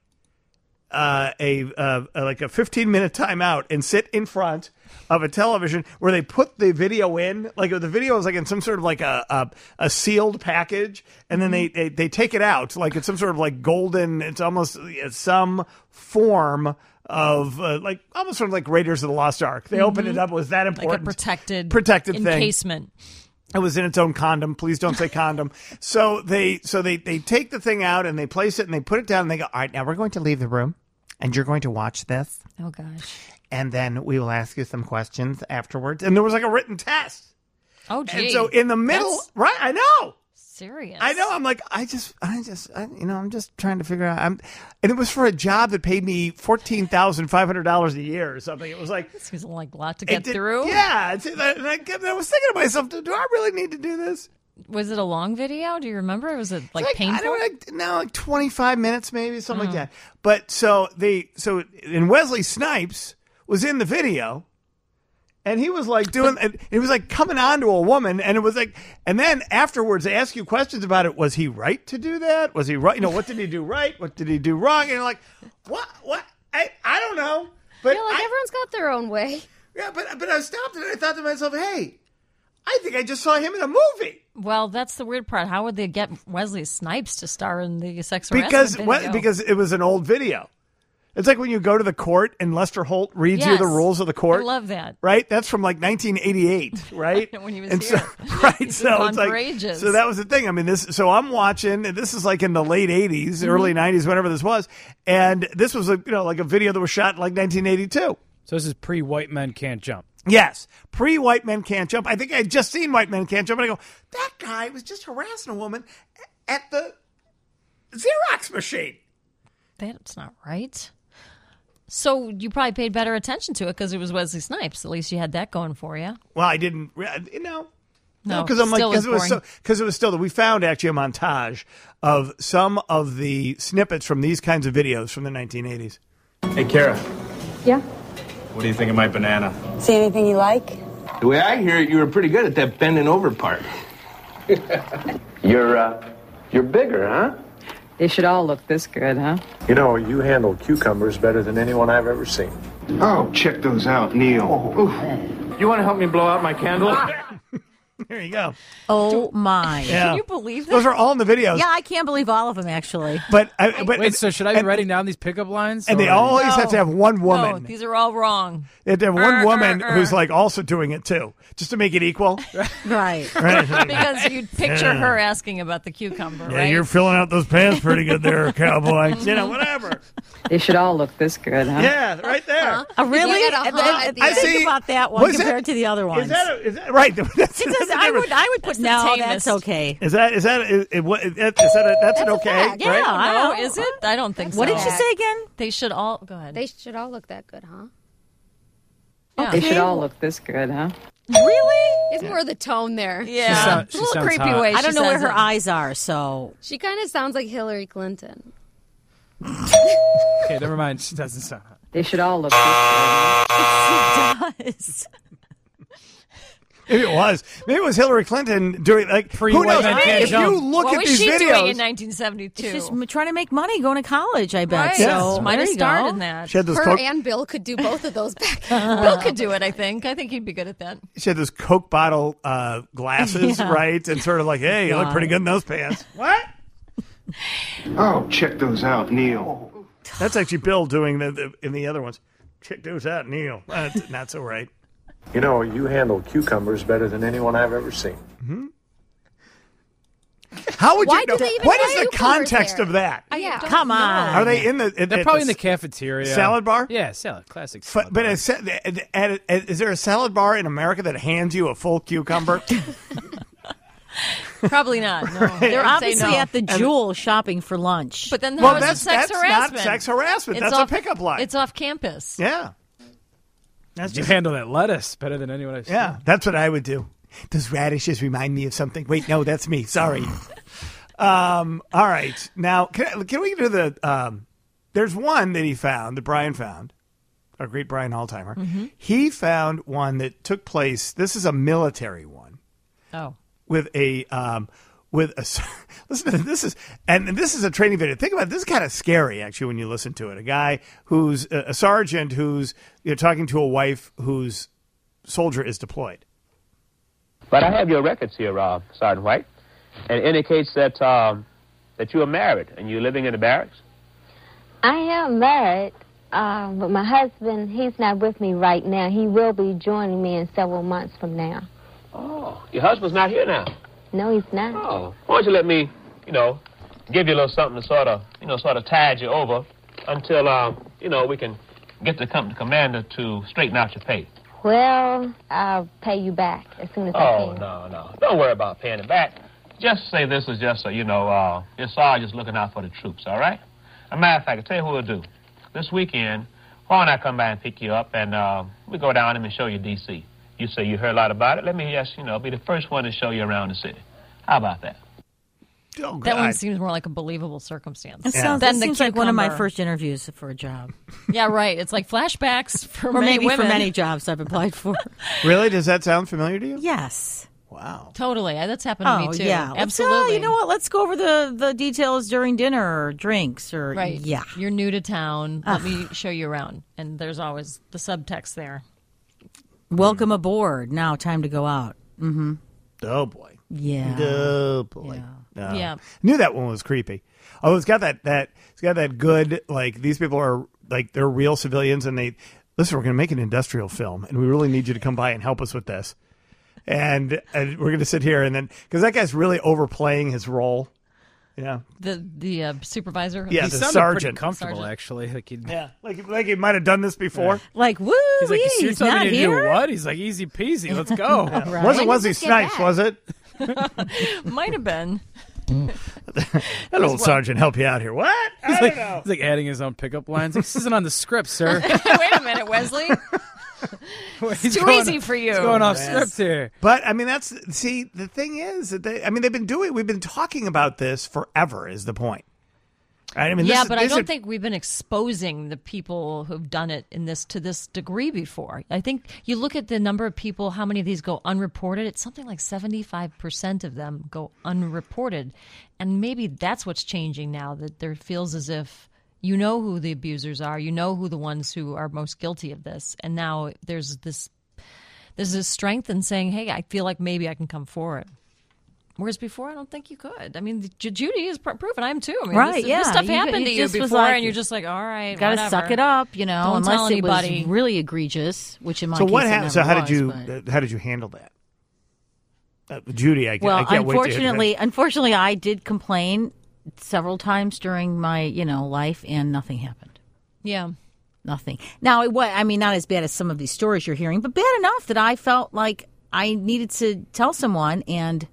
uh, a uh, like a fifteen minute timeout and sit in front of a television where they put the video in. Like the video is like in some sort of like a a, a sealed package, and then they, they they take it out like it's some sort of like golden. It's almost uh, some form of uh, like almost sort of like Raiders of the Lost Ark. They opened it up. It was that Like a important? protected, protected thing. encasement. It was in its own condom. Please don't say condom. So they so they, they take the thing out and they place it and they put it down and they go, all right, now we're going to leave the room and you're going to watch this. Oh, gosh. And then we will ask you some questions afterwards. And there was like a written test. Oh, gee. And so in the middle, That's right? I know. serious. I know. I'm like, I just, I just, I, you know, I'm just trying to figure out. I'm, and it was for a job that paid me fourteen thousand five hundred dollars a year or something. It was like, This seems like a lot to it get did- through. Yeah. It's, and I, kept- I was thinking to myself, do, do I really need to do this? Was it a long video? Do you remember? Was it like, Like, painful? I don't like, no, like twenty-five minutes maybe, something Mm. like that. But so they, so, and Wesley Snipes was in the video. And he was like doing, and he was like coming on to a woman, and it was like, and then afterwards they ask you questions about it. Was he right to do that? Was he right? You know, what did he do right? What did he do wrong? And you're like, what? What? I, I don't know. But Yeah, like I, everyone's got their own way. yeah, but but I stopped and I thought to myself, hey, I think I just saw him in a movie. Well, that's the weird part. How would they get Wesley Snipes to star in the sex Because harassment what, video? because it was an old video. It's like when you go to the court and Lester Holt reads you Yes. the rules of the court. I love that. Right? That's from like nineteen eighty-eight, right? When he was and here. So, right. He's so gone it's like, for ages. so that was the thing. I mean, this. So I'm watching. And this is like in the late eighties, Mm-hmm. early nineties, whenever this was. And this was a you know like a video that was shot in like nineteen eighty-two. So this is pre-White Men Can't Jump. Yes, pre-White Men Can't Jump. I think I had just seen White Men Can't Jump, and I go, that guy was just harassing a woman at the Xerox machine. That's not right. So you probably paid better attention to it because it was Wesley Snipes. At least you had that going for you. Well, I didn't, you know. No, because I'm like, still because was it was so, boring. because it was still that we found actually a montage of some of the snippets from these kinds of videos from the nineteen eighties. Hey, Kara, Yeah? what do you think of my banana? See anything you like? The way I hear it, you were pretty good at that bending over part. You're, uh, you're bigger, huh? They should all look this good, huh? You know, you handle cucumbers better than anyone I've ever seen. Oh, check those out, Neil. Oof. You want to help me blow out my candle? There you go. Oh my! Yeah. Can you believe that? Those are all in the videos. Yeah, I can't believe all of them actually. But, I, but Wait, so should I be and- writing down these pickup lines? And they Or- always have to No. have one No, woman. these are all wrong. They have to have one Er, woman er, er. who's like also doing it too, just to make it equal. Right. Right. Because you'd picture Yeah. her asking about the cucumber, Yeah, right? you're filling out those pants pretty good there, cowboy. You know, whatever. They should all look this good, huh? Yeah, right there. Uh, really? You got a And huh then- at the I end. think see. about that one Was compared that- to the other ones. Is that, a, is that right? That's, that's It does- the I would. difference. I would put That's the no. tamest. That's okay. Is that is that is, it, what- is that, is that a, that's, an That's a okay? fact. Yeah. Right? I No, don't- is it? I don't think so. What did you say again? They should all go ahead. They should all look that good, huh? Yeah. They should all look this good, huh? Really? It's more the tone there. Yeah, sound- it's a she little sounds creepy hot. way. I she don't know where says her it. eyes are, so She kind of sounds like Hillary Clinton. Okay, never mind. She doesn't sound hot. They should all look this good, huh? it does. Maybe it was. Maybe it was Hillary Clinton doing like Pre- who knows? white man can't If jump. you look What at was these she videos, doing in nineteen seventy-two? She's just m- trying to make money going to college. I bet. Right. So Might there have you started go. that. she had those Her Coke, and Bill could do both of those back. Bill could do it, I think. I think he'd be good at that. she had those Coke bottle uh, glasses, Yeah. right? And sort of like, hey, you look God. pretty good in those pants. What? Oh, check those out, Neil. That's actually Bill doing the, the in the other ones. Check those out, Neil. That's not so right. You know, you handle cucumbers better than anyone I've ever seen. How would Why you do know? they even What have is the cucumbers context there? of that? Yeah. Come on. Are they in the? They're at probably in the the cafeteria. salad bar? Yeah, salad. Classic F- salad but bar. a, sa- at- at- at- is there a salad bar in America that hands you a full cucumber? Probably not. No. They're I'd say obviously no. at the Jewel shopping for lunch. But then Well, how is that's- it sex that's not harassment? sex harassment. It's That's a off, pickup line. It's off campus. Yeah. That's You just handle that lettuce better than anyone I've seen. yeah. That's what I would do. Those radishes remind me of something. Wait, no, that's me. Sorry. um. All right. Now, can, can we do the? Um, there's one that he found that Brian found. Our great Brian Altheimer. Mm-hmm. He found one that took place. This is a military one. Oh. With a um, with a listen to this is and this is a training video. Think about it. This is kind of scary actually when you listen to it. A guy who's a, a sergeant who's you know, talking to a wife whose soldier is deployed. But I have your records here, uh, Sergeant White, and it indicates that um, that you are married and you're living in the barracks. I am married, uh, but my husband, he's not with me right now. He will be joining me in several months from now. Oh, your husband's not here now. No, he's not. Oh, why don't you let me, you know, give you a little something to sort of, you know, sort of tide you over until, um, you know, we can get the company commander to straighten out your pay. Well, I'll pay you back as soon as I Oh, can. no, no. Don't worry about paying it back. Just say this is just a, you know, uh, your sergeant's looking out for the troops, all right? As a matter of fact, I'll tell you what we'll do. This weekend, why don't I come by and pick you up and uh, we go down and show you D C. You say you heard a lot about it. Let me just, you know, be the first one to show you around the city. How about that? Oh, That one God. seems more like a believable circumstance. It sounds, Than that the seems like one of my cucumber. first interviews for a job. Yeah, right. It's like flashbacks for Or many maybe women. for many jobs I've applied for. Really? Does that sound familiar to you? Yes. Wow. Totally. That's happened to Oh, me too. yeah. Let's, uh, Absolutely. you know what? Let's go over the, the details during dinner or drinks or Right. yeah. You're new to town. Let Ugh. me show you around. And there's always the subtext there. Welcome aboard. Now time to go out. Mm-hmm. Oh boy. Yeah. Oh boy. No. Yeah. Knew that one was creepy. Oh, it's got that that it's got that good like these people are like they're real civilians and they listen. We're going to make an industrial film and we really need you to come by and help us with this. And, and we're going to sit here and then because that guy's really overplaying his role. Yeah. The the uh, supervisor. Yeah, he the sounded sergeant. pretty comfortable, Sergeant. actually. Like he'd, Yeah, like like he might have done this before. Like, woo, He's like, you're he's telling not me to here? do what? He's like, easy peasy, let's go. Wasn't When Wesley does this get Snipes, back? was it? Might have been. that old sergeant help you out here. What? I He's don't like, know. he's like adding his own pickup lines. This isn't on the script, sir. Wait a minute, Wesley. It's too going- easy for you. It's going off Yes. script here. But I mean, that's see. The thing is that they. I mean, they've been doing. We've been talking about this forever. Is the point? Right? I mean, yeah, this, but I these don't are- think we've been exposing the people who've done it in this to this degree before. I think you look at the number of people, how many of these go unreported. It's something like seventy-five percent of them go unreported. And maybe that's what's changing now, that there feels as if you know who the abusers are, you know who the ones who are most guilty of this. And now there's this there's this strength in saying, hey, I feel like maybe I can come forward. Whereas before, I don't think you could. I mean, J- Judy is pr- proof, and I am too. I mean, Right, this, yeah. this stuff You- happened you to you just was before, like, and you're just like, all right, Got to whatever. suck it up, you know, Don't unless tell it anybody. was really egregious, which in my So case what it happened? never So how was, did you? but- Uh, how did you handle that, uh, Judy? I, Well, I can't wait to- unfortunately, unfortunately, I did complain several times during my, you know, life, and nothing happened. Yeah. Nothing. Now, it was, I mean, not as bad as some of these stories you're hearing, but bad enough that I felt like I needed to tell someone, and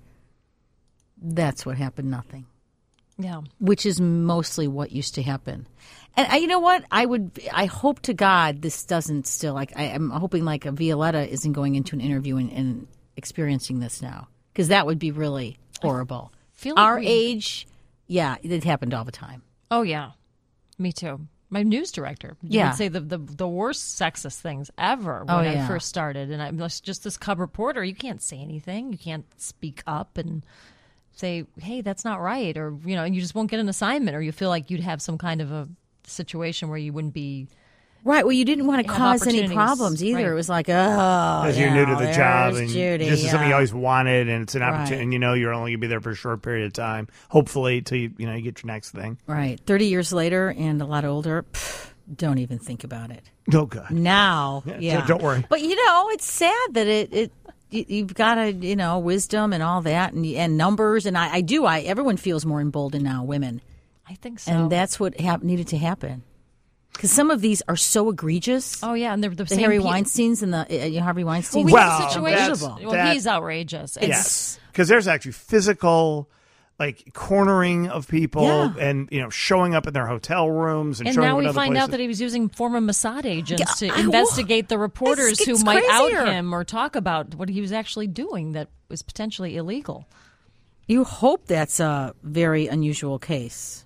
that's what happened. Nothing. Yeah. Which is mostly what used to happen. And I, you know what? I would. I hope to God this doesn't still. Like I, I'm hoping like a Violetta isn't going into an interview and, and experiencing this now, because that would be really horrible. feel like Our we- age, yeah, it happened all the time. Oh, yeah. Me too. My news director Yeah. would say the, the, the worst sexist things ever when Oh, I yeah. first started. And I'm just just this cub reporter. You can't say anything. You can't speak up and say, hey, that's not right. Or, you know, and you just won't get an assignment, or you feel like you'd have some kind of a situation where you wouldn't be. Right. Well, you didn't want to Have cause any opportunities. problems either. Right. It was like, oh, Because yeah, you're new to the there's job, and Judy, this is something you yeah. always wanted, and it's an opportunity, Right. and you know you're only going to be there for a short period of time, hopefully, till you you know you get your next thing. Right. thirty years later and a lot older, pff, don't even think about it. Oh God. Now, Yeah, yeah. don't worry. But, you know, it's sad that it, it you- you've got to, you know, wisdom and all that, and and numbers, and I, I do. I Everyone feels more emboldened now, women. I think so. And that's what hap- needed to happen. Because some of these are so egregious. Oh, yeah, and they're the, The same Harry pe- Weinsteins and the uh, you know, Harvey Weinstein. Well, we have a Well, situation. that's- Well, that- he's outrageous. It's, Yes, because there's actually physical, like cornering of people, Yeah. and you know showing up in their hotel rooms and, And showing now up we in other find places. out that he was using former Mossad agents to I- investigate the reporters It's- who it's might crazier. out him or talk about what he was actually doing that was potentially illegal. You hope that's a very unusual case.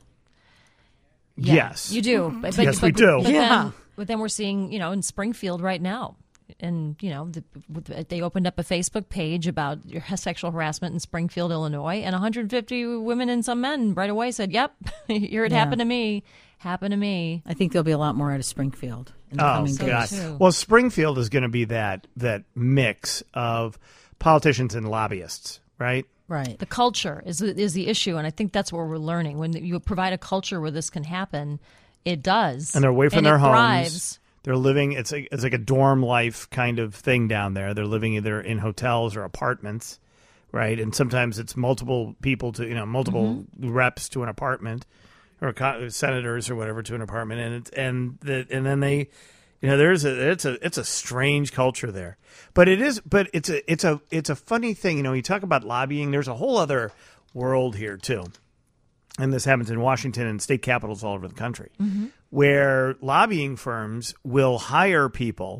Yeah, Yes. you do. But, but, Yes, but, we do. But, Yeah. then, but then we're seeing, you know, in Springfield right now, and you know, the, with- they opened up a Facebook page about your sexual harassment in Springfield, Illinois, and one hundred fifty women and some men right away said, "Yep, here it Yeah. happened to me. Happened to me." I think there'll be a lot more out of Springfield in the Oh coming God! days. too. Well, Springfield is going to be that that mix of politicians and lobbyists, right? Right. The culture is is the issue, and I think that's where we're learning. When you provide a culture where this can happen, it does, And they're away from and their it homes. thrives. They're living. It's like it's like a dorm life kind of thing down there. They're living either in hotels or apartments, right? And sometimes it's multiple people to you know multiple Mm-hmm. reps to an apartment, or co- senators or whatever to an apartment, and it's and the and then they, you know, there's a it's a it's a strange culture there. But it is. But it's a it's a it's a funny thing. You know, you talk about lobbying. There's a whole other world here too. And this happens in Washington and state capitals all over the country, Mm-hmm. where lobbying firms will hire people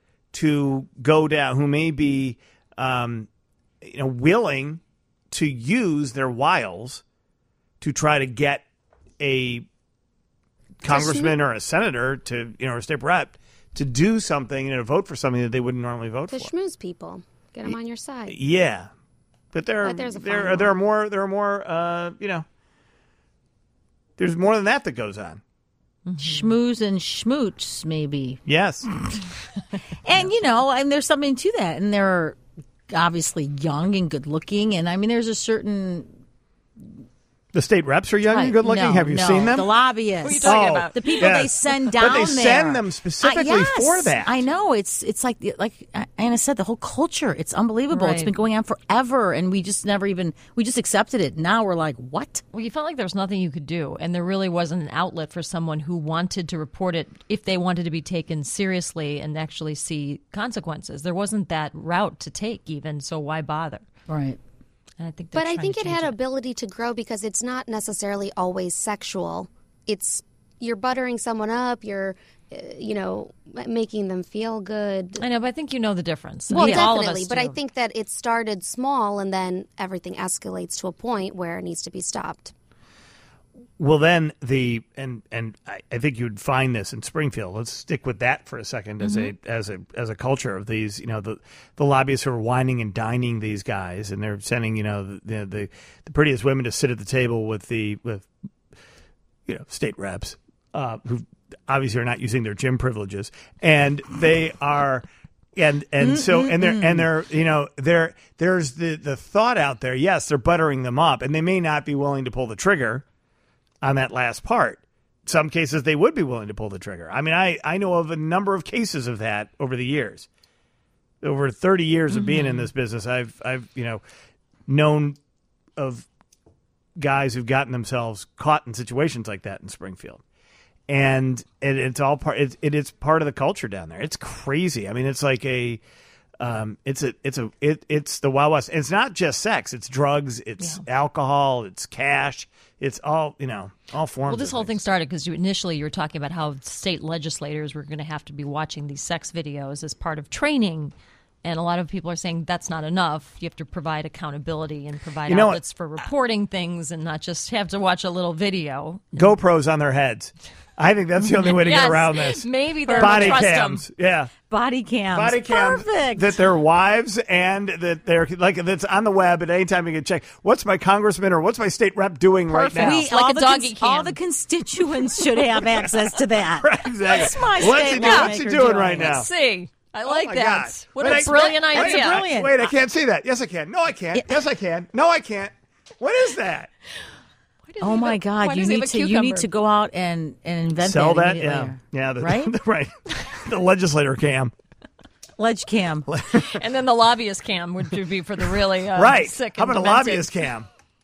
to go down who may be, um, you know, willing to use their wiles to try to get a congressman or a senator to, you know, or a state rep to do something and you know, vote for something that they wouldn't normally vote To for. schmooze people. Get them on your side. Yeah, but there, But there's a there, fine there are line. more. There are more. Uh, you know, there's more than that that goes on. Schmooze and schmoots, maybe. Yes. And, you know, and there's something to that. And they're obviously young and good looking. And, I mean, there's a certain... The state reps are young Right. and good looking. No, Have you no, seen them? The lobbyists. Who are you talking Oh, about? The people they yes. send down But they there. send them specifically Uh, yes, for that. I know. It's it's like like Anna said, the whole culture. It's unbelievable. It's Right. been going on forever, and we just never even we just accepted it. Now we're like, what? Well, you felt like there was nothing you could do, and there really wasn't an outlet for someone who wanted to report it if they wanted to be taken seriously and actually see consequences. There wasn't that route to take, even, so why bother? Right. And I think they're But I trying think to it change had ability to grow because it's not necessarily always sexual. It's you're buttering someone up. You're, uh, you know, making them feel good. I know, but I think you know the difference. Well, I mean, all of definitely. us But I do. think that it started small and then everything escalates to a point where it needs to be stopped. Well, then the and and I, I think you'd find this in Springfield. Let's stick with that for a second as Mhm. a as a as a culture of these. You know, the the lobbyists who are whining and dining these guys, and they're sending you know the the, the, the prettiest women to sit at the table with the with you know state reps uh, who obviously are not using their gym privileges, and they are. And and so and they're and they're you know there there's the the thought out there. Yes, they're buttering them up, and they may not be willing to pull the trigger on that last part. Some cases they would be willing to pull the trigger. I mean, I, I know of a number of cases of that over the years. Over thirty years of being in this business, I've I've you know known of guys who've gotten themselves caught in situations like that in Springfield. And it, it's all part it, it it's part of the culture down there. It's crazy. I mean, it's like a Um, it's a, it's a, it, it's the Wild West. It's not just sex. It's drugs. It's yeah. alcohol. It's cash. It's all, you know, all forms. Well, this of whole things. thing started because you initially you were talking about how state legislators were going to have to be watching these sex videos as part of training. And a lot of people are saying that's not enough. You have to provide accountability and provide you know outlets for reporting things and not just have to watch a little video. GoPros on their heads. I think that's the only way to yes, get around this. Maybe they're body trust cams. them. Yeah. Body cams. Body cams. Perfect. That their wives and that they're like that's on the web at any time you can check. What's my congressman or what's my state rep doing Perfect. right now? We, like all, a the doggy cons- cam. all the constituents should have access to that. Right, exactly. What's my What's state he doing? What's he lawmaker doing right now? Let's see. I like oh my that. God. What Wait, a I- brilliant that's idea. brilliant. Wait, I can't see that. Yes, I can. No, I can't. Yes, I can. No, I can't. What is that? Oh my God! You need to you need to go out and, and invent Sell that. that? Yeah, immediately. yeah. The, Right? right. The legislator cam. Ledge cam. And then the lobbyist cam would be for the really uh, right. sick How and about a demented. lobbyist cam?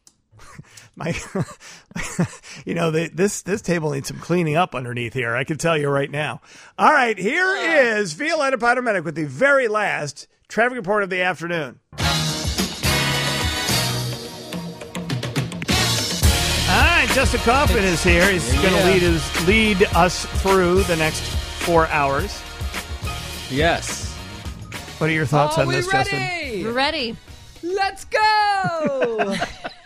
My, you know, they, this this table needs some cleaning up underneath here. I can tell you right now. All right, here is Violetta Podomenic with the very last traffic report of the afternoon. All right, Justin Kaufman is here. He's going to Yeah. lead us lead us through the next four hours. Yes. What are your thoughts Are on we this, ready? Justin? We're ready. Let's go!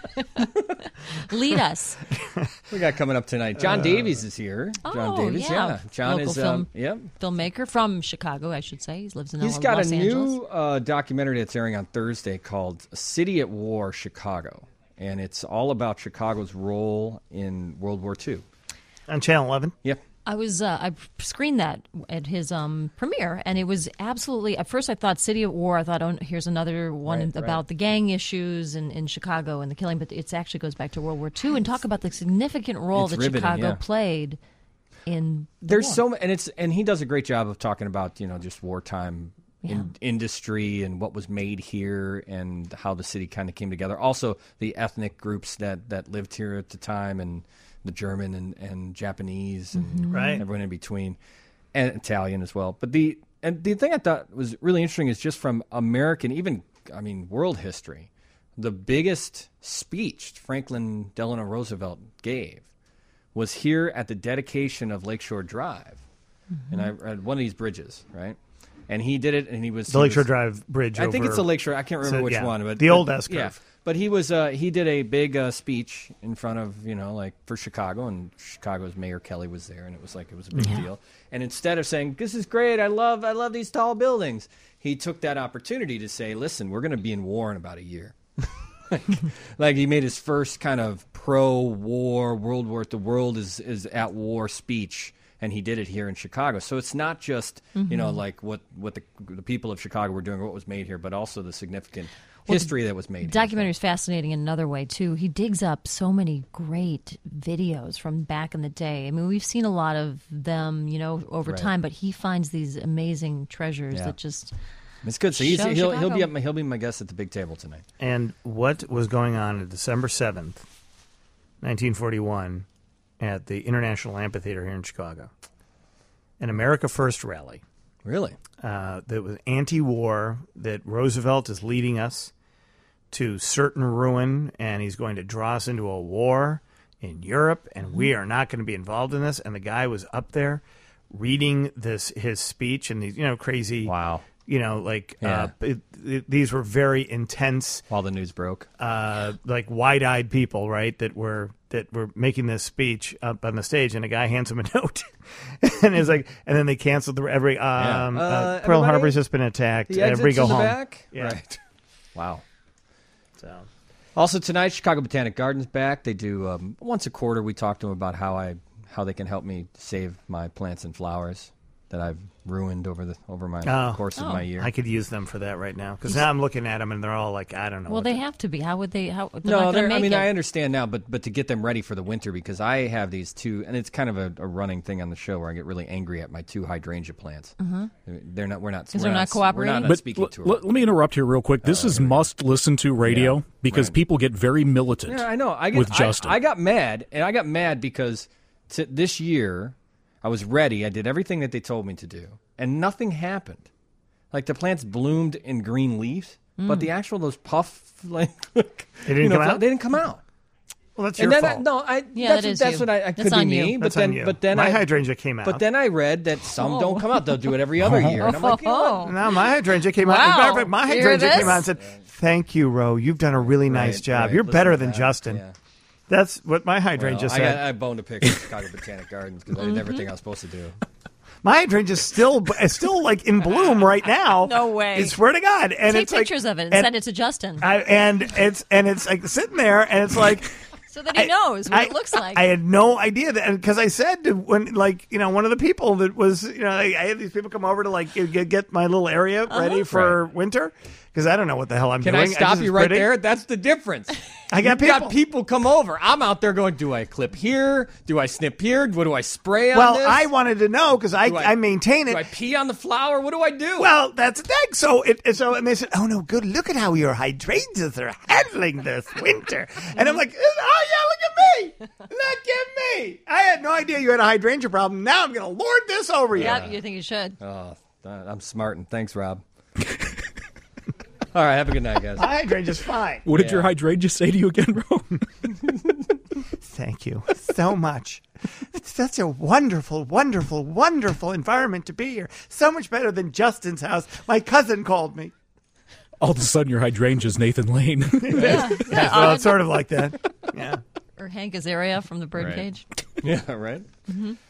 Lead us. We got coming up tonight. John Uh, Davies is here. John oh, Davies, yeah. yeah. John Local is film, um, yep. filmmaker from Chicago, I should say. He lives in He's Los got a Angeles. new uh, documentary that's airing on Thursday called City at War, Chicago. And it's all about Chicago's role in World War Two. On Channel eleven? Yep. I was uh, I screened that at his um, premiere, and it was absolutely. At first, I thought City at War. I thought, oh, here's another one Right, about right. the gang issues in, in Chicago and the killing, but it actually goes back to World War Two and talk about the significant role It's that riveting, Chicago yeah. played in. The There's war. so ma- and it's and he does a great job of talking about you know just wartime Yeah. in, industry and what was made here and how the city kind of came together. Also, the ethnic groups that, that lived here at the time and the German and, and Japanese and Mm-hmm. Right. everyone in between, and Italian as well. But the and the thing I thought was really interesting is just from American, even I mean world history, the biggest speech Franklin Delano Roosevelt gave was here at the dedication of Lakeshore Drive, Mm-hmm. and I read one of these bridges, right? And he did it, and he was The he Lakeshore was- Drive Bridge. I think over- it's the Lakeshore. I can't remember So, which yeah, one, but the but- old S curve. Yeah, but he was uh, he did a big uh, speech in front of you know like for Chicago, and Chicago's Mayor Kelly was there, and it was like it was a big Yeah. deal. And instead of saying this is great, I love I love these tall buildings, he took that opportunity to say, listen, we're going to be in war in about a year. like, like he made his first kind of pro-war World War the world is is at war speech. And he did it here in Chicago. So it's not just, you know, Mhm. like what, what the, the people of Chicago were doing, what was made here, but also the significant Well, history that was made The here. documentary is fascinating in another way, too. He digs up so many great videos from back in the day. I mean, we've seen a lot of them, you know, over Right. time, but he finds these amazing treasures Yeah. that just. It's good. So he's, show he'll, he'll, be Chicago. at my, he'll be my guest at the big table tonight. And what was going on on December seventh, nineteen forty-one, at the International Amphitheater here in Chicago? An America First rally. Really? Uh, that was anti-war, that Roosevelt is leading us to certain ruin, and he's going to draw us into a war in Europe, and we are not going to be involved in this. And the guy was up there reading this his speech, and these you know crazy wow. You know, like Yeah. uh, it, it, these were very intense. While the news broke, uh, like wide-eyed people, right? That were that were making this speech up on the stage, and a guy hands him a note, and it's like, and then they canceled the every. Um, Yeah. uh, Uh, Pearl everybody- Harbor's just been attacked. The Everybody exits go in the home. back? Yeah. Right. Wow. So. Also tonight, Chicago Botanic Gardens back. They do um, once a quarter. We talk to them about how I how they can help me save my plants and flowers that I've ruined over the over my Oh. course of Oh. my year. I could use them for that right now because now I'm looking at them and they're all like, I don't know. Well, what they to- have to be. How would they? How? They're No, not gonna they're- I make mean it. I understand now, but but to get them ready for the winter because I have these two, and it's kind of a, a running thing on the show where I get really angry at my two hydrangea plants. Mhm. They're not. We're not. 'Cause we're they're not not cooperating? We're not But speaking l- to l- them. let me interrupt here real quick. This is must listen to radio Yeah, because right. people get very militant. Yeah, I know. I get, with I- Justin. I, got mad, and I got mad because t- this year I was ready. I did everything that they told me to do, and nothing happened. Like the plants bloomed in green leaves, but Mm. the actual those puff like They didn't you know, come fla- out? They didn't come out. Well, that's and your then I, fault. no, I Yeah, that's, that is that's you. what I, I That's could be on me. you. But That's then, on you. but then My I, hydrangea came out. But then I read that some Oh. don't come out. They'll do it every other year, and I'm like, you know what? No, my hydrangea came out. As a Wow. matter of fact, my You hear hydrangea this? came out and said, "Thank you, Ro. You've done a really nice Right, job. right. You're Listen better to than that. Justin." Yeah. That's what my hydrangea Well, I, said. got, I boned to pick with Chicago Botanic Gardens because I did everything I was supposed to do. My hydrangea's still is still like in bloom right now. No way. I swear to God. And Take it's like- pictures of it and, and- send it to Justin I, and it's and it's like sitting there, and it's like. so that he knows what I, it looks like. I had no idea that because I said to when like you know one of the people that was you know I, I had these people come over to like get, get my little area Uh-huh. ready for winter because I don't know what the hell I'm Can doing. I stop just you right pretty. there? That's the difference. I got You've people. got people come over. I'm out there going, do I clip here? Do I snip here? What do I spray on Well, this? I wanted to know because I, Do I maintain it. Do I pee on the flower? What do I do? Well, that's the thing. So it it- so and they said, "Oh no, good. Look at how your hydrangeas are handling this winter." And I'm like, "Oh yeah, look at me, look at me." I had no idea you had a hydrangea problem. Now I'm going to lord this over you. yeah, you think you should. Oh, I'm smarting. Thanks, Rob. All right, have a good night, guys. My hydrangea's fine. What did Yeah. your hydrangea say to you again, Ro? Thank you so much. It's such a wonderful, wonderful, wonderful environment to be here. So much better than Justin's house. My cousin called me. All of a sudden, your hydrangea's Nathan Lane. Yeah, Yeah, well, it's sort of like that. Yeah. Or Hank Azaria from the Birdcage. Yeah, right? Mm-hmm.